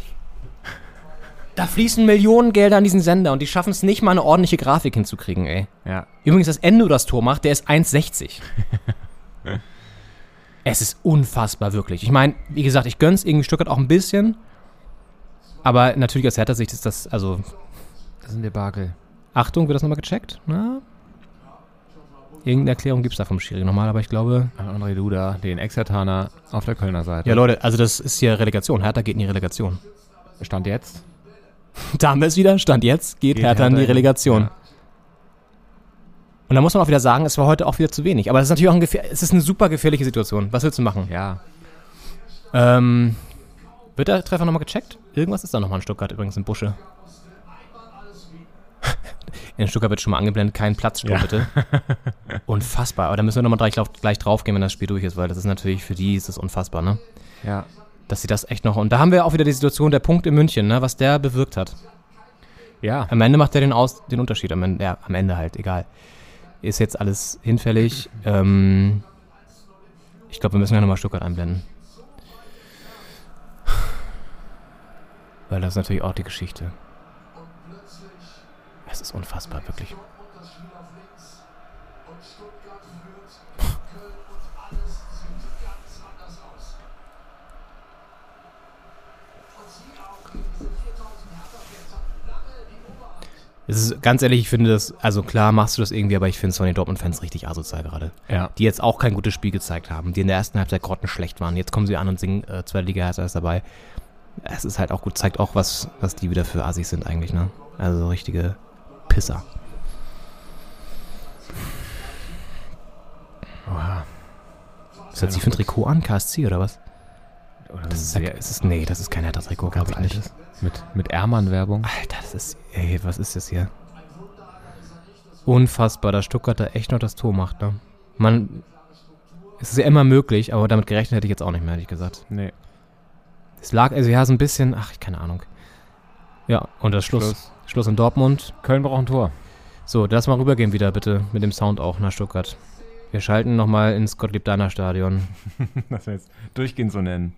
Da fließen Millionengelder an diesen Sender und die schaffen es nicht mal, eine ordentliche Grafik hinzukriegen, ey. Ja. Übrigens, das Endo das Tor macht, der ist 1,60. Es ist unfassbar, wirklich. Ich meine, wie gesagt, ich gönn's irgendwie Stuttgart auch ein bisschen. Aber natürlich aus Hertha-Sicht ist das, also, Das ist ein Debakel. Achtung, wird das nochmal gecheckt? Na? Irgendeine Erklärung gibt es da vom Schiri nochmal, aber ich glaube... André Duda, den Ex-Herthaner auf der Kölner Seite. Ja, Leute, also das ist hier Relegation. Hertha geht in die Relegation. Stand jetzt? Da haben wir es wieder. Stand jetzt geht Hertha in die Relegation. Ja. Und da muss man auch wieder sagen, es war heute auch wieder zu wenig. Aber es ist natürlich auch es ist eine super gefährliche Situation. Was willst du machen? Ja. Wird der Treffer nochmal gecheckt? Irgendwas ist da nochmal in Stuttgart übrigens im Busche. In Stuttgart wird schon mal angeblendet, kein Platzsturm, bitte. Unfassbar. Aber da müssen wir nochmal gleich draufgehen, wenn das Spiel durch ist, weil das ist natürlich für die ist das unfassbar, ne? Ja. Dass sie das echt noch... Und da haben wir auch wieder die Situation, der Punkt in München, ne? Was der bewirkt hat. Ja. Am Ende macht er den Unterschied. Am Ende halt, egal. Ist jetzt alles hinfällig. Ich glaube, wir müssen ja nochmal Stuttgart einblenden. Weil das ist natürlich auch die Geschichte. Es ist unfassbar, wirklich. Es ist, ganz ehrlich, ich finde das, also klar machst du das irgendwie, aber ich finde es von den Dortmund-Fans richtig asozial gerade. Ja. Die jetzt auch kein gutes Spiel gezeigt haben, die in der ersten Halbzeit grottenschlecht waren. Jetzt kommen sie an und singen zweite Liga Hertha ist dabei. Es ist halt auch gut, zeigt auch, was die wieder für Assis sind eigentlich, ne? Also so richtige Pisser. Oha. Was hat sie für ein Trikot an? KSC oder was? Oder Das ist kein Hertha-Trikot, glaube ich nicht. Mit Ehrmann-Werbung. Alter, das ist, ey, was ist das hier? Unfassbar, dass Stuttgart da echt noch das Tor macht, ne? Es ist ja immer möglich, aber damit gerechnet hätte ich jetzt auch nicht mehr, ehrlich gesagt. Nee. Es lag, also ja, so ein bisschen, keine Ahnung. Ja, und das Schluss in Dortmund. Köln braucht ein Tor. So, lass mal rübergehen wieder, bitte, mit dem Sound auch nach Stuttgart. Wir schalten nochmal ins Gottlieb-Daimler-Stadion. Das wir jetzt durchgehend so nennen.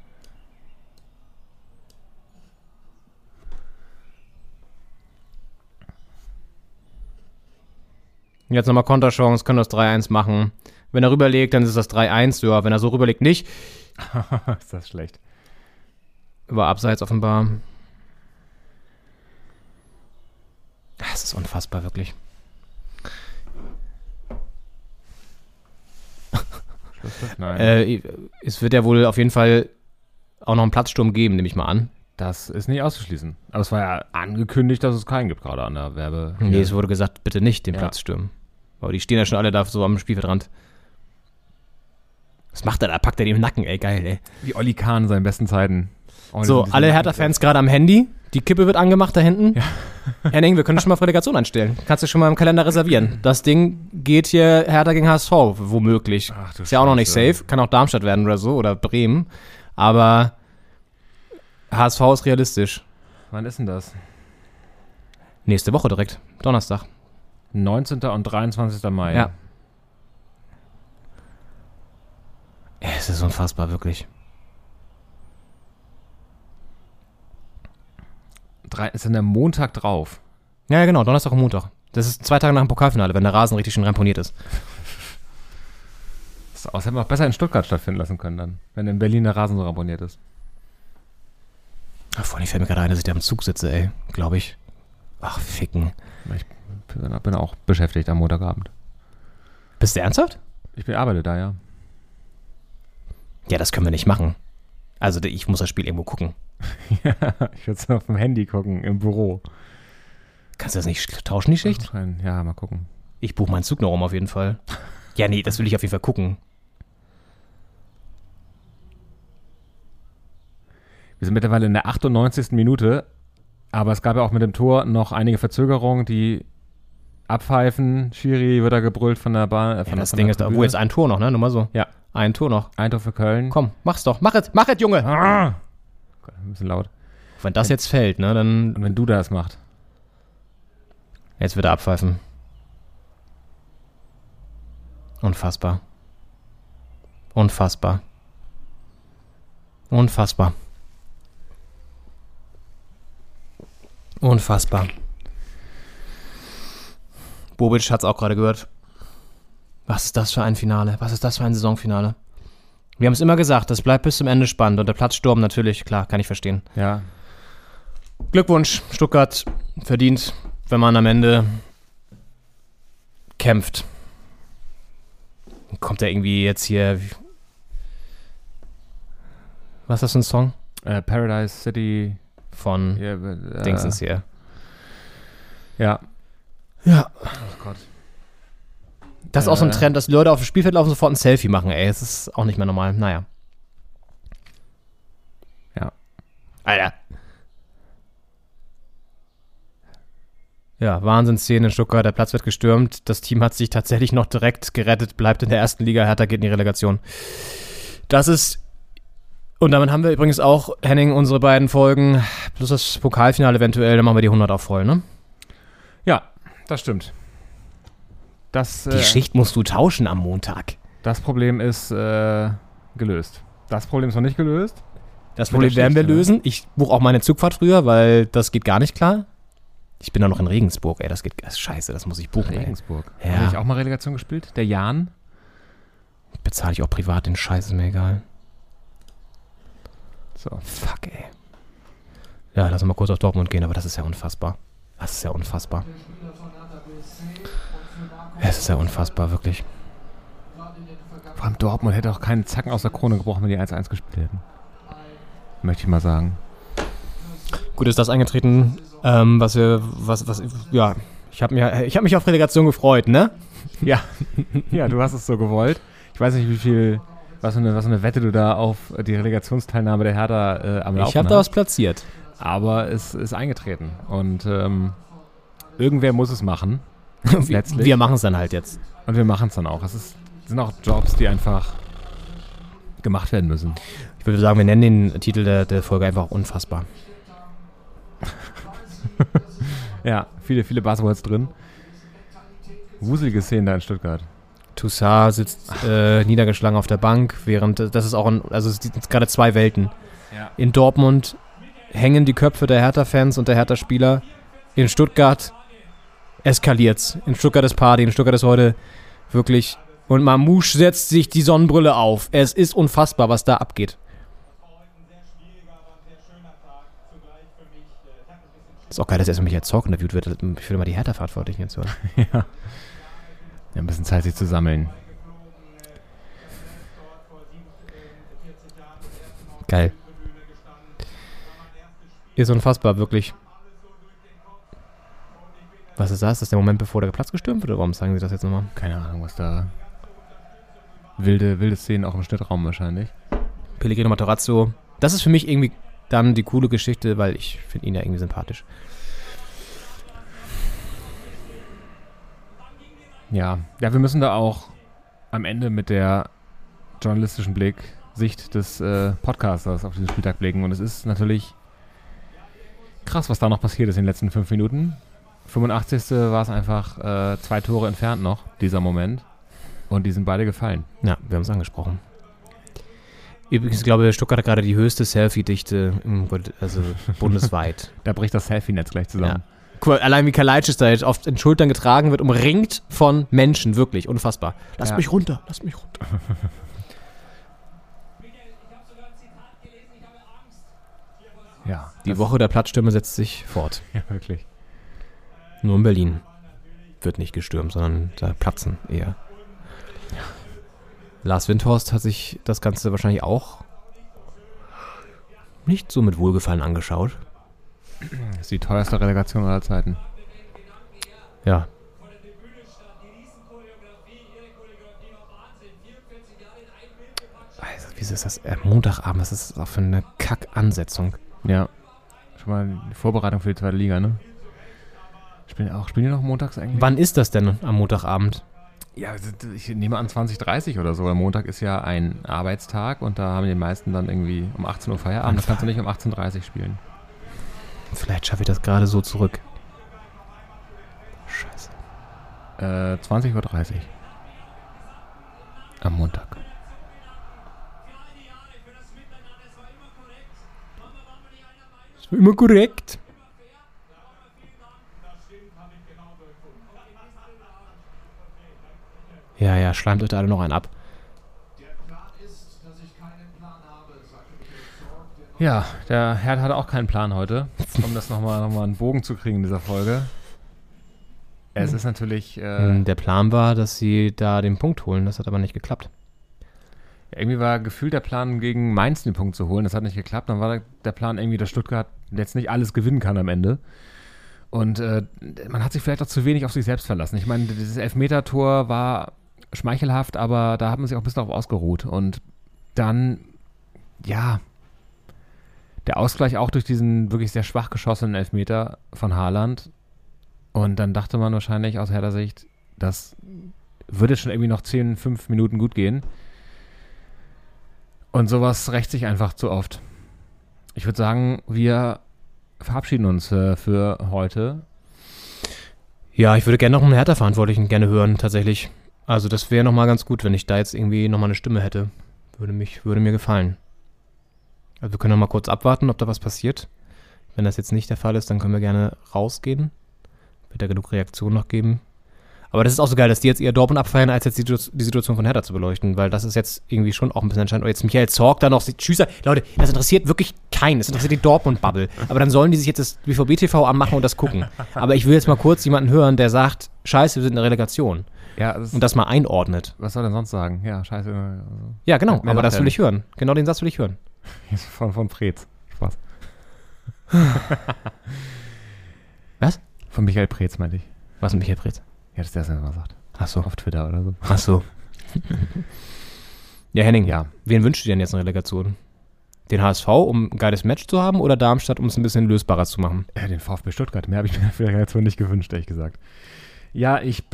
Jetzt nochmal Konterchance, können das 3-1 machen. Wenn er rüberlegt, dann ist das 3-1. Ja, wenn er so rüberlegt, nicht. Ist das schlecht. War abseits offenbar. Das ist unfassbar, wirklich. Nein. Es wird ja wohl auf jeden Fall auch noch einen Platzsturm geben, nehme ich mal an. Das ist nicht auszuschließen. Aber es war ja angekündigt, dass es keinen gibt, gerade an der Werbe. Nee, es wurde gesagt, bitte nicht den Ja. Platz stürmen. Aber die stehen ja schon alle da so am Spielfeldrand. Was macht er da? Packt er den im Nacken, ey, geil, ey. Wie Olli Kahn in seinen besten Zeiten. So, alle Hertha-Fans gerade am Handy. Die Kippe wird angemacht da hinten. Ja. Henning, wir können schon mal auf Relegation einstellen. Kannst du schon mal im Kalender reservieren. Das Ding geht hier Hertha gegen HSV, womöglich. Ach, du ist ja auch noch nicht Scheiße. safe. Kann auch Darmstadt werden oder so, oder Bremen. Aber HSV ist realistisch. Wann ist denn das? Nächste Woche direkt. Donnerstag. 19. und 23. Mai. Ja. Es ist unfassbar, wirklich. Ist dann der Montag drauf. Ja, genau, Donnerstag und Montag. Das ist 2 Tage nach dem Pokalfinale, wenn der Rasen richtig schön ramponiert ist. Das hätten wir auch besser in Stuttgart stattfinden lassen können dann, wenn in Berlin der Rasen so ramponiert ist. Ach, vorhin fällt mir gerade ein, dass ich da am Zug sitze, ey. Glaube ich. Ach, ficken. Ich bin auch beschäftigt am Montagabend. Bist du ernsthaft? Ich arbeite da, ja. Ja, das können wir nicht machen. Also, ich muss das Spiel irgendwo gucken. Ja, ich würde es auf dem Handy gucken, im Büro. Kannst du das nicht tauschen, die Schicht? Ja, mal gucken. Ich buche meinen Zug noch um, auf jeden Fall. Ja, nee, das will ich auf jeden Fall gucken. Wir sind mittlerweile in der 98. Minute, aber es gab ja auch mit dem Tor noch einige Verzögerungen, die abpfeifen. Schiri wird da gebrüllt von der Bahn. Ja, das Ding ist da, wo jetzt ein Tor noch, ne? Nur mal so. Ja. Ein Tor noch. Ein Tor für Köln. Komm, mach's doch. Mach es, Junge! Ah! Gott, ein bisschen laut. Wenn das jetzt fällt, ne, dann... Und wenn du das machst. Jetzt wird er abpfeifen. Unfassbar. Unfassbar. Unfassbar. Unfassbar. Bobic hat's auch gerade gehört. Was ist das für ein Finale? Was ist das für ein Saisonfinale? Wir haben es immer gesagt, das bleibt bis zum Ende spannend. Und der Platzsturm natürlich, klar, kann ich verstehen. Ja. Glückwunsch, Stuttgart verdient, wenn man am Ende kämpft. Kommt da irgendwie jetzt hier... Was ist das für ein Song? Paradise City Von Dingsens hier. Ja. Ja. Oh Gott. Das ist auch so ein Trend, dass die Leute auf dem Spielfeld laufen und sofort ein Selfie machen, ey. Das ist auch nicht mehr normal. Naja. Ja. Alter. Ja, Wahnsinnsszene in Stuttgart. Der Platz wird gestürmt. Das Team hat sich tatsächlich noch direkt gerettet, bleibt in der ersten Liga. Hertha geht in die Relegation. Das ist... Und damit haben wir übrigens auch, Henning, unsere beiden Folgen plus das Pokalfinale eventuell. Dann machen wir die 100 auch voll, ne? Ja, das stimmt. Die Schicht musst du tauschen am Montag. Das Problem ist gelöst. Das Problem ist noch nicht gelöst. Das Problem werden wir lösen. Ich buche auch meine Zugfahrt früher, weil das geht gar nicht klar. Ich bin da noch in Regensburg, ey. Das ist scheiße, das muss ich buchen. Regensburg. Ja. Habe ich auch mal Relegation gespielt? Der Jan? Bezahle ich auch privat den Scheiß, ist mir egal. So. Fuck, ey. Ja, lass uns mal kurz auf Dortmund gehen, aber das ist ja unfassbar. Das ist ja unfassbar. Es ist ja unfassbar, wirklich. Vor allem Dortmund hätte auch keinen Zacken aus der Krone gebrochen, wenn die 1-1 gespielt hätten. Möchte ich mal sagen. Gut, ist das eingetreten, ja, ich hab mich auf Relegation gefreut, ne? Ja. Ja, du hast es so gewollt. Ich weiß nicht, was für eine Wette du da auf die Relegationsteilnahme der Hertha am Laufen hast. Ich habe da was platziert. Aber es ist eingetreten. Und irgendwer muss es machen. Letztlich. Wir machen es dann halt jetzt. Und wir machen es dann auch. Sind auch Jobs, die einfach gemacht werden müssen. Ich würde sagen, wir nennen den Titel der Folge einfach unfassbar. Ja, viele, viele Buzzwords drin. Wuselige Szenen da in Stuttgart. Toussaint sitzt niedergeschlagen auf der Bank, während das ist auch es sind gerade zwei Welten. Ja. In Dortmund hängen die Köpfe der Hertha-Fans und der Hertha-Spieler. In Stuttgart eskaliert's. In Stuttgart ist Party. In Stuttgart ist heute wirklich... Und Mamouche setzt sich die Sonnenbrille auf. Es ist unfassbar, was da abgeht. Ist auch geil, dass erstmal mich als Zorc interviewt wird. Ich will mal die Hertha-Verantwortlichen jetzt hören. Ja. Ja, ein bisschen Zeit, sich zu sammeln. Geil. Ist unfassbar, wirklich. Was ist das? Ist das der Moment, bevor der Platz gestürmt wird? Oder warum sagen Sie das jetzt nochmal? Keine Ahnung, was da... Wilde Szenen auch im Schnittraum wahrscheinlich. Pellegrino Matarazzo. Das ist für mich irgendwie dann die coole Geschichte, weil ich finde ihn ja irgendwie sympathisch. Ja, wir müssen da auch am Ende mit der journalistischen Sicht des Podcasters auf diesen Spieltag blicken. Und es ist natürlich krass, was da noch passiert ist in den letzten 5 Minuten. 85. war es einfach 2 Tore entfernt noch, dieser Moment. Und die sind beide gefallen. Ja, wir haben es angesprochen. Übrigens, ich glaube, Stuttgart hat gerade die höchste Selfie-Dichte bundesweit. Da bricht das Selfie-Netz gleich zusammen. Ja. Guck mal, allein wie Kalajdzic da jetzt oft in Schultern getragen wird, umringt von Menschen, wirklich, unfassbar. Lasst mich runter. Ja. Die Woche der Platzstürme setzt sich fort. Ja, wirklich. Nur in Berlin wird nicht gestürmt, sondern da platzen eher. Ja. Lars Windhorst hat sich das Ganze wahrscheinlich auch nicht so mit Wohlgefallen angeschaut. Das ist die teuerste Relegation aller Zeiten. Ja. Also, wie ist das? Montagabend, was ist das auch für eine Kack-Ansetzung? Ja. Schon mal die Vorbereitung für die zweite Liga, ne? Spielen die noch montags eigentlich? Wann ist das denn am Montagabend? Ja, ich nehme an 20:30 oder so. Weil Montag ist ja ein Arbeitstag und da haben die meisten dann irgendwie um 18 Uhr Feierabend. Das kannst du nicht um 18:30 Uhr spielen. Vielleicht schaffe ich das gerade so zurück. Scheiße. 20:30 Uhr. Am Montag. Das war immer korrekt. Ja, schleimt euch da alle noch einen ab. Ja, der Herr hatte auch keinen Plan heute. um das nochmal einen Bogen zu kriegen in dieser Folge. Es ist natürlich... Der Plan war, dass sie da den Punkt holen. Das hat aber nicht geklappt. Irgendwie war gefühlt der Plan, gegen Mainz den Punkt zu holen. Das hat nicht geklappt. Dann war der Plan irgendwie, dass Stuttgart jetzt nicht alles gewinnen kann am Ende. Und man hat sich vielleicht auch zu wenig auf sich selbst verlassen. Ich meine, dieses Elfmeter-Tor war schmeichelhaft, aber da hat man sich auch ein bisschen darauf ausgeruht. Und dann, ja, der Ausgleich auch durch diesen wirklich sehr schwach geschossenen Elfmeter von Haaland. Und dann dachte man wahrscheinlich aus Hertha Sicht, das würde schon irgendwie noch 5 Minuten gut gehen. Und sowas rächt sich einfach zu oft. Ich würde sagen, wir verabschieden uns für heute. Ja, ich würde gerne noch einen Hertha-Verantwortlichen gerne hören, tatsächlich. Also das wäre nochmal ganz gut, wenn ich da jetzt irgendwie nochmal eine Stimme hätte. Würde mir gefallen. Also wir können noch mal kurz abwarten, ob da was passiert. Wenn das jetzt nicht der Fall ist, dann können wir gerne rausgehen. Wird da genug Reaktionen noch geben. Aber das ist auch so geil, dass die jetzt eher Dortmund abfeiern, als jetzt die Situation von Hertha zu beleuchten, weil das ist jetzt irgendwie schon auch ein bisschen entscheidend. Und jetzt Michael Zorc da noch, Tschüsser, Leute, das interessiert wirklich keinen, das interessiert die Dortmund-Bubble. Aber dann sollen die sich jetzt das BVB-TV anmachen und das gucken. Aber ich will jetzt mal kurz jemanden hören, der sagt, scheiße, wir sind in der Relegation. Ja, und das mal einordnet. Was soll er denn sonst sagen? Ja, scheiße. Also, ja, genau, aber das will ich hören. Genau den Satz will ich hören. Von Preetz. Spaß. Was? Von Michael Preetz, meinte ich. Was mit Michael Preetz? Ja, das ist der, der mal sagt. Ach so. Auf Twitter oder so. Ach so. Ja, Henning, ja. Wen wünschst du dir denn jetzt in Relegation? Den HSV, um ein geiles Match zu haben, oder Darmstadt, um es ein bisschen lösbarer zu machen? Ja, den VfB Stuttgart. Mehr habe ich mir für die Relegation nicht gewünscht, ehrlich gesagt. Ja,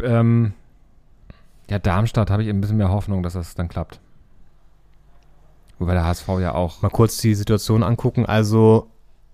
Darmstadt habe ich ein bisschen mehr Hoffnung, dass das dann klappt. Wobei der HSV ja auch... Mal kurz die Situation angucken. Also,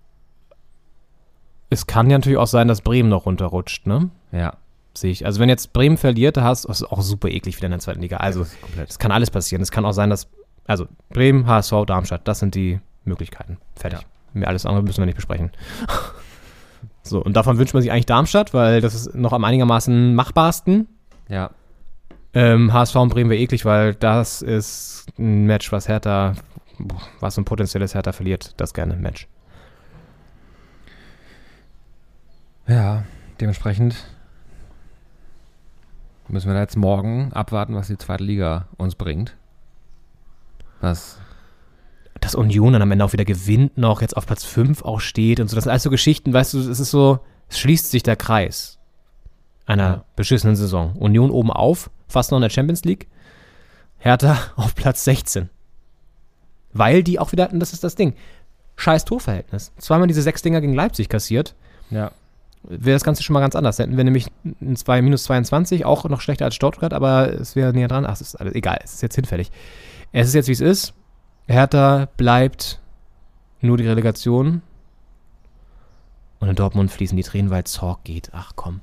es kann ja natürlich auch sein, dass Bremen noch runterrutscht, ne? Ja. Sehe ich. Also, wenn jetzt Bremen verliert, da hast du, das ist auch super eklig wieder in der zweiten Liga. Also, es kann alles passieren. Es kann auch sein, dass, also, Bremen, HSV, Darmstadt, das sind die Möglichkeiten. Fertig. Ja. Mehr alles andere müssen wir nicht besprechen. So, und davon wünscht man sich eigentlich Darmstadt, weil das ist noch am einigermaßen machbarsten. Ja. HSV und Bremen wäre eklig, weil das ist ein Match, was Hertha, was ein potenzielles Hertha verliert, das gerne ein Match. Ja, dementsprechend müssen wir da jetzt morgen abwarten, was die zweite Liga uns bringt. Was? Dass Union dann am Ende auch wieder gewinnt, noch jetzt auf Platz 5 auch steht und so. Das sind alles so Geschichten, weißt du, es ist so, es schließt sich der Kreis einer beschissenen Saison. Union oben auf, fast noch in der Champions League. Hertha auf Platz 16. Weil die auch wieder, und das ist das Ding, scheiß Torverhältnis. Zweimal diese 6 Dinger gegen Leipzig kassiert. Ja. Wäre das Ganze schon mal ganz anders. Hätten wir nämlich ein minus 22, auch noch schlechter als Stuttgart, aber es wäre näher dran. Ach, es ist alles egal, es ist jetzt hinfällig. Es ist jetzt, wie es ist. Hertha bleibt nur die Relegation. Und in Dortmund fließen die Tränen, weil Zorc geht. Ach komm.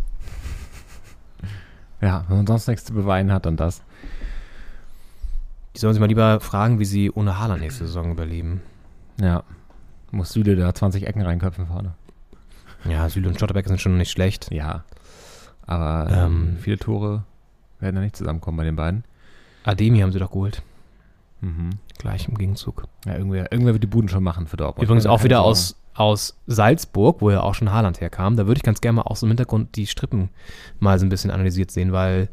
Ja, wenn man sonst nichts zu beweinen hat, dann das. Die sollen sich mal lieber fragen, wie sie ohne Haaland nächste Saison überleben. Ja. Muss Süle da 20 Ecken reinköpfen vorne. Ja, Süle und Schlotterbeck sind schon nicht schlecht. Ja. Aber viele Tore werden da nicht zusammenkommen bei den beiden. Ademi haben sie doch geholt. Mhm. Gleich im Gegenzug. Ja, irgendwer wird die Buden schon machen für Dortmund. Übrigens auch wieder aus Salzburg, wo ja auch schon Haaland herkam. Da würde ich ganz gerne mal auch so im Hintergrund die Strippen mal so ein bisschen analysiert sehen, weil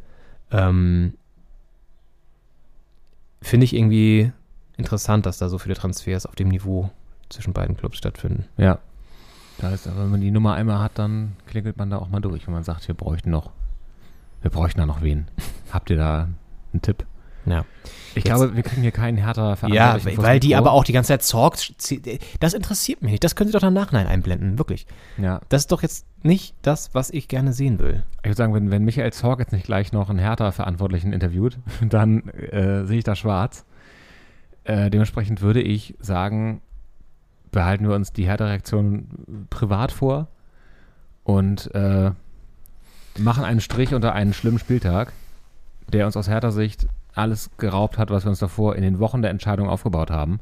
finde ich irgendwie interessant, dass da so viele Transfers auf dem Niveau zwischen beiden Clubs stattfinden. Ja. Da ist, wenn man die Nummer einmal hat, dann klingelt man da auch mal durch, wenn man sagt, wir bräuchten da noch wen. Habt ihr da einen Tipp? Ja. Ich glaube, wir kriegen hier keinen härter Verantwortlichen. Ja, weil die aber auch die ganze Zeit Zorc, das interessiert mich nicht. Das können sie doch im Nachhinein einblenden, wirklich. Ja. Das ist doch jetzt nicht das, was ich gerne sehen will. Ich würde sagen, wenn Michael Zorc jetzt nicht gleich noch einen Hertha-Verantwortlichen interviewt, dann sehe ich da schwarz. Dementsprechend würde ich sagen, behalten wir uns die Hertha-Reaktion privat vor und machen einen Strich unter einen schlimmen Spieltag, der uns aus Hertha-Sicht alles geraubt hat, was wir uns davor in den Wochen der Entscheidung aufgebaut haben.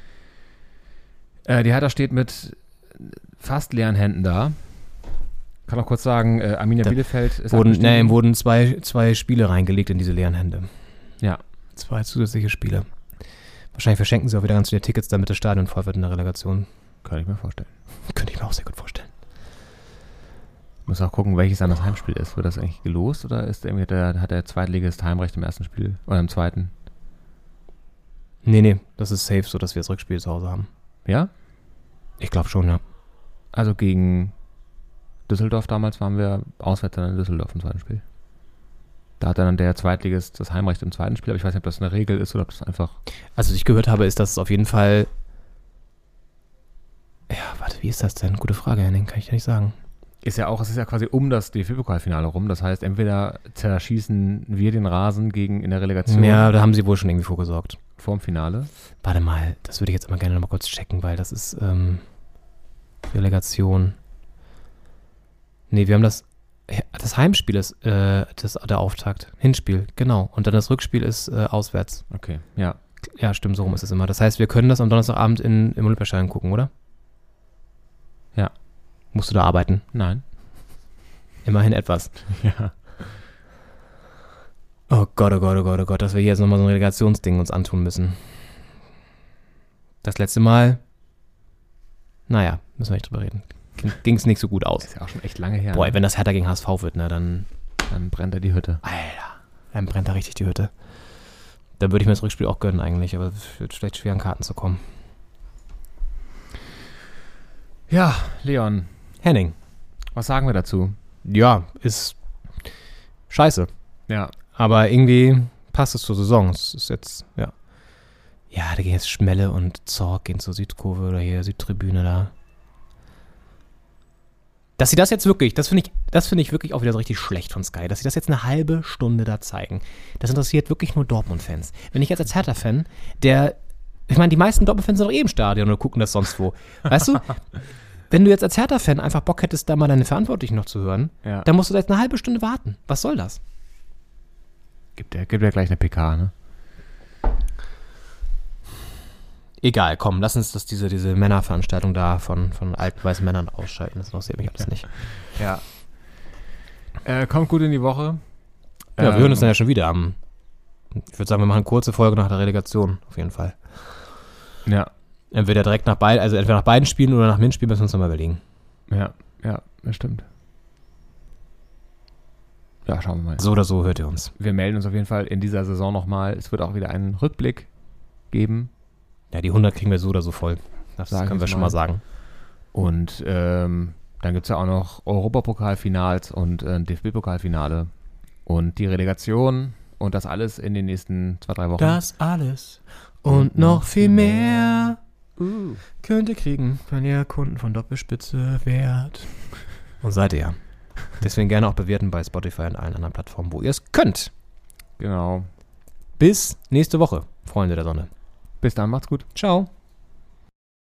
Die Hertha steht mit fast leeren Händen da. Kann auch kurz sagen, Arminia Bielefeld ist wurden zwei Spiele reingelegt in diese leeren Hände. Ja. 2 zusätzliche Spiele. Wahrscheinlich verschenken sie auch wieder ganz viele Tickets, damit das Stadion voll wird in der Relegation. Könnte ich mir vorstellen. mir auch sehr gut vorstellen. Muss auch gucken, welches dann das Heimspiel ist. Wird das eigentlich gelost oder ist irgendwie hat der Zweitligist Heimrecht im ersten Spiel oder im zweiten? Nee, das ist safe so, dass wir das Rückspiel zu Hause haben. Ja? Ich glaube schon, ja. Also gegen Düsseldorf damals waren wir auswärts dann in Düsseldorf im zweiten Spiel. Da hat dann der Zweitligist das Heimrecht im zweiten Spiel, aber ich weiß nicht, ob das eine Regel ist oder ob das einfach... Also, was ich gehört habe, ist, dass es auf jeden Fall... Ja, warte, wie ist das denn? Gute Frage, Henning, kann ich dir nicht sagen. Es ist ja quasi um das DFB-Pokalfinale rum. Das heißt, entweder zerschießen wir den Rasen in der Relegation Ja, da haben sie wohl schon irgendwie vorgesorgt. vorm Finale. Warte mal, das würde ich jetzt immer gerne noch mal kurz checken, weil das ist Relegation. Nee, wir haben das Heimspiel ist der Auftakt. Hinspiel, genau. Und dann das Rückspiel ist auswärts. Okay, ja. Ja, stimmt, so rum ist es immer. Das heißt, wir können das am Donnerstagabend im Olympiastadion gucken, oder? Ja. Musst du da arbeiten? Nein. Immerhin etwas. Ja. Oh Gott, oh Gott, oh Gott, oh Gott, dass wir hier jetzt nochmal so ein Relegationsding uns antun müssen. Das letzte Mal, naja, müssen wir nicht drüber reden. Ging es nicht so gut aus. Ist ja auch schon echt lange her. Boah, ne? wenn das Hertha gegen HSV wird, ne, dann brennt er die Hütte. Alter, dann brennt da richtig die Hütte. Dann würde ich mir das Rückspiel auch gönnen eigentlich, aber es wird vielleicht schwer, an Karten zu kommen. Ja, Leon, Henning. was sagen wir dazu? Ja, ist scheiße. Ja. Aber irgendwie passt es zur Saison. Es ist jetzt, ja. Ja, da gehen jetzt Schmelle und Zorg gehen zur Südkurve oder hier Südtribüne da. Dass sie das jetzt wirklich, das finde ich wirklich auch wieder so richtig schlecht von Sky, dass sie das jetzt eine halbe Stunde da zeigen. Das interessiert wirklich nur Dortmund-Fans. Wenn ich jetzt als Hertha-Fan, ich meine, die meisten Dortmund-Fans sind doch eh im Stadion oder gucken das sonst wo. Weißt du, wenn du jetzt als Hertha-Fan einfach Bock hättest, da mal deine Verantwortlichen noch zu hören, Ja. dann musst du da jetzt eine halbe Stunde warten. Was soll das? Gibt ja gleich eine PK, ne? Egal, komm, lass uns diese Männerveranstaltung da von alten weißen Männern ausschalten. Das interessiert mich alles nicht. Ja. Kommt gut in die Woche. Ja, wir hören uns dann ja schon wieder ich würde sagen, wir machen eine kurze Folge nach der Relegation, auf jeden Fall. Ja. Entweder nach beiden Spielen oder nach dem Hinspiel müssen wir uns nochmal überlegen. Ja, das stimmt. Ja, schauen wir mal. So oder so hört ihr uns. Wir melden uns auf jeden Fall in dieser Saison nochmal. Es wird auch wieder einen Rückblick geben. Ja, die 100 kriegen wir so oder so voll. Das Sag können ich wir schon mal sagen. Und dann gibt es ja auch noch Europapokalfinals und DFB-Pokalfinale. Und die Relegation und das alles in den nächsten 2-3 Wochen. Das alles und noch viel mehr könnt ihr kriegen, wenn ihr Kunden von Doppelspitze wärt. Und seid ihr ja. Deswegen gerne auch bewerten bei Spotify und allen anderen Plattformen, wo ihr es könnt. Genau. Bis nächste Woche, Freunde der Sonne. Bis dann, macht's gut. Ciao.